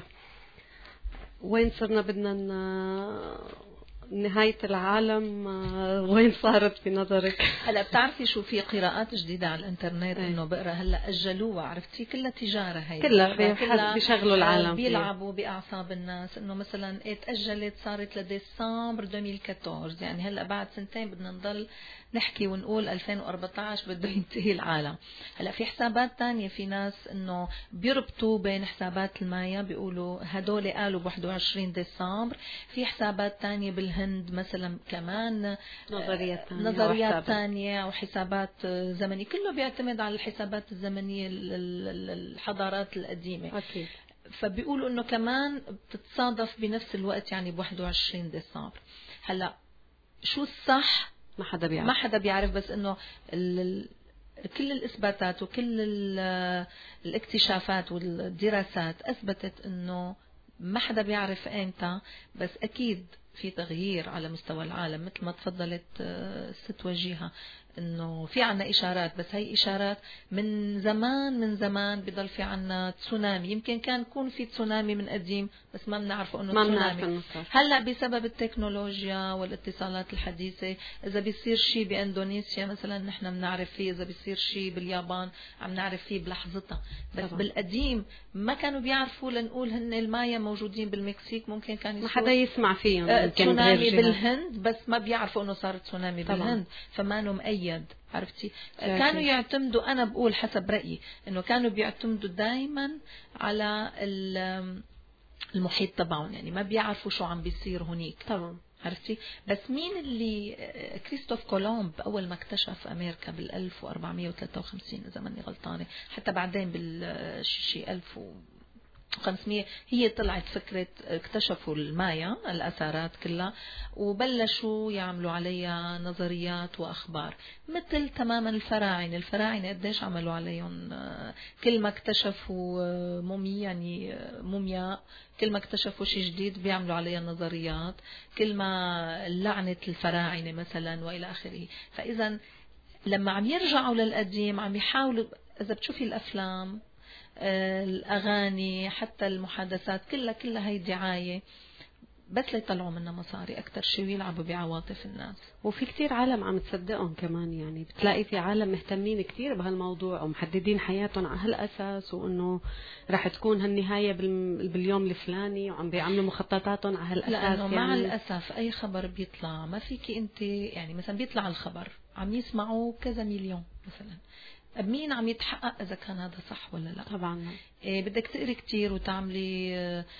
وين صرنا بدنا ن... نهاية العالم وين صارت في نظرك؟ هلا بتعرفي شو في قراءات جديدة على الانترنت انه بقرا هلا اجلوها، عرفتي كلها تجارة هي كلها بيشغلوا العالم بيلعبوا باعصاب الناس انه مثلا ايه تأجلت صارت لديسمبر ألفين وأربعطعش، يعني هلا بعد سنتين بدنا نضل نحكي ونقول ألفين وأربعطعش بده ينتهي العالم. هلا في حسابات تانية في ناس انه بيربطوا بين حسابات المايا بيقولوا هدول قالوا ب واحد وعشرين ديسمبر، في حسابات تانية بالهند مثلا كمان نظريات تانية نظريات تانية وحسابات زمنية، كله بيعتمد على الحسابات الزمنية الحضارات القديمة. أكيد. فبيقولوا انه كمان بتتصادف بنفس الوقت يعني ب واحد وعشرين ديسمبر. هلا شو الصح ما حدا بيعرف، ما حدا بيعرف، بس انه ال كل الإثباتات وكل الاكتشافات والدراسات أثبتت أنه ما حدا بيعرف إمتى، بس أكيد في تغيير على مستوى العالم مثل ما تفضلت الست وجيهة، انه في عنا اشارات، بس هي اشارات من زمان من زمان بضل في عنا تسونامي. يمكن كان يكون في تسونامي من قديم بس ما بنعرفه انه تسونامي. هلا بسبب التكنولوجيا والاتصالات الحديثه اذا بيصير شيء باندونيسيا مثلا نحن بنعرف فيه، اذا بيصير شيء باليابان عم نعرف فيه بلحظتها. بس طبعا. بالقديم ما كانوا بيعرفوا، لنقول هن المايا موجودين بالمكسيك ممكن كان ما حدا يسمع فيهم، آه تسونامي بالهند بس ما بيعرفوا انه صار تسونامي بالهند، فما انه مؤيد. عرفتي جاكي. كانوا يعتمدوا، أنا بقول حسب رأيي إنه كانوا بيعتمدوا دايما على المحيط تبعهم، يعني ما بيعرفوا شو عم بيصير هنيك. طبعا. عرفتي؟ بس مين اللي كريستوف كولومب أول ما اكتشف أمريكا بال ألف وأربعمية وثلاثة وخمسين إذا ماني غلطانة، حتى بعدين بالشي ألف وخمسمية هي طلعت فكرة، اكتشفوا المايا الأثارات كلها وبلشوا يعملوا عليها نظريات وأخبار، مثل تماما الفراعنة. الفراعنة قديش عملوا عليهم، كل ما اكتشفوا موميا يعني مومياء، كل ما اكتشفوا شيء جديد بيعملوا عليها نظريات، كل ما لعنة الفراعنة مثلا وإلى آخره. فإذا لما عم يرجعوا للقديم عم يحاولوا، إذا بتشوفي الأفلام الأغاني حتى المحادثات كلها كلها هي دعاية بس ليطلعوا منها مصاري أكتر شيء ويلعبوا بعواطف الناس. وفي كتير عالم عم تصدقهم كمان، يعني بتلاقي في عالم مهتمين كتير بهالموضوع ومحددين حياتهم على هالأساس، وأنه رح تكون هالنهاية باليوم الفلاني وعم بيعملوا مخططاتهم على هالأساس. لأنه يعني مع الأسف أي خبر بيطلع ما فيكي أنت، يعني مثلا بيطلع الخبر عم يسمعوا كذا مليون مثلا، مين عم يتحقق إذا كان هذا صح ولا لا؟ طبعا. إيه بدك تقري كتير وتعملي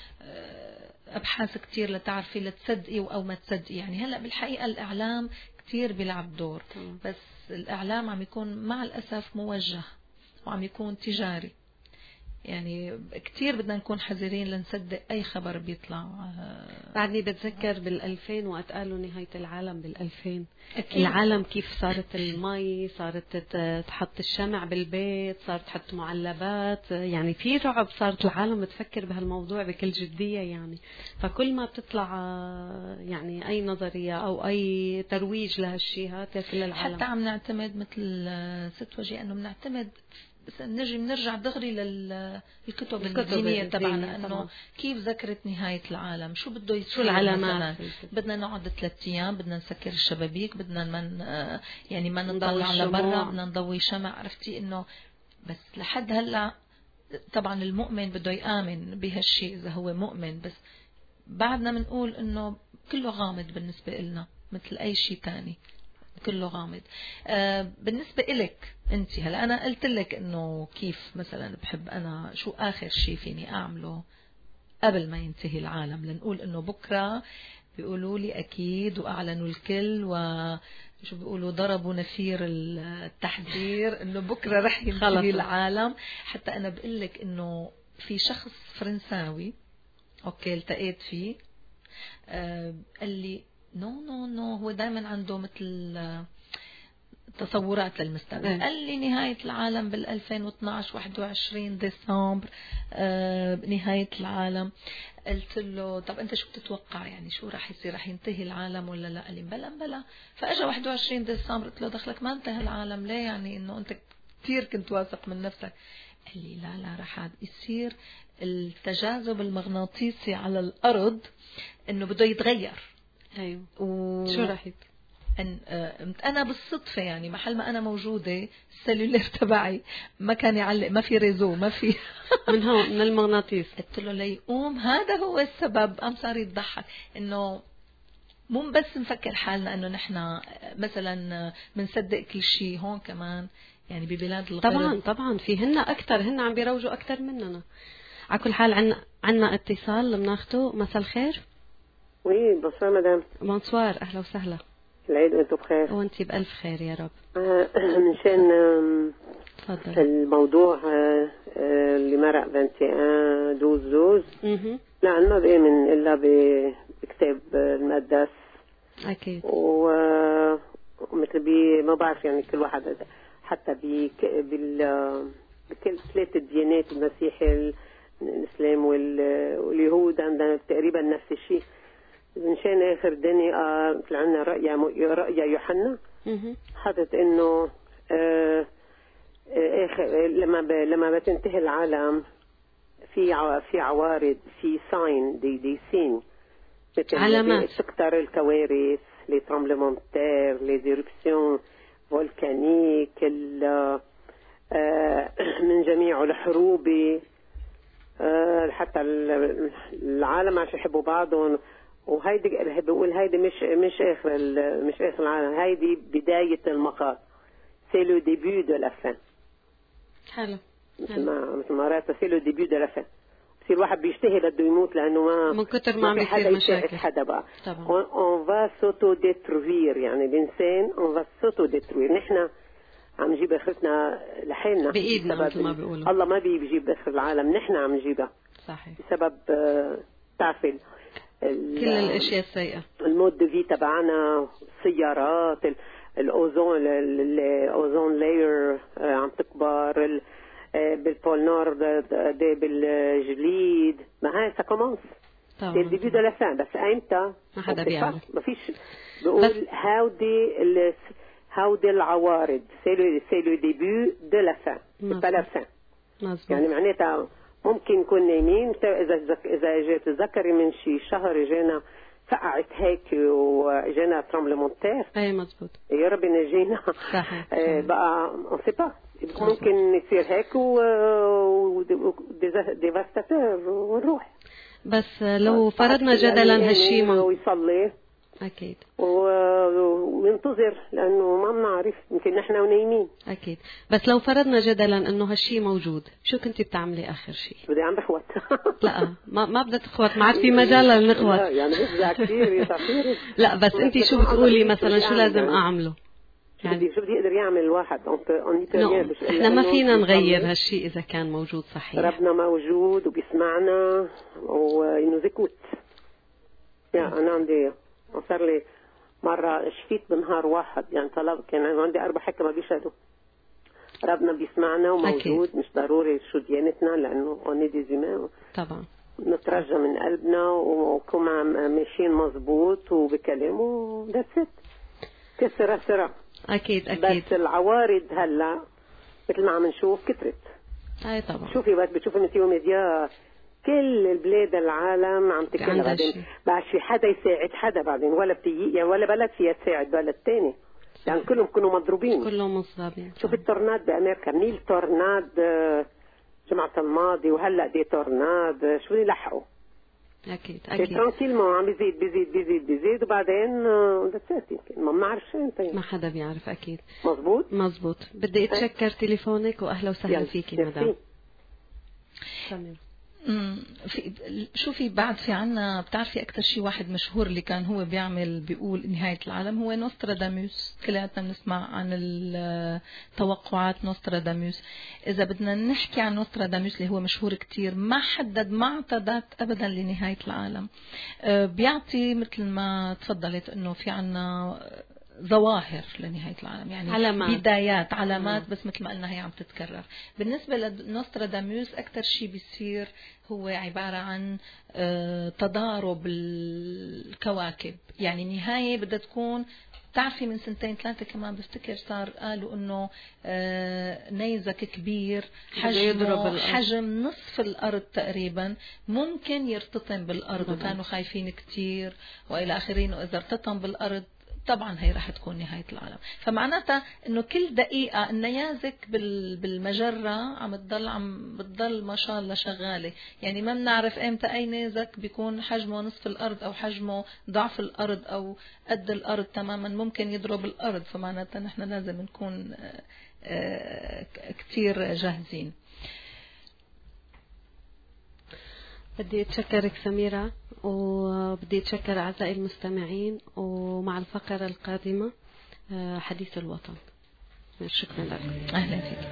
أبحاث كتير لتعرفي لتصدقي أو ما تصدقي. يعني هلأ بالحقيقة الإعلام كتير بيلعب دور، طبعا. بس الإعلام عم يكون مع الأسف موجه وعم يكون تجاري، يعني كتير بدنا نكون حذرين لنصدق أي خبر بيطلع. بعدني بتذكر بالألفين وقت قالوا نهاية العالم بالألفين، العالم كيف صارت المي، صارت تحط الشمع بالبيت، صارت تحط معلبات، يعني في رعب، صارت العالم تفكر بهالموضوع بكل جدية. يعني فكل ما بتطلع يعني أي نظرية أو أي ترويج لهالشيء هذا كل العالم. حتى عم نعتمد مثل ست وجيه أنه بنعتمد بس نجي بنرجع دغري للكتب الدينية تبعنا، انه كيف ذكرت نهاية العالم، شو بده يصير، شو العلامات، بدنا نقعد ثلاث ايام، بدنا نسكر الشبابيك، بدنا من يعني ما نطلع لبرا، بدنا نضوي شمع. عرفتي انه بس لحد هلا طبعا المؤمن بده يآمن بهالشيء اذا هو مؤمن، بس بعدنا بنقول انه كله غامض بالنسبة لنا مثل اي شيء تاني، كله غامض. آه بالنسبة إلك أنت هلا أنا قلت لك إنه كيف مثلا بحب أنا شو آخر شيء فيني أعمله قبل ما ينتهي العالم، لنقول إنه بكرة بيقولوا لي أكيد وأعلنوا الكل وشو بيقولوا ضربوا نفير التحذير إنه بكرة رح ينتهي العالم. حتى أنا بقول لك إنه في شخص فرنساوي أوكي التقيت فيه، آه قال لي نو نو نو هو دائما عنده مثل تصورات للمستقبل. قال لي نهاية العالم بالألفين واثناعش واحد وعشرين ديسمبر آه نهاية العالم. قلت له طب أنت شو بتتوقع، يعني شو راح يصير، راح ينتهي العالم ولا لا؟ قال لي بلا بلا. فأجا واحد وعشرين ديسمبر قلت له دخلك ما انتهى العالم ليه، يعني إنه أنت كثير كنت واثق من نفسك. قال لي لا لا رح يصير التجاذب المغناطيسي على الأرض إنه بده يتغير. أيوه. و... شو رح يك؟ أن... أنا بالصدفة يعني محل ما أنا موجودة السلولير تبعي ما كان يعلق، ما في ريزو، ما في من هون من المغناطيس. قلت له ليقوم هذا هو السبب. قام صار يضحك إنه مو بس نفكر حالنا إنه نحن مثلا بنصدق كل شيء. هون كمان يعني ببلاد الغرب طبعا طبعا في هن أكتر، هن عم بيروجوا أكتر مننا. على كل حال عنا عنا اتصال بناخده. مساء الخير. وي بونسوار مدام. بونسوار، أهلا وسهلا. العيد وانتم بخير. وانتي بألف خير يا رب. آه منشان تفضل. الموضوع آه آه اللي مرق واحد وعشرين دوز دوز. اها لا أنا ما بآمن إلا بكتاب المقدس. أكيد. ومثل بي ما بعرف يعني كل واحد حتى بك بال بكل ثلاث الديانات، المسيحي الإسلام واليهود عندنا تقريبا نفس الشيء. منشان آخر دني مثل عنا رأي رأي يوحنا حدث إنه آه آخر لما ب لما بتنتهي العالم في ع في عوارض، في ساين دي دي سين علامات تكتر الكوارث، لي ترامبلمونتير، لي ديركسيون فولكانيك، آه من جميع الحروب، آه حتى العالم عشان يحبوا بعضهم. وهيدي بقول هيدي مش مش اخر مش اخر العالم، هيدي بدايه المقال. سي لو ديبي دو لا فان. حلو. مثل ما مثل ما رأيت سي لو ديبي دو لا فان. بصير الواحد بيشتهي بده يموت لانه ما من كتر ما عم بيصير مشاكل. حدا بقى طبعا. اون فا سوتو ديتروفير، يعني الانسان اون فا سوتو ديتروفير. نحن عم نجيب اخرتنا لحالنا بايدنا مثل ما بيقولوا. الله ما بيجيب اخر العالم، نحن عم نجيبها. صحيح. بسبب تعرفي كل الاشياء السيئه، المود دو في تبعنا، السيارات، الاوزون الاوزون لاير عم تكبر، بالبول نور بالجليد. ما هاي سا كومونس سي الديبي دو لا فان. بس ايمتى ما حدا بيعرف، ما فيش بقول هاودي هاودي العوارض. سي لو سي لو ديبي دو لا فان، با لا فان. يعني معناتها ممكن نكون نايمين، اذا اذا اجت تذكري من شي شهر اجانا فقعت هيك واجانا ترامبلمونتير. اي مزبوط. يا رب نجينا. صحيح. بقى اون سي با ممكن يصير هيك و ديفاستاتور ونروح. بس لو فرضنا جدلا هالشيء ما ويصلي اكيد وننتظر لانه ما بنعرف، يمكن نحن ونايمين. اكيد. بس لو فرضنا جدلا انه هالشيء موجود، شو كنتي بتعملي اخر شيء؟ بدي عم بخوت. لا ما ما بدها تخوت، ما عاد في مجال للنخوت. لا يعني بدها كثير كثير. لا بس انت شو بتقولي مثلا شو لازم اعمله؟ يعني شو بدي يقدر يعمل الواحد؟ no. احنا ما فينا نغير هالشيء اذا كان موجود. صحيح. ربنا موجود وبيسمعنا وانه زكوت. يا انا عندي صار لي مرة شفيت بنهار واحد، يعني طلب كان عندي أربع حكة ما بيشهدوا. ربنا بيسمعنا وموجود. أكيد. مش ضروري شو ديانتنا لأنه أوني دي زمان. طبعا. نترجى من قلبنا وكم ماشيين مزبوط وبكلمه ذاتس كسرة سرة. أكيد أكيد. بس العوارض هلا مثل ما عم نشوف كترت. أي طبعا. شوفي بس بتشوفي من يوم ميديا كل البلاد العالم عم تكلم بعدين بعد في حدا يساعد حدا بعدين، ولا بتيجي يعني ولا بلد فيها تساعد بلد تاني، يعني كلهم كانوا مضروبين، كلهم مصابين. شوف التورناد بامريكا، ميل تورناد جمعة الماضي وهلا دي تورناد شو يلحقوا. اكيد اكيد ترانكيلمون عم بيزيد بيزيد بيزيد بيزيد وبعدين دسات يمكن ما بنعرف شو انت. ما حدا بيعرف. اكيد مزبوط مزبوط. بدي اتشكر تليفونك واهلا وسهلا فيكي مدام. تمام. في شوفي بعد في عنا بتعرفي أكتر شيء واحد مشهور اللي كان هو بيعمل بيقول نهاية العالم هو نوستراداموس. كلياتنا بنسمع عن التوقعات نوستراداموس. إذا بدنا نحكي عن نوستراداموس اللي هو مشهور كتير، ما حدد ما اعتدت أبدا لنهاية العالم. بيعطي مثل ما تفضلت إنه في عنا ظواهر لنهاية العالم، يعني علامات. بدايات علامات مم. بس مثل ما قلنا هي عم تتكرر. بالنسبة لنوستراداموس أكتر شيء بيصير هو عبارة عن تضارب الكواكب، يعني نهاية بدها تكون بتعرفي من سنتين ثلاثة كمان بفتكر صار قالوا إنه آه نيزك كبير حجمه حجم نصف الأرض تقريبا ممكن يرتطم بالأرض، وكانوا خايفين كتير وإلى آخرين، وإذا ارتطم بالأرض طبعا هي راح تكون نهاية العالم. فمعناتها انه كل دقيقة النيازك بالمجرة عم تضل عم بتضل ما شاء الله شغالة، يعني ما بنعرف امتى اي نيزك بيكون حجمه نصف الارض او حجمه ضعف الارض او قد الارض تماما ممكن يضرب الارض. فمعناتها نحن لازم نكون كتير جاهزين. بدي أتشكرك سميرة، وبدي أتشكر أعزائي المستمعين، ومع الفقرة القادمة حديث الوطن. شكرا لك. أهلا فيك.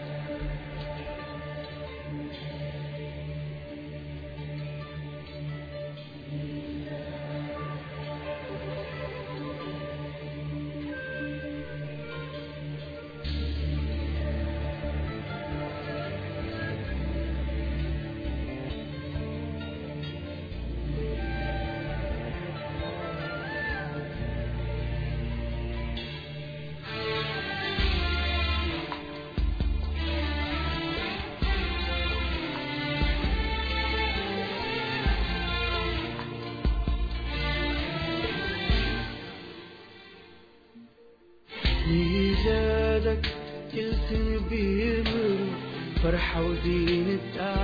ميلادك كل سنة بيمر فرحة وزينة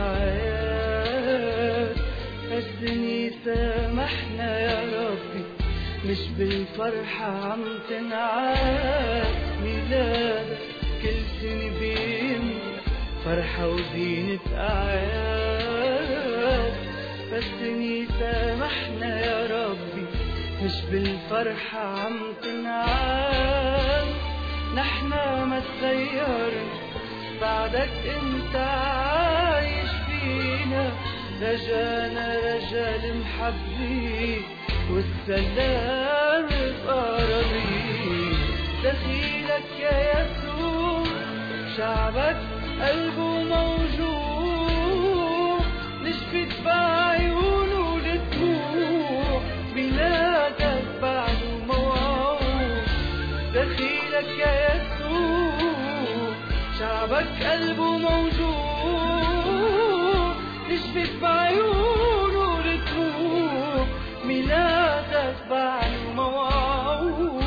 أعياد، هالسنة سامحنا يا ربي مش بالفرحة عم تنعاد. ميلادك كل سنة بيمر فرحة وزينة أعياد، هالسنة سامحنا يا ربي مش بالفرحة عم تنعاد. نحنا ما تغيرنا بعدك انت عايش فينا، رجانا رجال محبين والسلام بأراضينا. دخيلك يا يسوع شعبك قلبه موجوع، نشفت بعيونه للدموع ميلادك بعده موعود. دخيلك يا يسوع شعبك قلبه موجوع، نشفت بعيونه للدموع ميلادك بعده موعود.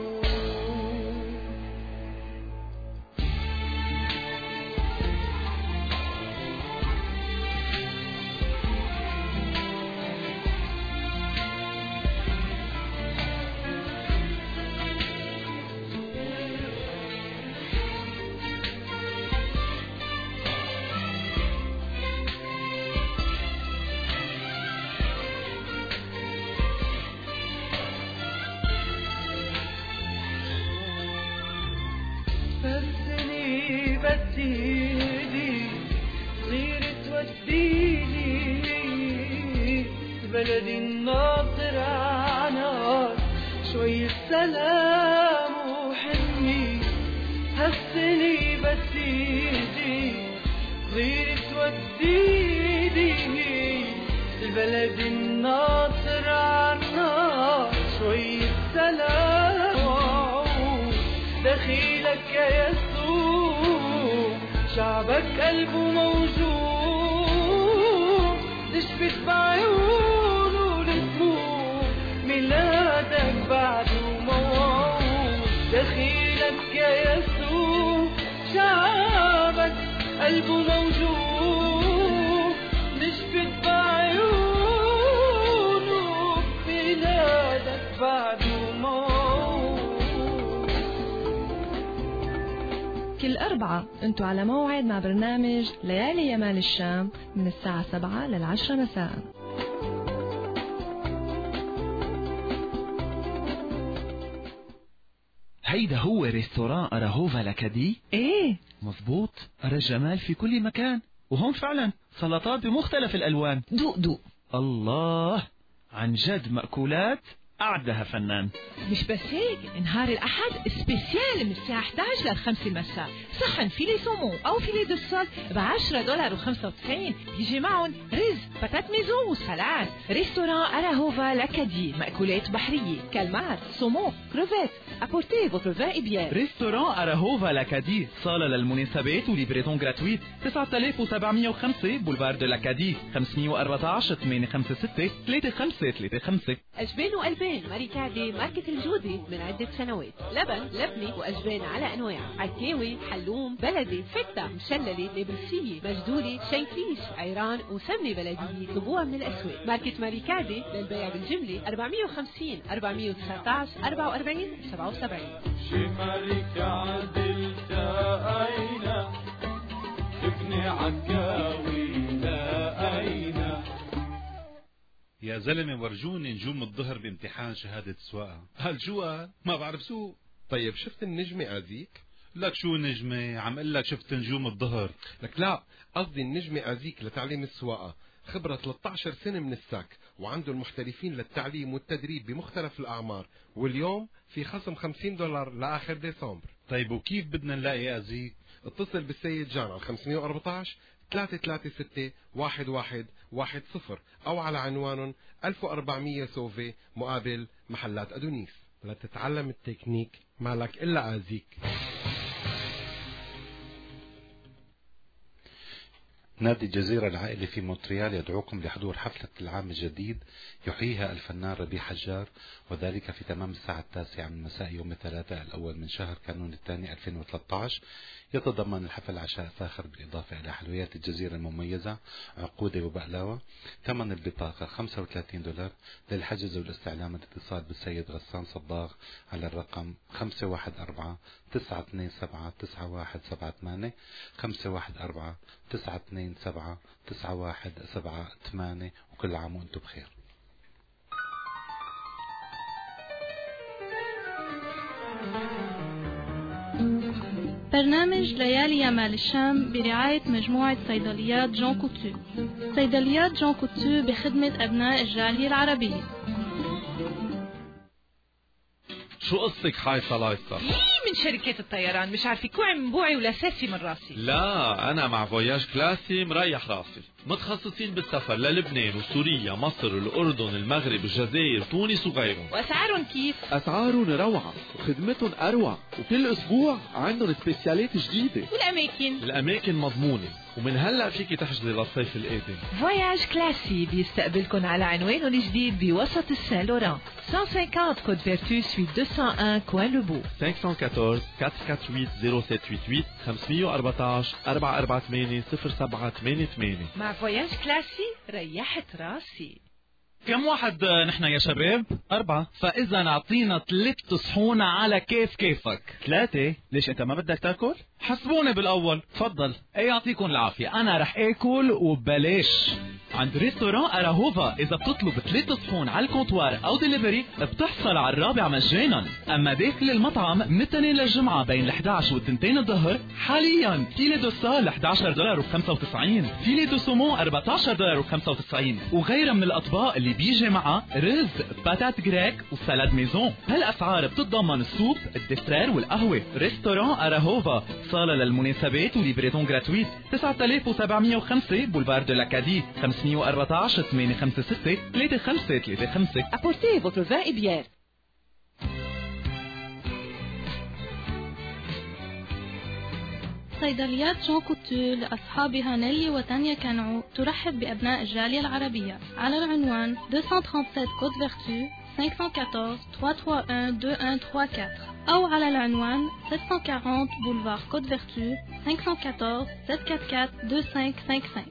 بسني بديلي صغير توديلي بلدي الناطر عنار شوية سلام وحني. هالسني بديلي صغير توديلي البلدي الناطر عنار شوية سلام وعود. دخيلك يا يسوع شعبك قلبه موجوع، نشفت بعيونه للدموع ميلادك بعده موعود. دخيلك يا يسوع شعبك قلبه موجوع، نشفت بعيونه ميلادك بعده كل أربعة أنتوا على موعد مع برنامج ليالي يمال الشام من الساعة سبعة للعشرة مساء. هيدا هو ريستوران أراهوفا لكدي؟ ايه مظبوط، أرى الجمال في كل مكان، وهون فعلا سلطات بمختلف الألوان. دوق دوق. الله، عن جد مأكولات أعدها فنان. مش بس هيك، نهار الأحد سبيسيال من الساعة إحدى عشر للخمسة المساء، صحن فيلي سومو أو فيلي دوسول ب عشرة دولار وخمسة وتسعين، يجي معهم رز، باتات ميزو وسلاد. ريستوران أراهوفا لأكادي، مأكولات بحرية، كالمار، سومو، كروفيت. Apportez votre vin et bière. ريستوران أراهوفا لأكادي، صالة للمناسبات وليبريتون جراتويت. تسعة آلاف وسبعمائة وخمسة بولفار دو لأكادي، خمسمائة وأربعة عشر ثمانية خمسة ستة ثلاثة خمسة ثلاثة خمسة. أجبان وألبان ماريكادي ماركة الجودة من عدة سنوات. لبن، لبنة وأجبان على أنواع، عكاوي، حلوم، بلدي، فتة، مشللة، نابلسية، مجدولة، شيفيش، عيران وسمنة بلدية. اطلبوها من الأسواق. ماركة ماريكادي للبيع بالجملة أربعمائة وخمسين أربعمائة وتسعة عشر أربعة وأربعين سبعة وسبعين. شمالك عدل تأينا ابن عكاوي لأينا. يا زلمة ورجوني نجوم الظهر بامتحان شهادة سواقة. هالجوال ما بعرف سوق. طيب شفت النجمة أزيك؟ لك شو نجمة؟ عم قل لك شفت نجوم الظهر. لك لا، قصدي النجمة أزيك لتعليم السواقة، خبرة ثلاثة عشر سنة من الساك، وعنده المحترفين للتعليم والتدريب بمختلف الأعمار، واليوم في خصم خمسين دولار لآخر ديسمبر. طيب وكيف بدنا نلاقي أزيك؟ اتصل بالسيد جان على خمسمائة وأربعة عشر ثلاثة ثلاثة ستة واحد واحد واحد صفر أو على عنوان ألف وأربعمائة سوفي مقابل محلات أدونيس. لتتعلم التكنيك مالك إلا أزيك. نادي الجزيرة العائلي في مونتريال يدعوكم لحضور حفلة العام الجديد يحييها الفنان ربيع حجار، وذلك في تمام الساعة التاسعة من مساء يوم الثلاثاء الأول من شهر كانون الثاني ألفين وثلاثة عشر. يتضمن الحفل عشاء فاخر بالإضافة إلى حلويات الجزيرة المميزة، عقودة وبقلاوة. ثمن البطاقة خمسة وثلاثين دولار. للحجز والاستعلام الاتصال بالسيد غسان صباغ على الرقم خمسة واحد أربعة تسعة اثنين سبعة تسعة واحد سبعة ثمانية خمسة واحد أربعة تسعة اثنين سبعة تسعة واحد سبعة ثمانية. وكل عام وأنتم بخير. برنامج ليالي يمال الشام برعاية مجموعة صيدليات جون كوتو. صيدليات جون كوتو بخدمة أبناء الجالية العربية. شو قصتك حايصة لايصة؟ من شركات الطيران مش عارفة كوعي من بوعي ولا ساسي من راسي. لا أنا مع فواياج كلاسي مريح راسي، متخصصين بالسفر للبنان وسوريا مصر الأردن المغرب الجزائر تونس وغيرهم. وأسعارهم كيف؟ أسعارهم روعة وخدمتهم أروع، وكل أسبوع عندهم سبيسيالات جديدة. والأماكن؟ الأماكن مضمونة، ومن هلا فيكي تحجزي للصيف القادم. فواياج كلاسي بيستقبلكم على عنوانهم الجديد بوسط السان لوران مئتين وخمسين كود فيرتو سويت مئتين وواحد كوين لوبو. خمسة واحد أربعة أربعة أربعة ثمانية صفر سبعة ثمانية ثمانية خمسة أربعة عشر أربعة أربعة ثمانية صفر سبعة ثمانية ثمانية. مع فواياج كلاسي ريحت راسي. كم واحد نحن يا شباب؟ أربعة. فإذا نعطينا ثلاث تصحون على كيف كيفك. ثلاثة؟ ليش أنت ما بدك تاكل؟ حسبوني بالأول. تفضل. أي يعطيكم العافية، أنا رح آكل وببلاش. عند ريستوران أراهوفا إذا بتطلب ثلاث صحون على الكونتوار أو ديليفري بتحصل على الرابع مجانا. أما داخل المطعم من الاثنين للجمعة بين الإحدى عشر والثنتين الظهر حاليا فيلي دوسال إحدى عشر دولار وخمسة وتسعين، فيلي دو سومو أربعة عشر دولار وخمسة وتسعين، وغيرها من الأطباق اللي بيجي معها رز، باتات جريك وسلاد ميزون. هالأسعار بتتضمن السوب، الدسر والقهوة. ريستوران أراهوفا، صالة للمناسبات وليبريتون جراتويت. تسعة آلاف وسبعمائة وخمسة بولفار دو لأكادي، خمسمائة وأربعة عشر ثمانية خمسة ستة ثلاثة خمسة ثلاثة خمسة. Apportez votre vin et bière. صيدليات جون كوتو لأصحابها نيلي وتانيا كانعو ترحب بأبناء الجالية العربية على العنوان مئتين وسبعة وثلاثين كود فيرتو خمسة أربعة أربعة ثلاثة واحد اثنين واحد ثلاثة واحد أو على العنوان سبعمائة وأربعين بولفار كود فيرتو خمسة أربعة أربعة سبعة أربعة أربعة اثنين خمسة خمسة.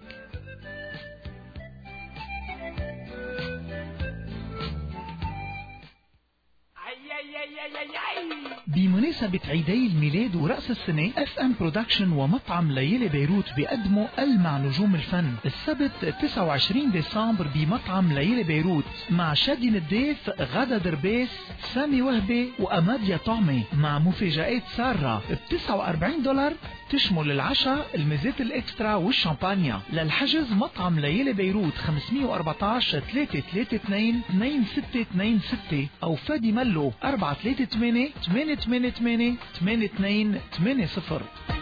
يا يا بمناسبة عيدي الميلاد ورأس السنة اف ام برودكشن ومطعم ليالي بيروت بيقدموا المع نجوم الفن السبت تسعة وعشرين ديسمبر بمطعم ليالي بيروت مع شادي نديف، غدا دربيس، سامي وهبي وأماديا طعمي مع مفاجآت سارة ب تسعة وأربعين دولار تشمل العشاء، المزات الاكسترا والشامبانيا. للحجز مطعم ليالي بيروت خمسمية وأربعتاشر ثلاثة ثلاثة اثنين اثنين ستة اثنين ستة أو فادي ملو أربعة ثلاثة ثمانية ثمانية ثمانية ثمانية ثمانية اثنين ثمانية صفر.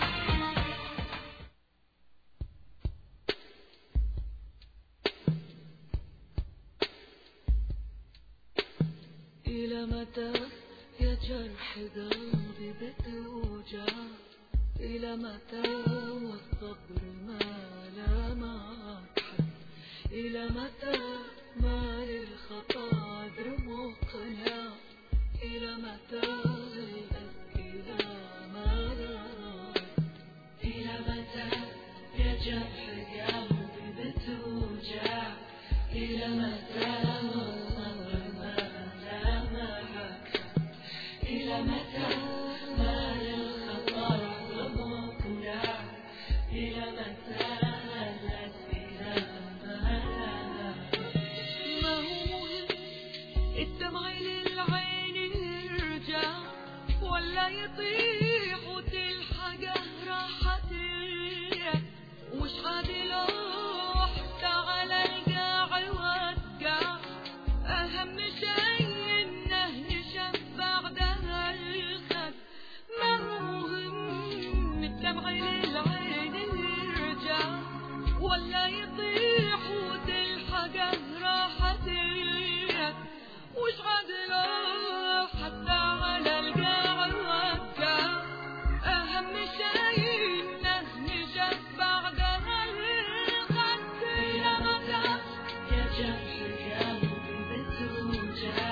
إلى متى يا جرح قلبي بتوجع؟ إلى متى والصبر ما لا معك حد؟ إلى متى ما للخطايا مقنع؟ إلى متى الأسئلة ما لا رد؟ إلى متى يا جرح قلبي بتوجع؟ إلى متى والصبر ما لا معك حد؟ إلى متى ما للخطايا مقنع؟ إلى متى الأسئلة ما لا رد؟ ما هو مهم الدمع للعين يرجع ولا يطيح وتلحق راحتك؟ وش عادي لو حتى على القاع وقع؟ أهم شيء إنه نشبع ده الخد. ما مهم الدمع للعين يرجع ولا يطيح وتلحق راحتك؟ وش عادل حتى على القاع وقع؟ أهم شيء إنه نشبع ده الخد. إلى متى يا جرح قلبي بتوجع؟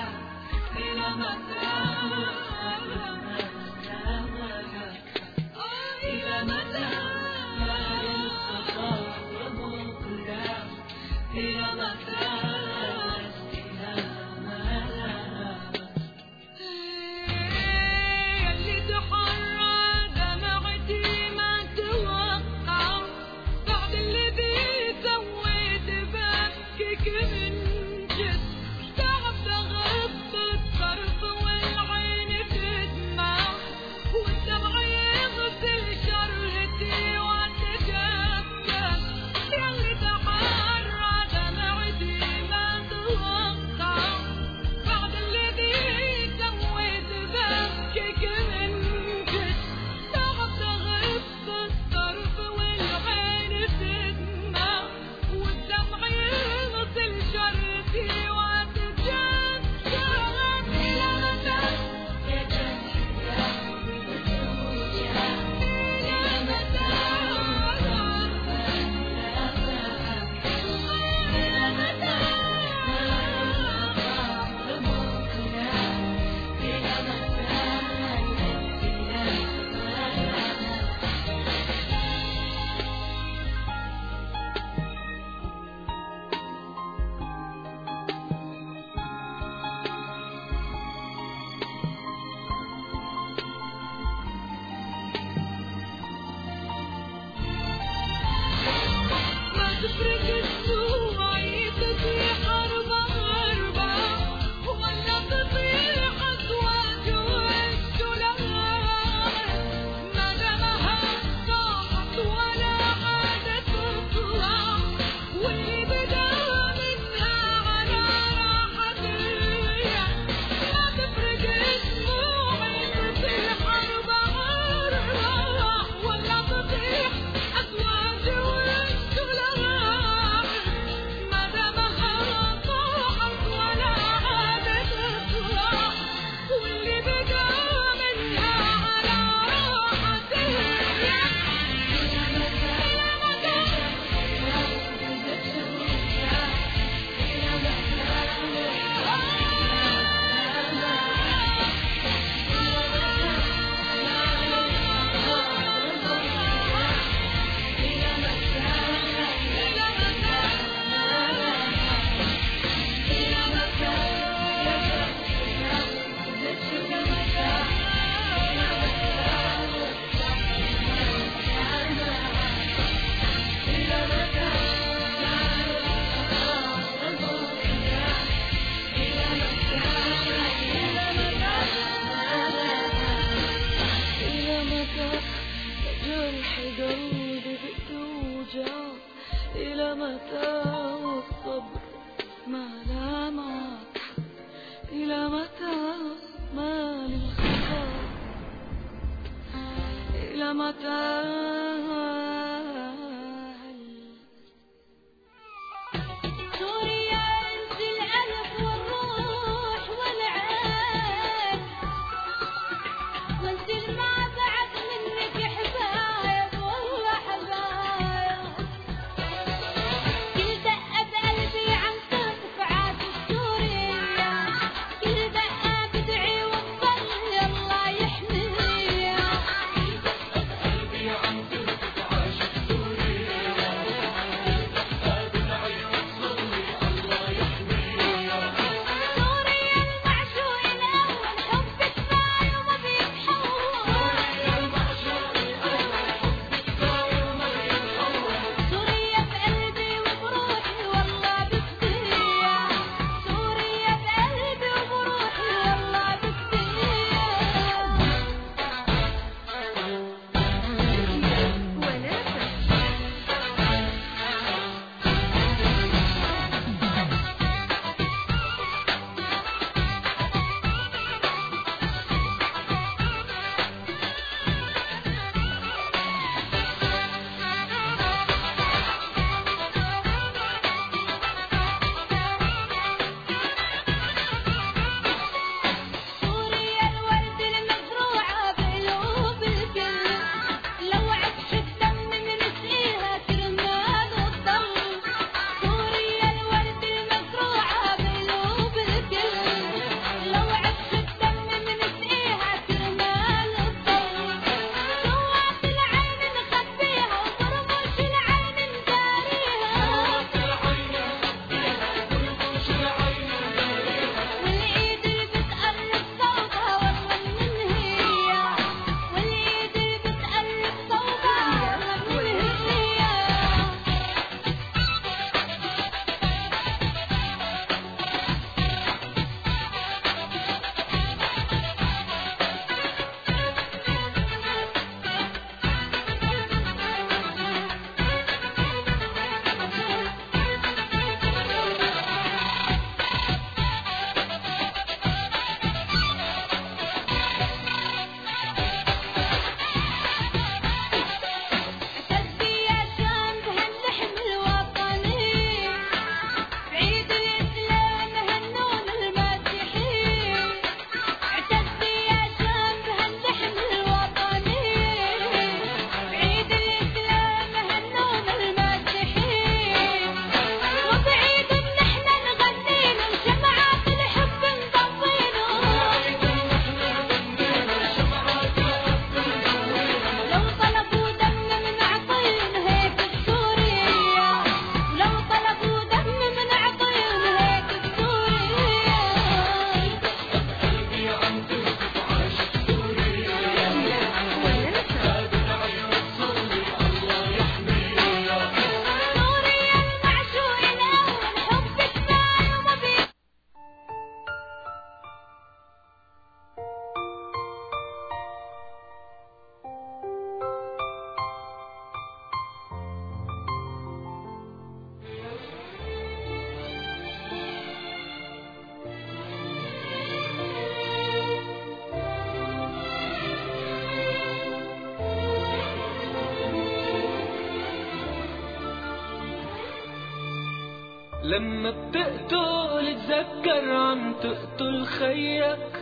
لما بتقتل تذكر عم تقتل خيك،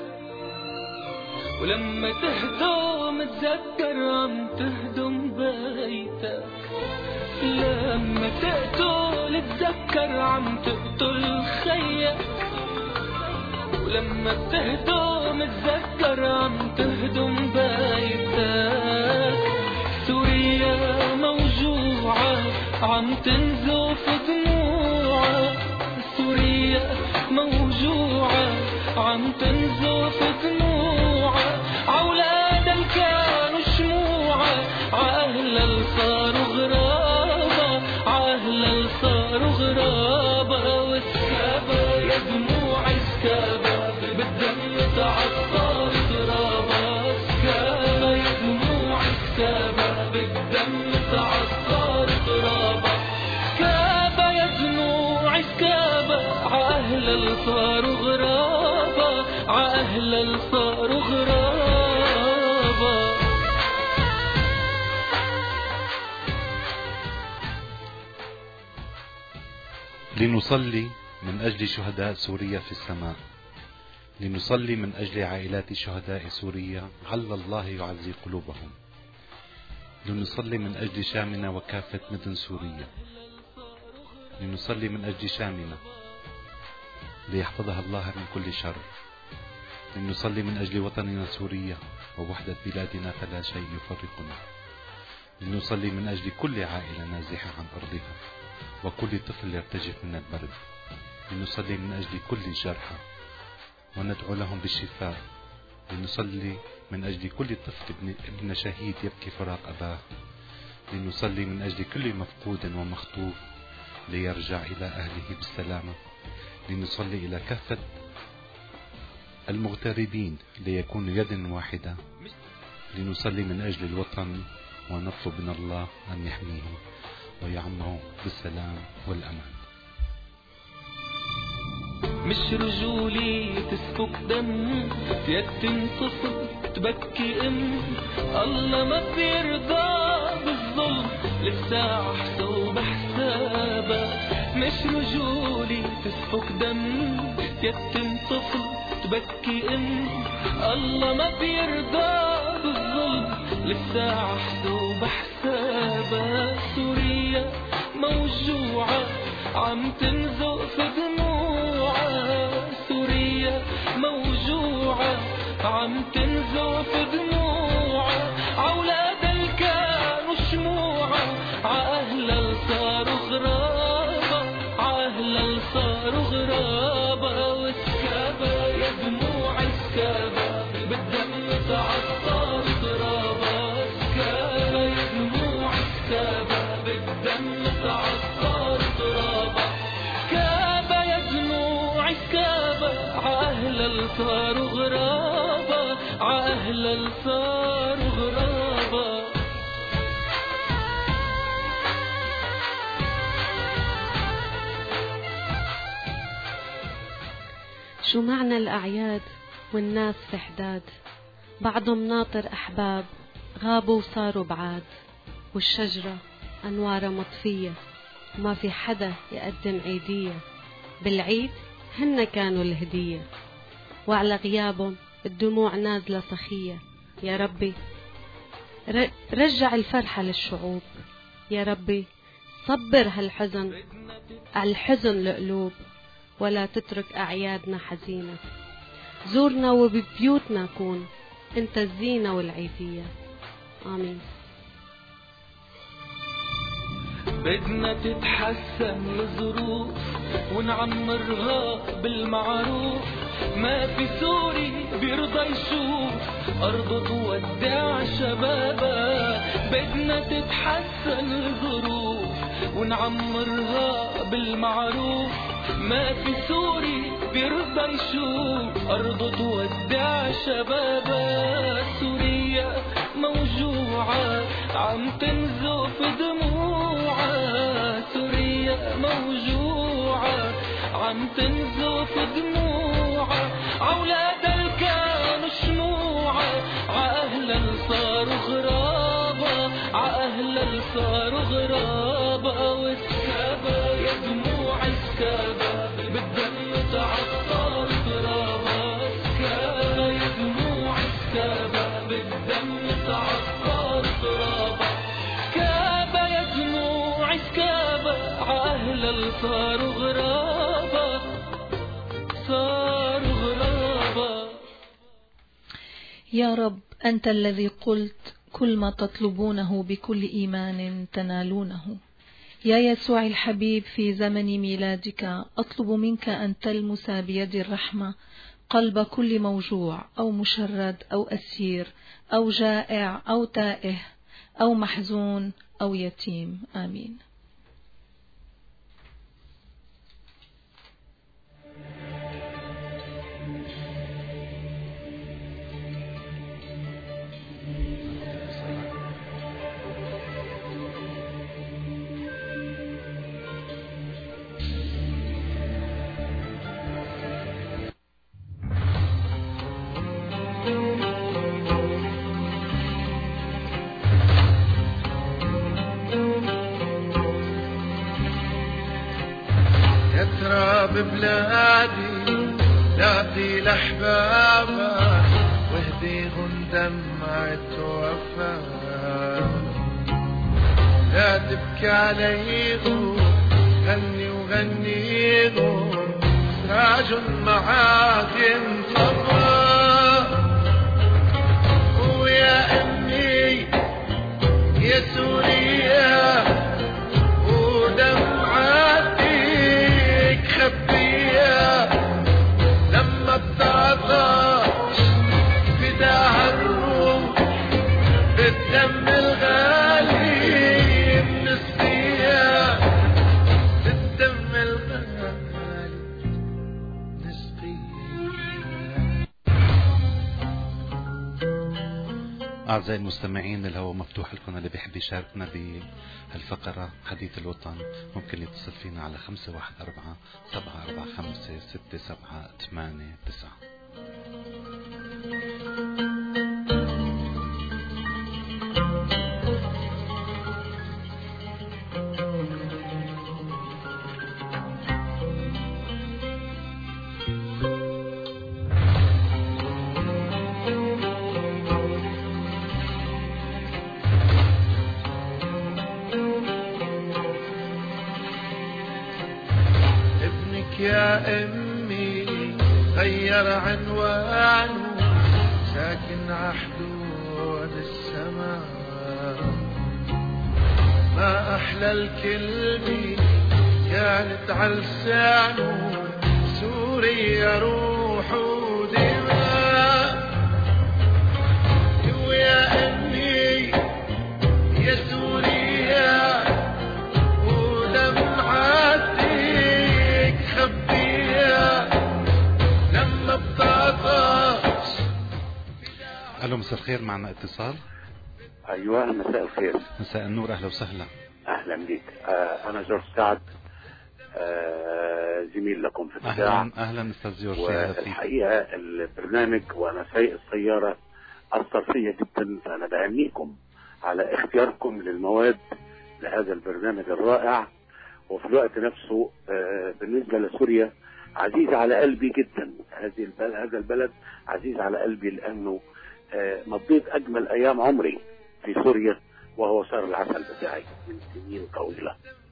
ولما تهدم تذكر عم تهدم بيتك. لما تقتل تذكر عم تقتل خيك، ولما بتهدم تذكر عم تهدم بيتك. سوريا موجوعة عم تنزف دموعها، سوريا موجوعة عم تنزف دموعها. عولادها اللي كانوا شموعة عأهلها اللي صاروا غرابة، عأهلها اللي صاروا غرابة. وسكابة يا دموع سكابة بالدم تعطر ترابة، سكابة يا دموع سكابة بالدم تعطر ترابة. سكابة يا دموع سكابة عأهلها اللي صاروا غرابة، عأهلها اللي صاروا غرابة. لنصلي من أجل شهداء سوريا في السماء، لنصلي من أجل عائلات شهداء سوريا عل الله يعزي قلوبهم، لنصلي من أجل شامنا وكافة مدن سوريا، لنصلي من أجل شامنا ليحفظها الله من كل شر، لنصلي من أجل وطننا سوريا ووحدة بلادنا فلا شيء يفرقنا، لنصلي من أجل كل عائلة نازحة عن أرضها وكل طفل يرتجف من البرد، لنصلي من أجل كل الجرحى وندعو لهم بالشفاء، لنصلي من أجل كل طفل ابن, ابن شهيد يبكي فراق أباه، لنصلي من أجل كل مفقود ومخطوف ليرجع إلى أهله بالسلامة، لنصلي إلى كافة المغتربين ليكونوا يد واحدة، لنصلي من أجل الوطن ونطلب من الله أن يحميه ويعمه بالسلام والأمان. مش رجولي تسفك دم، يد تنتصر تبكي ام، الله ما بيرضى بالظلم للساعة حسوب حسابها. مش رجولي تسفك دم، يد تنتصر تبكي ام، الله ما بيرضى بالظلم للساعة حسوب حسابها. سوريا موجوعة عم تنزق في دموعها، سوريا موجوعة عم تنزق في دموعها، عولاد الكانوا شموعها، عأهلا صاروا غرابة، عأهلا صاروا غرابة. وسكابة يا دموع سكابة بالدم تعطر ترابة، سكابة يا دموع سكابة بالدم تعطر ترابة، كابة يا دموع سكابة عأهلا صاروا غرابة، عأهلا صاروا غرابة. شو معنى الأعياد والناس في حداد، بعضهم ناطر أحباب غابوا وصاروا بعاد، والشجرة أنوارها مطفية وما في حدا يقدم عيدية، بالعيد هن كانوا الهدية وعلى غيابهم الدموع نازلة سخية. يا ربي رجع الفرحة للشعوب، يا ربي صبر هالحزن الحزن القلوب، ولا تترك أعيادنا حزينة، زورنا وببيوتنا كون انت الزينة والعيدية. آمين. بدنا تتحسن الظروف ونعمرها بالمعروف، ما في سوري بيرضى يشوف أرضه تودع شبابها. بدنا تتحسن الظروف ونعمرها بالمعروف، ما في سوري بيرضى يشوف أرضه تودع شبابها. سوريا موجوعة عم تنزق في دموعها، سوريا موجوعة عم تنزق في دموعها، عولاد الكانوا شموعة، عأهلا صاروا غرابة، عأهلا صاروا غرابة. وسكابة يا دموع سكابة بالدم تعطر ترابة، سكابة يا دموع سكابة بالدم تعطر ترابة، كابة يا دموع سكابة عأهلا صاروا غرابة، صاروا غرابة. يا رب أنت الذي قلت كل ما تطلبونه بكل إيمان تنالونه. يا يسوع الحبيب في زمن ميلادك أطلب منك أن تلمس بيد الرحمة قلب كل موجوع أو مشرد أو أسير أو جائع أو تائه أو محزون أو يتيم. آمين. ببلادي لاقي الأحباب واهديهم دمعة وفاء. لا تبكي عليهم غني وغنيهم سراج معاك انطفى. ويا أمي يا سوريا ودمعاتك خبية لما بتعطش فداها الروح بالدم الغالي نسقيها بالدم الغالي نسقيها. أعزائي المستمعين، الهواء مفتوح لكم. اللي بيحب يشاركنا بهالفقرة حديث الوطن ممكن يتصل فينا على خمسة واحد أربعة سبعة أربعة خمسة ستة سبعة ثمانية تسعة. يا أمي غير عنوانه ساكن عحدود السماء. ما أحلى الكلمة كانت على لسانه سوريا روح ودماء. ويا أمي يا سوريا ودمعاتي لما بتعطش. الو مساء الخير، معنا اتصال. ايوه مساء الخير. مساء النور، اهلا وسهلا. اهلا بك. آه انا جورج سعد، آه زميل لكم في الإذاعة. اهلا اهلا استاذ جورج. والحقيقه البرنامج وانا سايق السياره اثر فيا جدا، فانا بهنيكم على اختياركم للمواد لهذا البرنامج الرائع. وفي الوقت نفسه آه بالنسبه لسوريا عزيز على قلبي جدا. هذه البلد هذا البلد عزيز على قلبي لانه آه مضيت اجمل ايام عمري في سوريا وهو شهر العسل بتاعي من سنين طويله.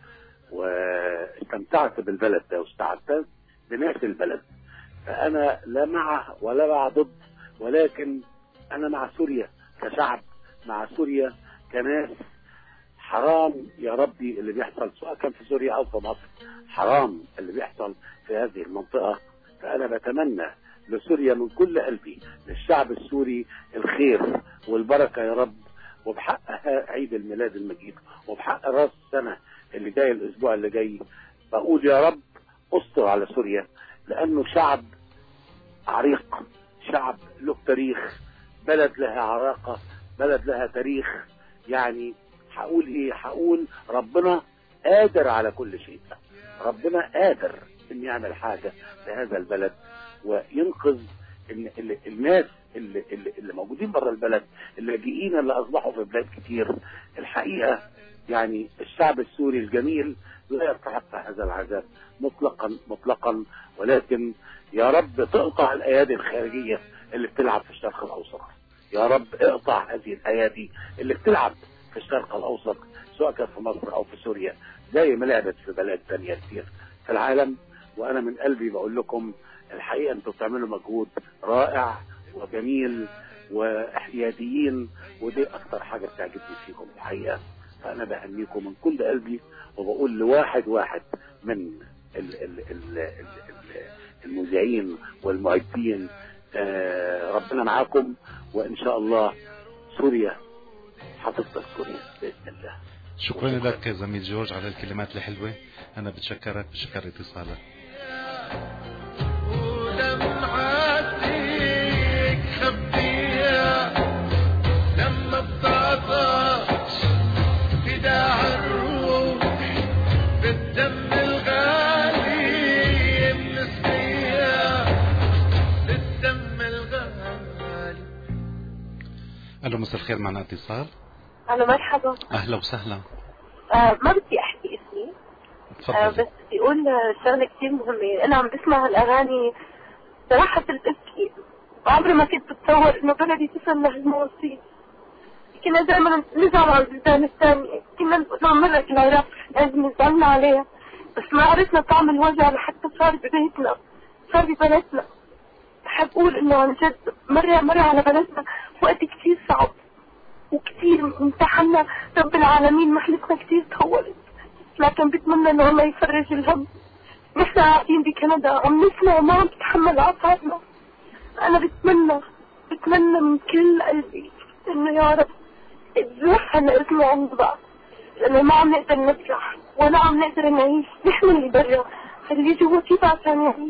واستمتعت بالبلد ده واستعدت بناس البلد. فانا لا مع ولا مع ضد، ولكن انا مع سوريا كشعب، مع سوريا كناس. حرام يا ربي اللي بيحصل سواء كان في سوريا او في مصر، حرام اللي بيحصل في هذه المنطقة. فأنا بتمنى لسوريا من كل قلبي، للشعب السوري الخير والبركة يا رب. وبحق عيد الميلاد المجيد وبحق راس السنة اللي جاي الأسبوع اللي جاي، بقول يا رب أستر على سوريا، لأنه شعب عريق، شعب له تاريخ، بلد لها عراقة، بلد لها تاريخ. يعني هقول إيه؟ هقول ربنا قادر على كل شيء. ربنا قادر ان يعمل حاجة لهذا البلد وينقذ الناس اللي, اللي, اللي موجودين برا البلد، اللاجئين اللي اصبحوا في بلاد كتير. الحقيقة يعني الشعب السوري الجميل لا يستحق هذا العذاب مطلقا مطلقا. ولكن يا رب تقطع الايادي الخارجية اللي بتلعب في الشرق الاوسط. يا رب اقطع هذه الايادي اللي بتلعب في الشرق الاوسط، سواء كان في مصر او في سوريا، زي ما لعبت في بلاد تانية كتير في العالم. وانا من قلبي بقول لكم الحقيقة انتوا بتعملوا مجهود رائع وجميل واحتياطيين، ودي اكتر حاجة بتعجبني فيكم الحقيقة. فانا بهنيكم من كل قلبي، وبقول لواحد واحد من ال ال ال ال المذيعين والمعدين آه ربنا معاكم، وان شاء الله سوريا هتفضل سوريا باذن الله. شكرا لك زميل جورج على الكلمات الحلوة. أنا بتشكرك، بشكر اتصالك. ودمعاتك خبيها لما بتعطش فداها الروح بالدم الغالي بنسقيها بالدم الغالي. ألو مساء الخير، معنا اتصال. ألو مرحبا. أهلا وسهلا. آه ما بدي أحكي اسمي. آه بس بيقول شغلة كتير مهمة. أنا عم بسمع الأغاني صراحة صرت أبكي. عمري ما كنت بتصور إنه بلدي تصل لهالمواصيل. كنا دائما نزعل على البلدان الثانية، كنا نقول مرة العراق لازم نزعلنا عليها، بس ما عرفنا طعم الوجع لحتى صار ببيتنا، صار ببلدنا. بحب أقول إنه عن جد مرة مرة على بلدنا وقت كتير صعب وكتير امتحنا رب العالمين، محلتنا كتير تطورت، لكن بتمنى إنه الله يفرج الهم. نحن قاعدين بكندا عم نسمع وما عم بتحمل أعصابنا. أنا بتمنى بتمنى من كل قلبي إنه يا رب نروح هالأزمة عند بعض، لأنه ما عم نقدر نفرح ولا عم نقدر نعيش. نحن اللي برا اللي جوا كيف عشان يعيش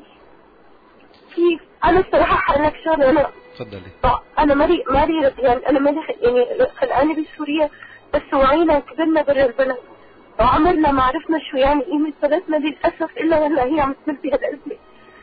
كيف؟ أنا الصراحة حقلك شغلة. أنا تفضلي. أنا مالي مالي يعني أنا مالي يعني خلقانة بسوريا، بس وعينا كبرنا برا البلد وعمرنا ما عرفنا شو يعني قيمة بلدنا للأسف إلا هلا هي عم تمر بهالأزمة.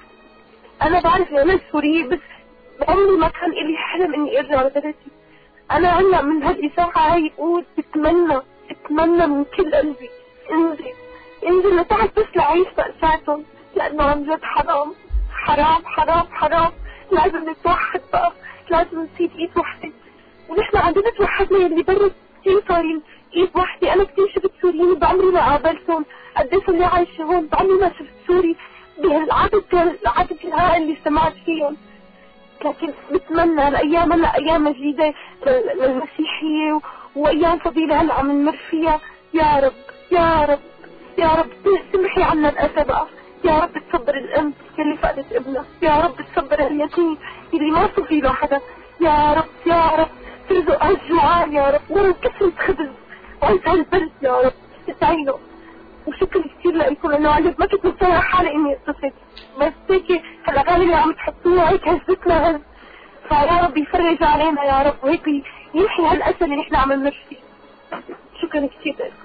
أنا بعرف إني أنا سورية، بس عمري ما كان إلي حلم إني أرجع لبلدي. أنا هلا من هالإساحة هاي أقول بتمنى بتمنى من كل قلبي انزل انزل لتحت بس لعيش مأساتهم، لأنه عن جد حرام حرام حرام حرام. لازم نتوحد بقى، لازم نصير إيد وحدة. ونحن عندنا توحدنا يلي برا كتير صارين إيد وحدة. أنا كتير شفت سوريين بعمري ما قابلتهم، قديش اللي عايشة هون بعمري ما شفت سوري بهالعدد العدد الهائل اللي سمعت فيهم. لكن بتمنى الأيام هلا أيام جديدة للمسيحية وأيام فضيلة هلا عم نمر فيها. يا رب يا رب يا رب تسمحي عنا الأسى بقى. يا رب تصبر الأم اللي فقدت ابنها، يا رب تصبر اليتيم اللي ما صفي له حدا. يا رب يا رب ترزق هالجوعان يا رب، ولو كسرة خبز وانت هالبرد يا رب تسعينه. وشكرا كثير لكم لانه عن جد ما كنت متصور حالي اني اتصل، بس هيك هالاغاني اللي عم تحطوها هيك هزتنا هز. فيا رب يفرج علينا يا رب وهيك ينحي هالاسى اللي نحن عم نمر فيه. شكرا كثير لكم.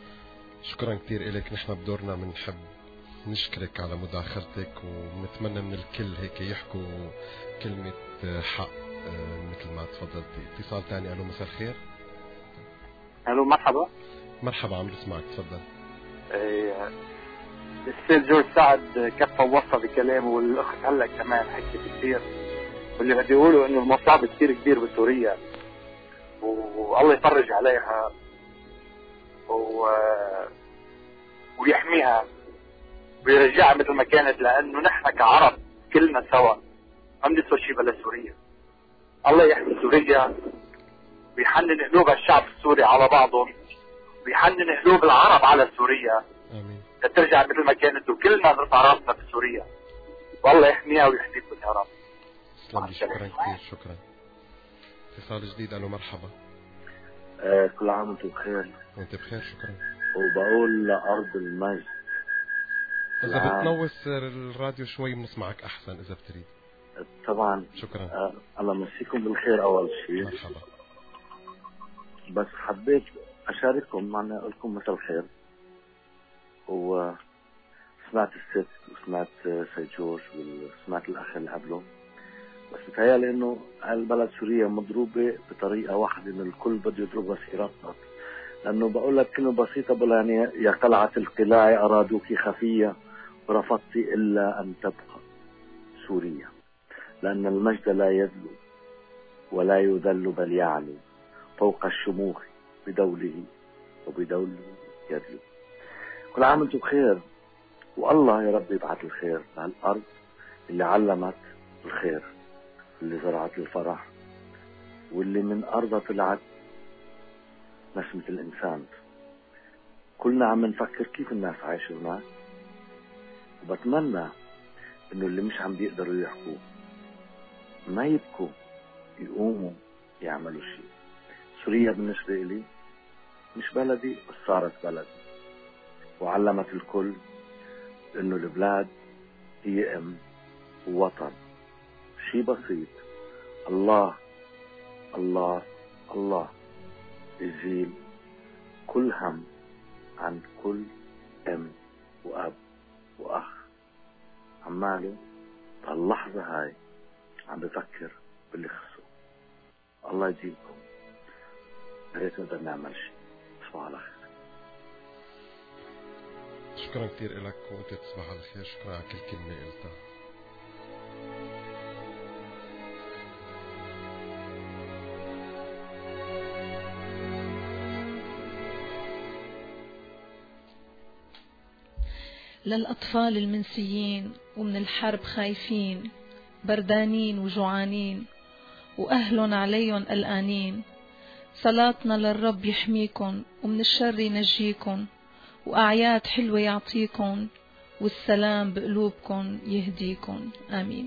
شكرا كثير لك. نحن بدورنا بنحب نشكرك على مداخلتك، ونتمنى من الكل هيك يحكوا كلمة حق مثل ما تفضلتي. اتصال ثاني. الو مساء الخير. الو مرحبا. مرحبا عم بسمعك تفضل. ايه السيد جورج سعد كفى ووصى بكلامه، والاخت هلا كمان حكت كثير، واللي بدي اقوله انه المصاب كثير كبير بسوريا والله يفرج عليها و... ويحميها ويرجعها مثل ما كانت، لانه نحن كعرب كلنا سوا ما بنسوى شيء بلا سوريا. الله يحمي سوريا ويحنن قلوب الشعب السوري على بعضهم، ويحنن قلوب العرب على سوريا امين ترجع مثل ما كانت، وكلنا نرفع راسنا بسوريا. والله يحميها ويحميكم يا رب. شكرا كثير. شكرا. اتصال جديد. الو مرحبا. آه كل عام وانتم بخير. وانت بخير. شكرا. وبقول لأرض المجد إذا بتنوس الراديو شوي بنسمعك أحسن إذا بتريد. طبعا. شكرا. آه الله يمسيكم بالخير أول شيء. مرحبا. بس حبيت أشارككم معنا أقول لكم مساء الخير. وسمعت الست وسمعت سيد جورج وسمعت الأخ اللي قبله، بس بتهيألي إنه البلد سوريا مضروبة بطريقة واحدة، إنه الكل بده يضربها سيراتنا. لأنه بقول لك كلمة بسيطة بقول يعني يا قلعة القلاع أرادوك خفية ورفضت إلا أن تبقى سوريا، لأن المجد لا يذل ولا يذل بل يعلو فوق الشموخ بدوله وبدوله يدلو. كل عام وانتم بخير، والله يا رب يبعث الخير لهالأرض اللي علمت الخير، اللي زرعت الفرح، واللي من أرضها طلعت نسمة الإنسان. كلنا عم نفكر كيف الناس عايشة هناك، وبتمنى إنه اللي مش عم بيقدروا يحكوا ما يبكوا، يقوموا يعملوا شيء. سوريا بالنسبة لي مش بلدي، بس صارت بلدي، وعلمت الكل إنه البلاد هي أم ووطن. شيء بسيط، الله الله الله يزيل كل هم عن كل أم وأب وأخ عماله بهاللحظة هاي عم بفكر باللي خصه. الله يجيبكم، يا ريت نقدر نعمل شيء. تصبحوا على خير. شكرا كثير لك وانت تصبح على خير. شكرا على كل كلمة قلتها. للأطفال المنسيين ومن الحرب خايفين، بردانين وجوعانين وأهلن عليهم قلقانين، صلاتنا للرب يحميكن ومن الشر ينجيكن، وأعياد حلوة يعطيكن، والسلام بقلوبكن يهديكن. آمين.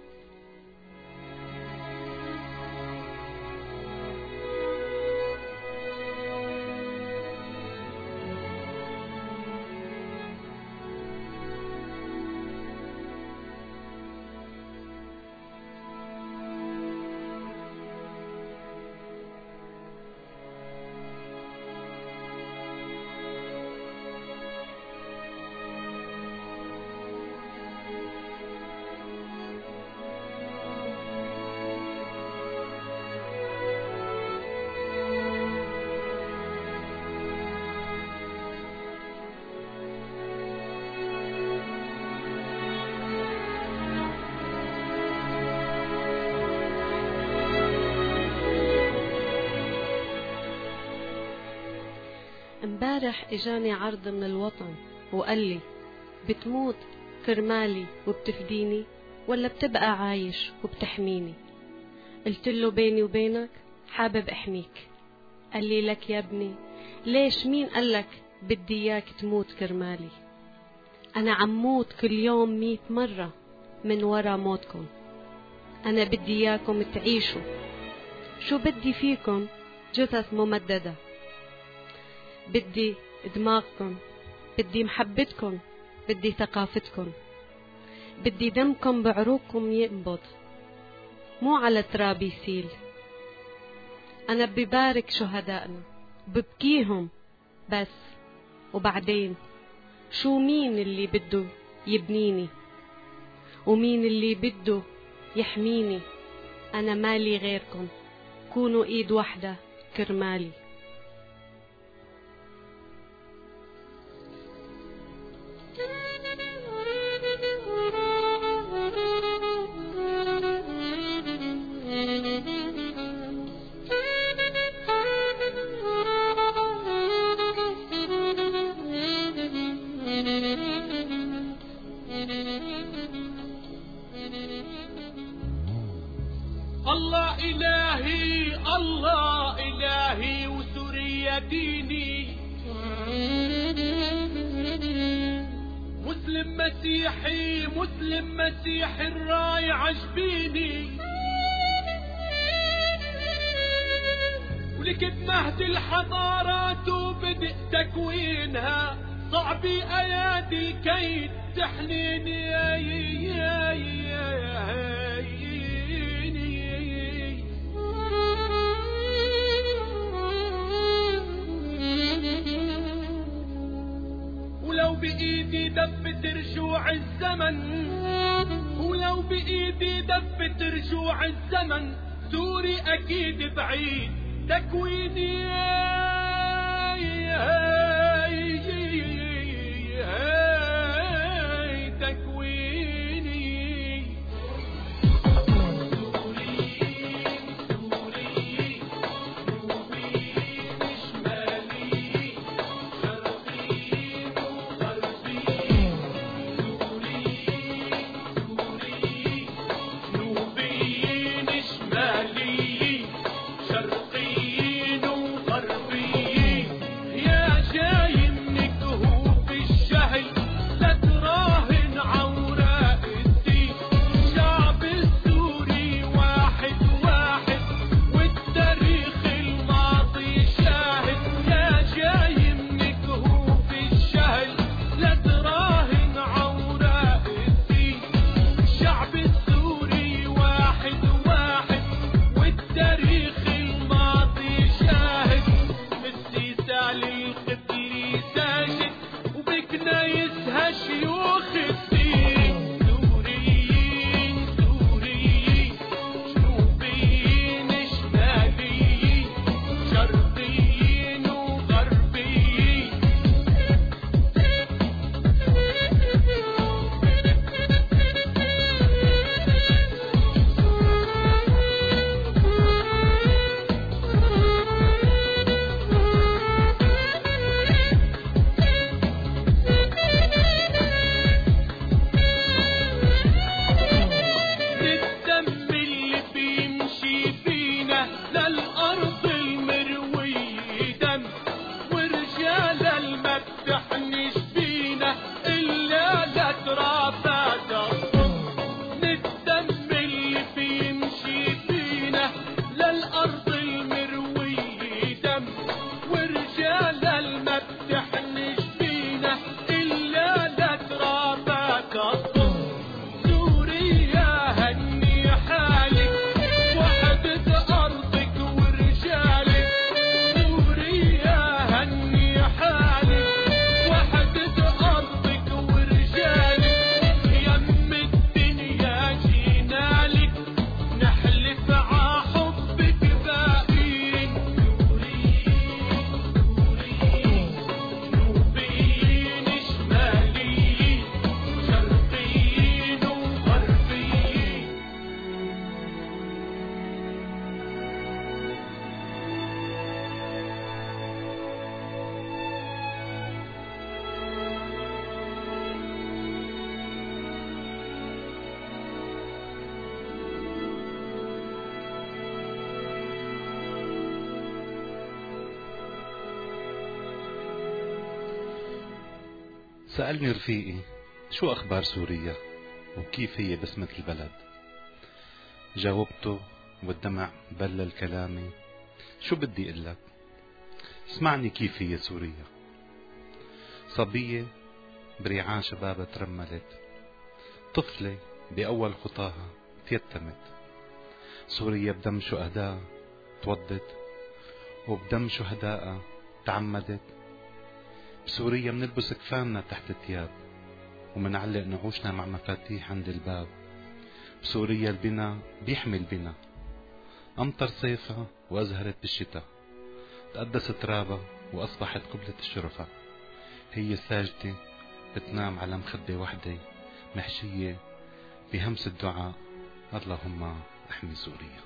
امبارح اجاني عرض من الوطن وقال لي بتموت كرمالي وبتفديني ولا بتبقى عايش وبتحميني؟ قلت له بيني وبينك حابب احميك. قال لي لك يا ابني ليش مين قالك بدي اياك تموت كرمالي؟ انا عموت كل يوم مية مرة من ورا موتكم. انا بدي اياكم تعيشوا. شو بدي فيكم؟ جثث ممددة. بدي دماغكم، بدي محبتكم، بدي ثقافتكم، بدي دمكم بعروقكم ينبض مو على تراب يسيل. أنا ببارك شهدائنا ببكيهم بس، وبعدين شو مين اللي بده يبنيني ومين اللي بده يحميني؟ أنا مالي غيركم، كونوا إيد واحدة كرمالي. الله إلهي الله إلهي وسوريا ديني، مسلم مسيحي مسلم مسيحي الراي عجبيني، ولكت مهد الحضارات وبدء تكوينها، صعب أيادي الكيد تحنيني يا يا يا ولو بإيدي دفت رجوع الزمن، ولو بإيدي دفت رجوع الزمن، سوري أكيد بعيد تكويني شرقيين وغربيين، يا سألني رفيقي شو أخبار سوريا وكيف هي بسمة البلد. جاوبته والدمع بلل كلامي. شو بدي اقول لك؟ اسمعني كيف هي سوريا. صبية بريعان شبابها ترملت، طفلة بأول خطاها تيتمت. سوريا بدم شهداء تودت، وبدم شهداء تعمدت. بسوريا منلبس كفاننا تحت الثياب، ومنعلق نعوشنا مع مفاتيح عند الباب. بسوريا البنا بيحمي البنا، أمطر صيفها وأزهرت بالشتاء. تقدس ترابها وأصبحت قبلة الشرفة. هي ساجدة بتنام على مخدة وحدة محشية بهمس الدعاء، اللهم احمي سوريا.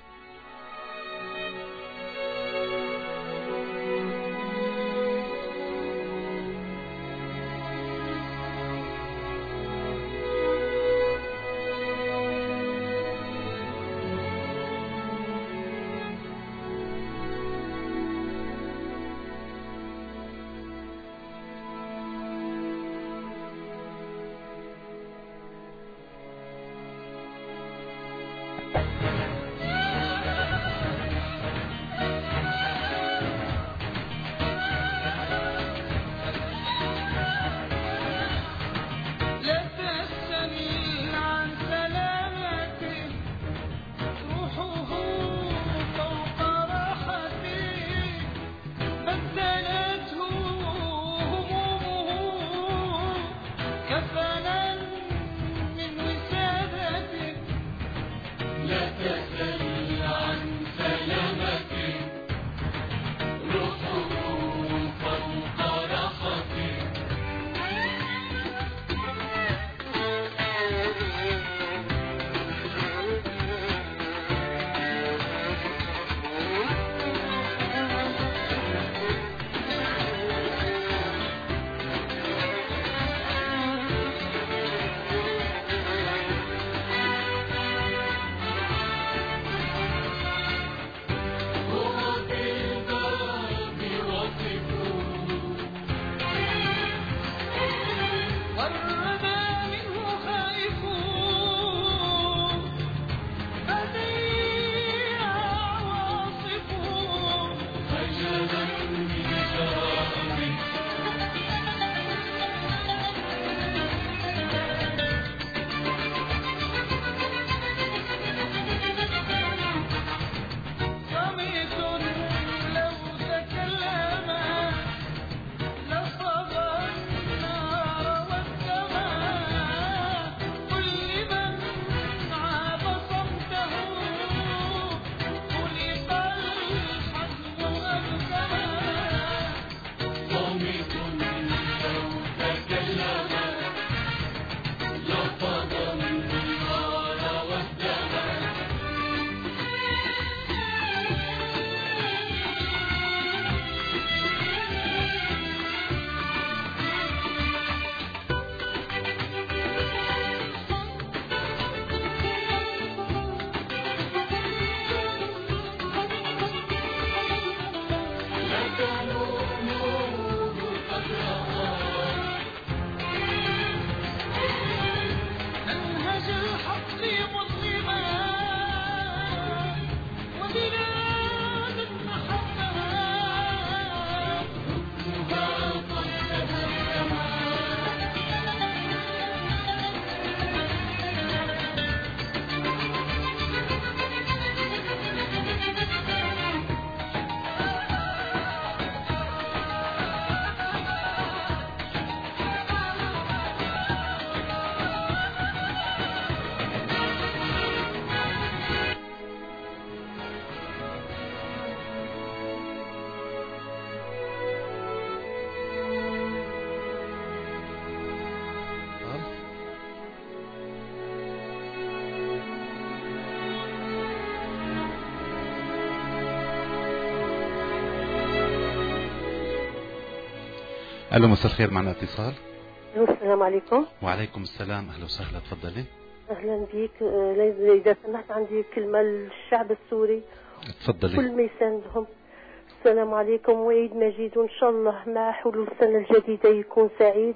الو مساء الخير، معنا اتصال. السلام عليكم. وعليكم السلام، اهلا وسهلا، تفضلي. اهلا بيك. اذا سمحت عندي كلمه للشعب السوري. تفضلي. كل ما يساندهم. السلام عليكم وعيد مجيد، وان شاء الله مع حلول السنه الجديده يكون سعيد.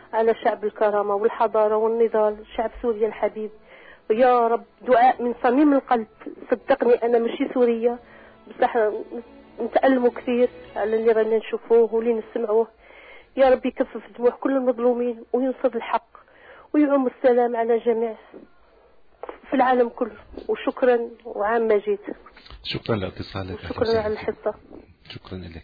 على شعب الكرامة والحضارة والنضال، شعب سوريا الحبيب. ويا رب دعاء من صميم القلب، صدقني أنا مشي سورية بصح نتألموا كثير على اللي غادي نشوفوه واللي نسمعوه. يا رب يكفف دموع كل المظلومين وينصر الحق ويعم السلام على جميع في العالم كله. وشكرا وعام مجيد. شكرا لاتصالك. شكرا على الحصة. شكرا لك.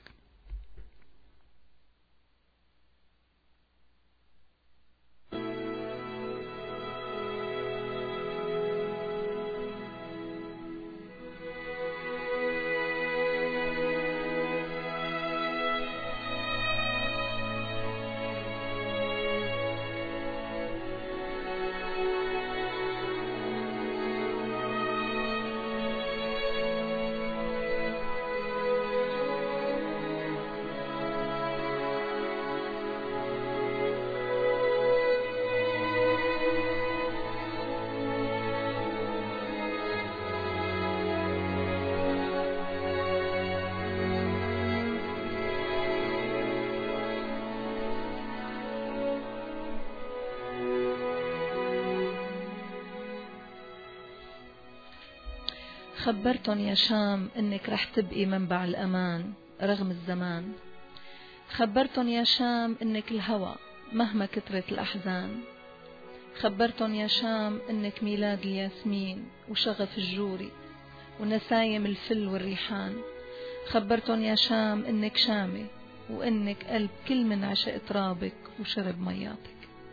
خبرتن يا شام إنك رح تبقي منبع الأمان رغم الزمان. خبرتن يا شام إنك الهوى مهما كترت الأحزان. خبرتن يا شام إنك ميلاد الياسمين وشغف الجوري ونسايم الفل والريحان. خبرتن يا شام إنك شامة وإنك قلب كل من عشق ترابك وشرب مياتك.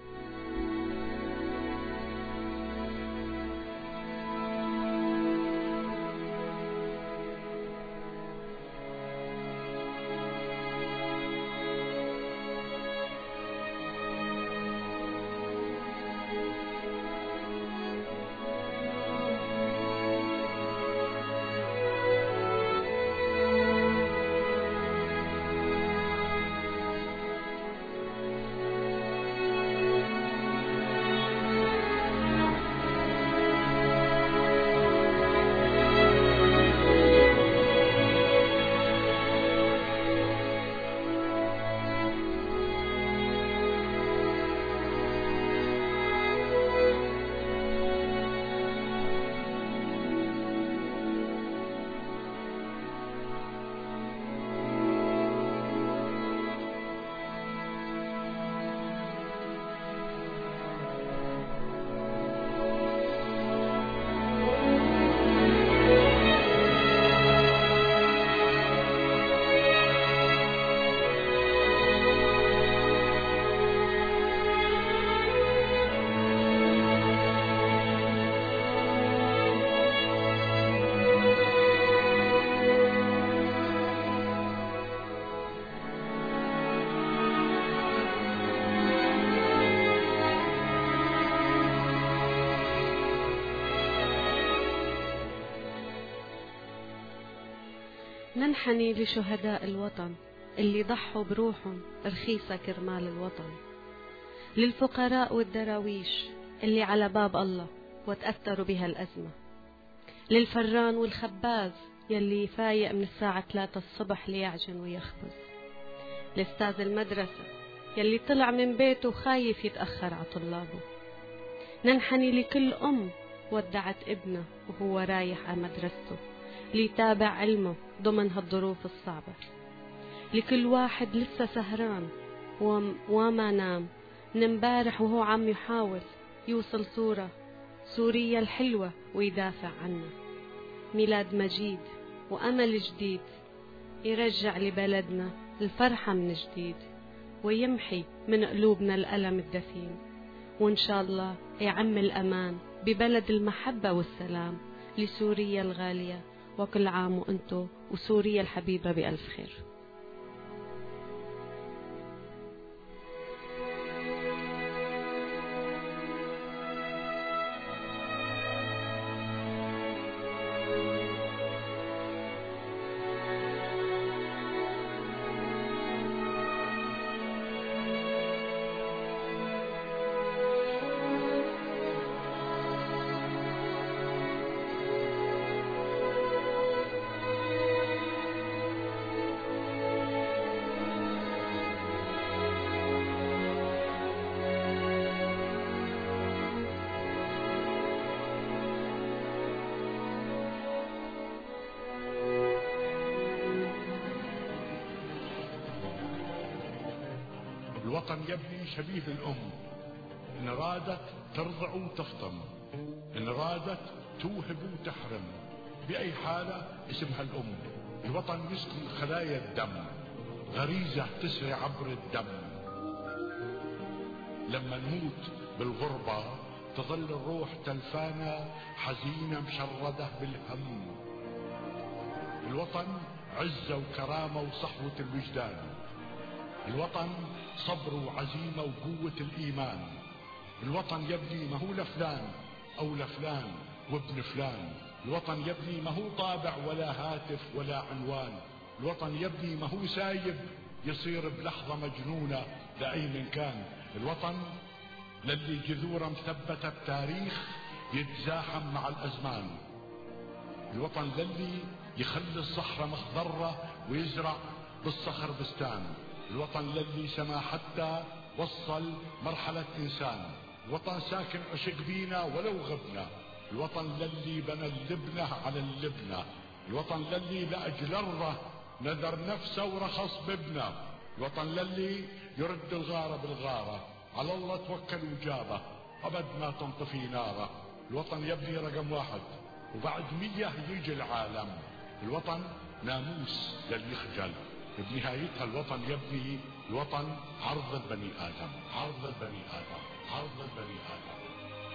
ننحني لشهداء الوطن اللي ضحوا بروحهم رخيصة كرمال الوطن، للفقراء والدراويش اللي على باب الله وتأثروا بها الأزمة، للفران والخباز يلي فايق من الساعة ثلاثة الصبح ليعجن ويخبز، لأستاذ المدرسة يلي طلع من بيته خايف يتأخر على طلابه. ننحني لكل أم ودعت ابنه وهو رايح على مدرسته ليتابع علمه ضمن هالظروف الصعبة، لكل واحد لسه سهران وما نام من امبارح وهو عم يحاول يوصل صورة سوريا الحلوة ويدافع عنها. ميلاد مجيد وأمل جديد يرجع لبلدنا الفرحة من جديد ويمحي من قلوبنا الألم الدفين، وإن شاء الله يعم الأمان ببلد المحبة والسلام لسوريا الغالية. وكل عام وأنتو وسوريا الحبيبة بألف خير. الوطن يبني شبيه الأم، إن رادت ترضع وتفطم، إن رادت توهب وتحرم، بأي حالة اسمها الأم. الوطن يسكن خلايا الدم، غريزة تسري عبر الدم. لما نموت بالغربة تظل الروح تلفانة حزينة مشردة بالهم. الوطن عزة وكرامة وصحوة الوجدان، الوطن صبر وعزيمة وقوة الإيمان. الوطن يبني ما هو لفلان أو لفلان وابن فلان، الوطن يبني ما هو طابع ولا هاتف ولا عنوان، الوطن يبني ما هو سايب يصير بلحظة مجنونة لأي من كان. الوطن للي جذوره مثبتة بتاريخ يتزاحم مع الأزمان، الوطن للي يخلي الصحراء مخضرة ويزرع بالصخر بستان، الوطن للي سما حتى وصل مرحلة إنسان، الوطن ساكن عشق بينا ولو غبنا، الوطن للي بنى اللبنة على اللبنة، الوطن للي لأجل الله نذر نفسه ورخص بابنه، الوطن للي يرد الغارة بالغارة، على الله توكل وجابه أبد ما تنطفي ناره. الوطن يبني رقم واحد وبعد مية يجي العالم، الوطن ناموس للي يخجل، بنهايتها الوطن يبني الوطن عرض البني آدم، عرض البني آدم، عرض البني آدم.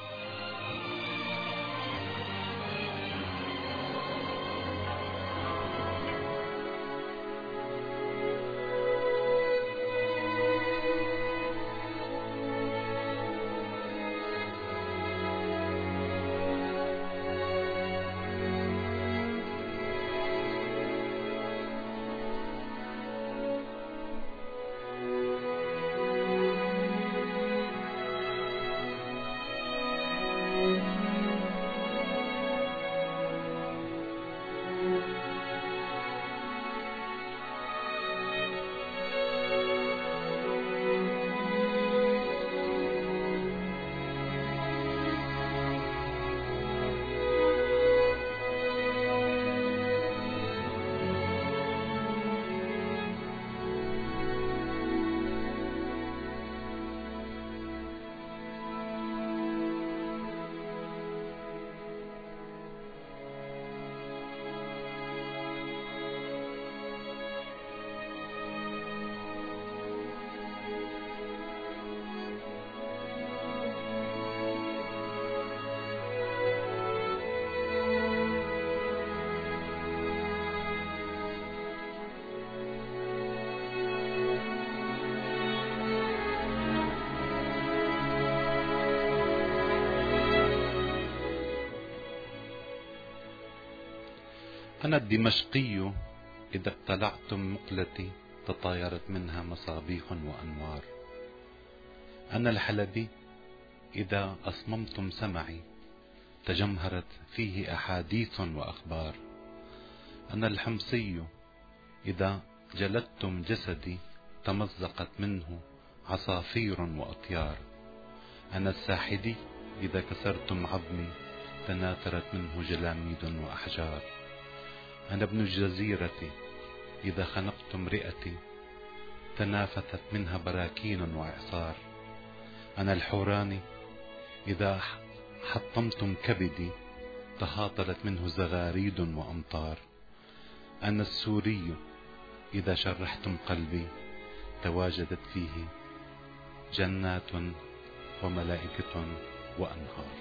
أنا الدمشقي إذا ابتلعتم مقلتي تطايرت منها مصابيح وأنوار. أنا الحلبي إذا أصممتم سمعي تجمهرت فيه أحاديث وأخبار. أنا الحمصي إذا جلدتم جسدي تمزقت منه عصافير وأطيار. أنا الساحدي إذا كسرتم عظمي تناثرت منه جلاميد وأحجار. أنا ابن الجزيرة إذا خنقتم رئتي تنافثت منها براكين وإعصار. أنا الحوراني إذا حطمتم كبدي تهاطلت منه زغاريد وأمطار. أنا السوري إذا شرحتم قلبي تواجدت فيه جنات وملائكة وأنهار.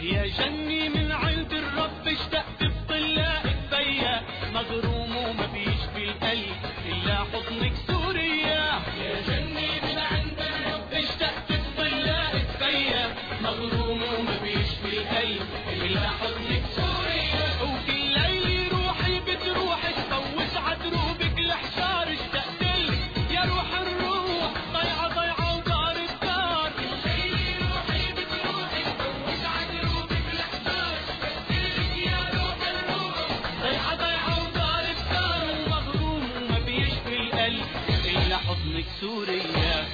يا جني من عند الرب اشتقت بطلاقك فيا مغروم وما بيشفي القلب إلا حضنك سوريا يا جني من عند الرب اشتقت بطلاقك فيا مغروم وما بيشفي القلب إلا حضنك سوريا وكل ليلة روحي بتروح تفوت عدروبك الحشار اشتقت لك يا روح الروح ضيعة ضيعة ودار الدار كل ليلة روحي بتروح تفوت عدروبك الحشار اشتقت لك يا روح الروح ضيعة ضيعة ودار الدار ومغروم وما بيشفي القلب إلا حضنك سوريا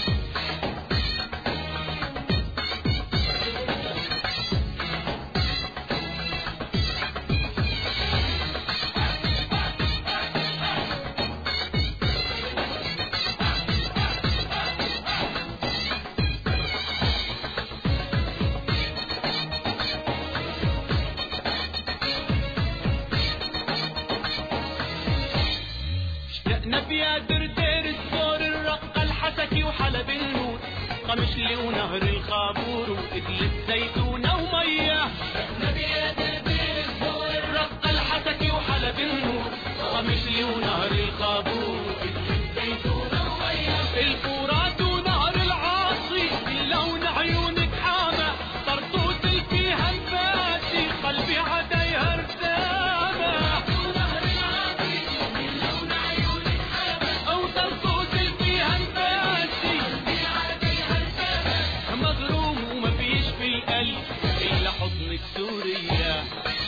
نبيا دردير الثور الرقة الحسكي وحلب النور قمشلي ونهر الخابور وإدلة زيتونة ومية نبيا دردير الثور الرقة الحسكي وحلب النور قمشلي ونهر الخابور وإدلة زيتونة ومية الفرات ونهر العاصي اللون عيونك حامة طرطوس الفيها الفاتي قلبي عديها رسامة حضنك سوريا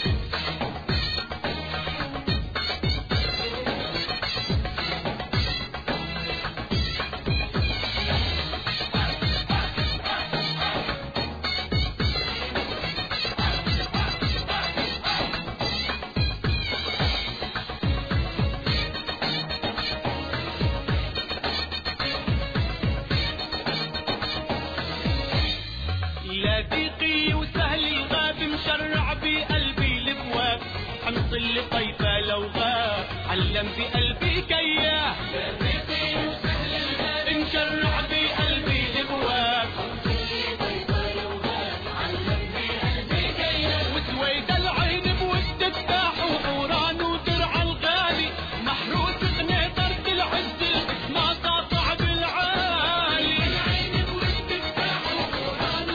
يا ضيقي وسهل الغاب مشرع بقلبي البواب حمص اللي طيفة لو غاب علم بقلبي كياه يا ضيقي وسهل الغاب مشرع بقلبي البواب حمص اللي طيفة لو غاب علم بقلبي كياه وسويد العين بود التاح وحوران ودرع الغالي محروس قنيطرة العز الاسماء قاطع بالعالي العين بود التاح وحوران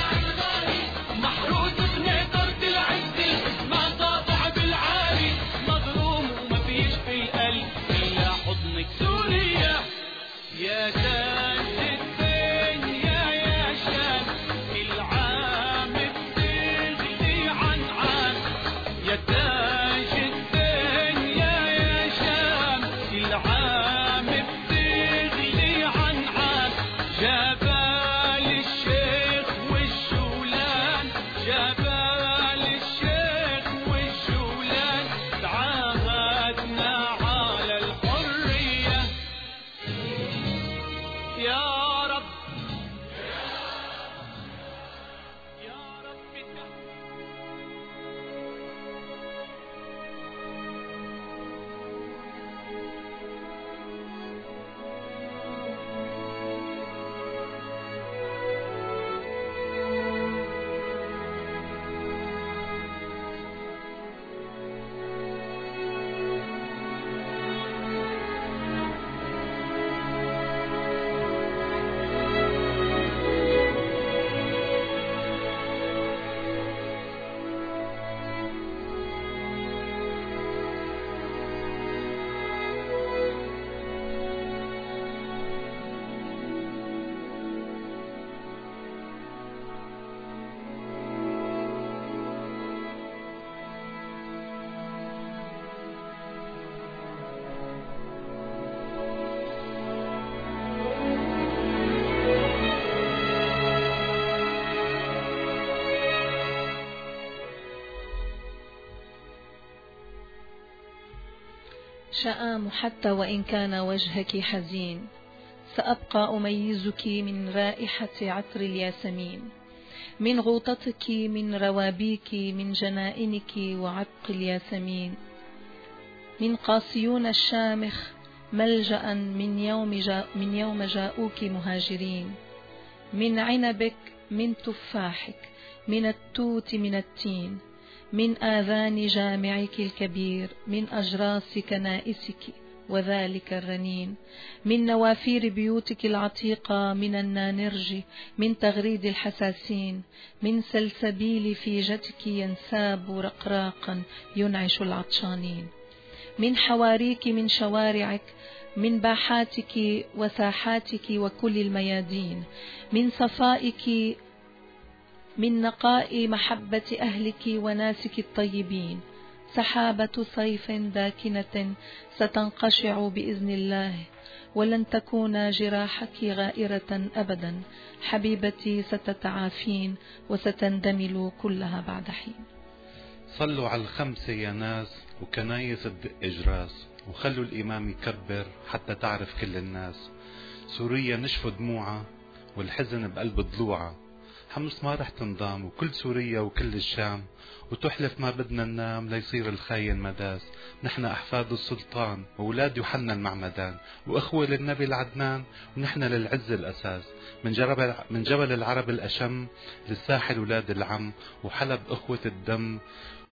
محروس بنقدرة العز الاسماء قاطع بالعالي مغروم وما بيشفي القلب إلا حضنك سوريا يا تاج الدنيا يا شام العام بتغلي عن عام يا تاج الدنيا يا شام العام بتغلي عن عام جبال الشيخ والشولان جبال الشيخ والشولان تعاهدنا على الحرية يا رب يا رب شآم حتى وإن كان وجهك حزين سأبقى أميزك من رائحة عطر الياسمين من غوطتك من روابيك من جنائنك وعتق الياسمين من قاسيون الشامخ ملجأ من يوم, جاء من يوم جاءوك مهاجرين من عنبك من تفاحك، من التوت من التين، من آذان جامعك الكبير، من أجراس كنائسك وذلك الرنين، من نوافير بيوتك العتيقة، من النانرج، من تغريد الحساسين، من سلسبيل فيجتك ينساب رقراقا ينعش العطشانين، من حواريك، من شوارعك، من باحاتك وساحاتك وكل الميادين، من صفائك، من نقاء محبة أهلك وناسك الطيبين. سحابة صيف داكنة ستنقشع بإذن الله، ولن تكون جراحك غائرة أبدا. حبيبتي ستتعافين وستندمل كلها بعد حين. صلوا على الخمسة يا ناس وكنايس بدق إجراس، وخلوا الإمام يكبر حتى تعرف كل الناس. سوريا نشفوا دموعها والحزن بقلب ضلوعها، حمص ما رح تنضام وكل سوريا وكل الشام، وتحلف ما بدنا ننام ليصير الخاين مداس. نحن أحفاد السلطان وأولاد يوحنا المعمدان، وإخوة للنبي العدنان، ونحن للعز الأساس. من جبل, من جبل العرب الأشم للساحل ولاد العم، وحلب إخوة الدم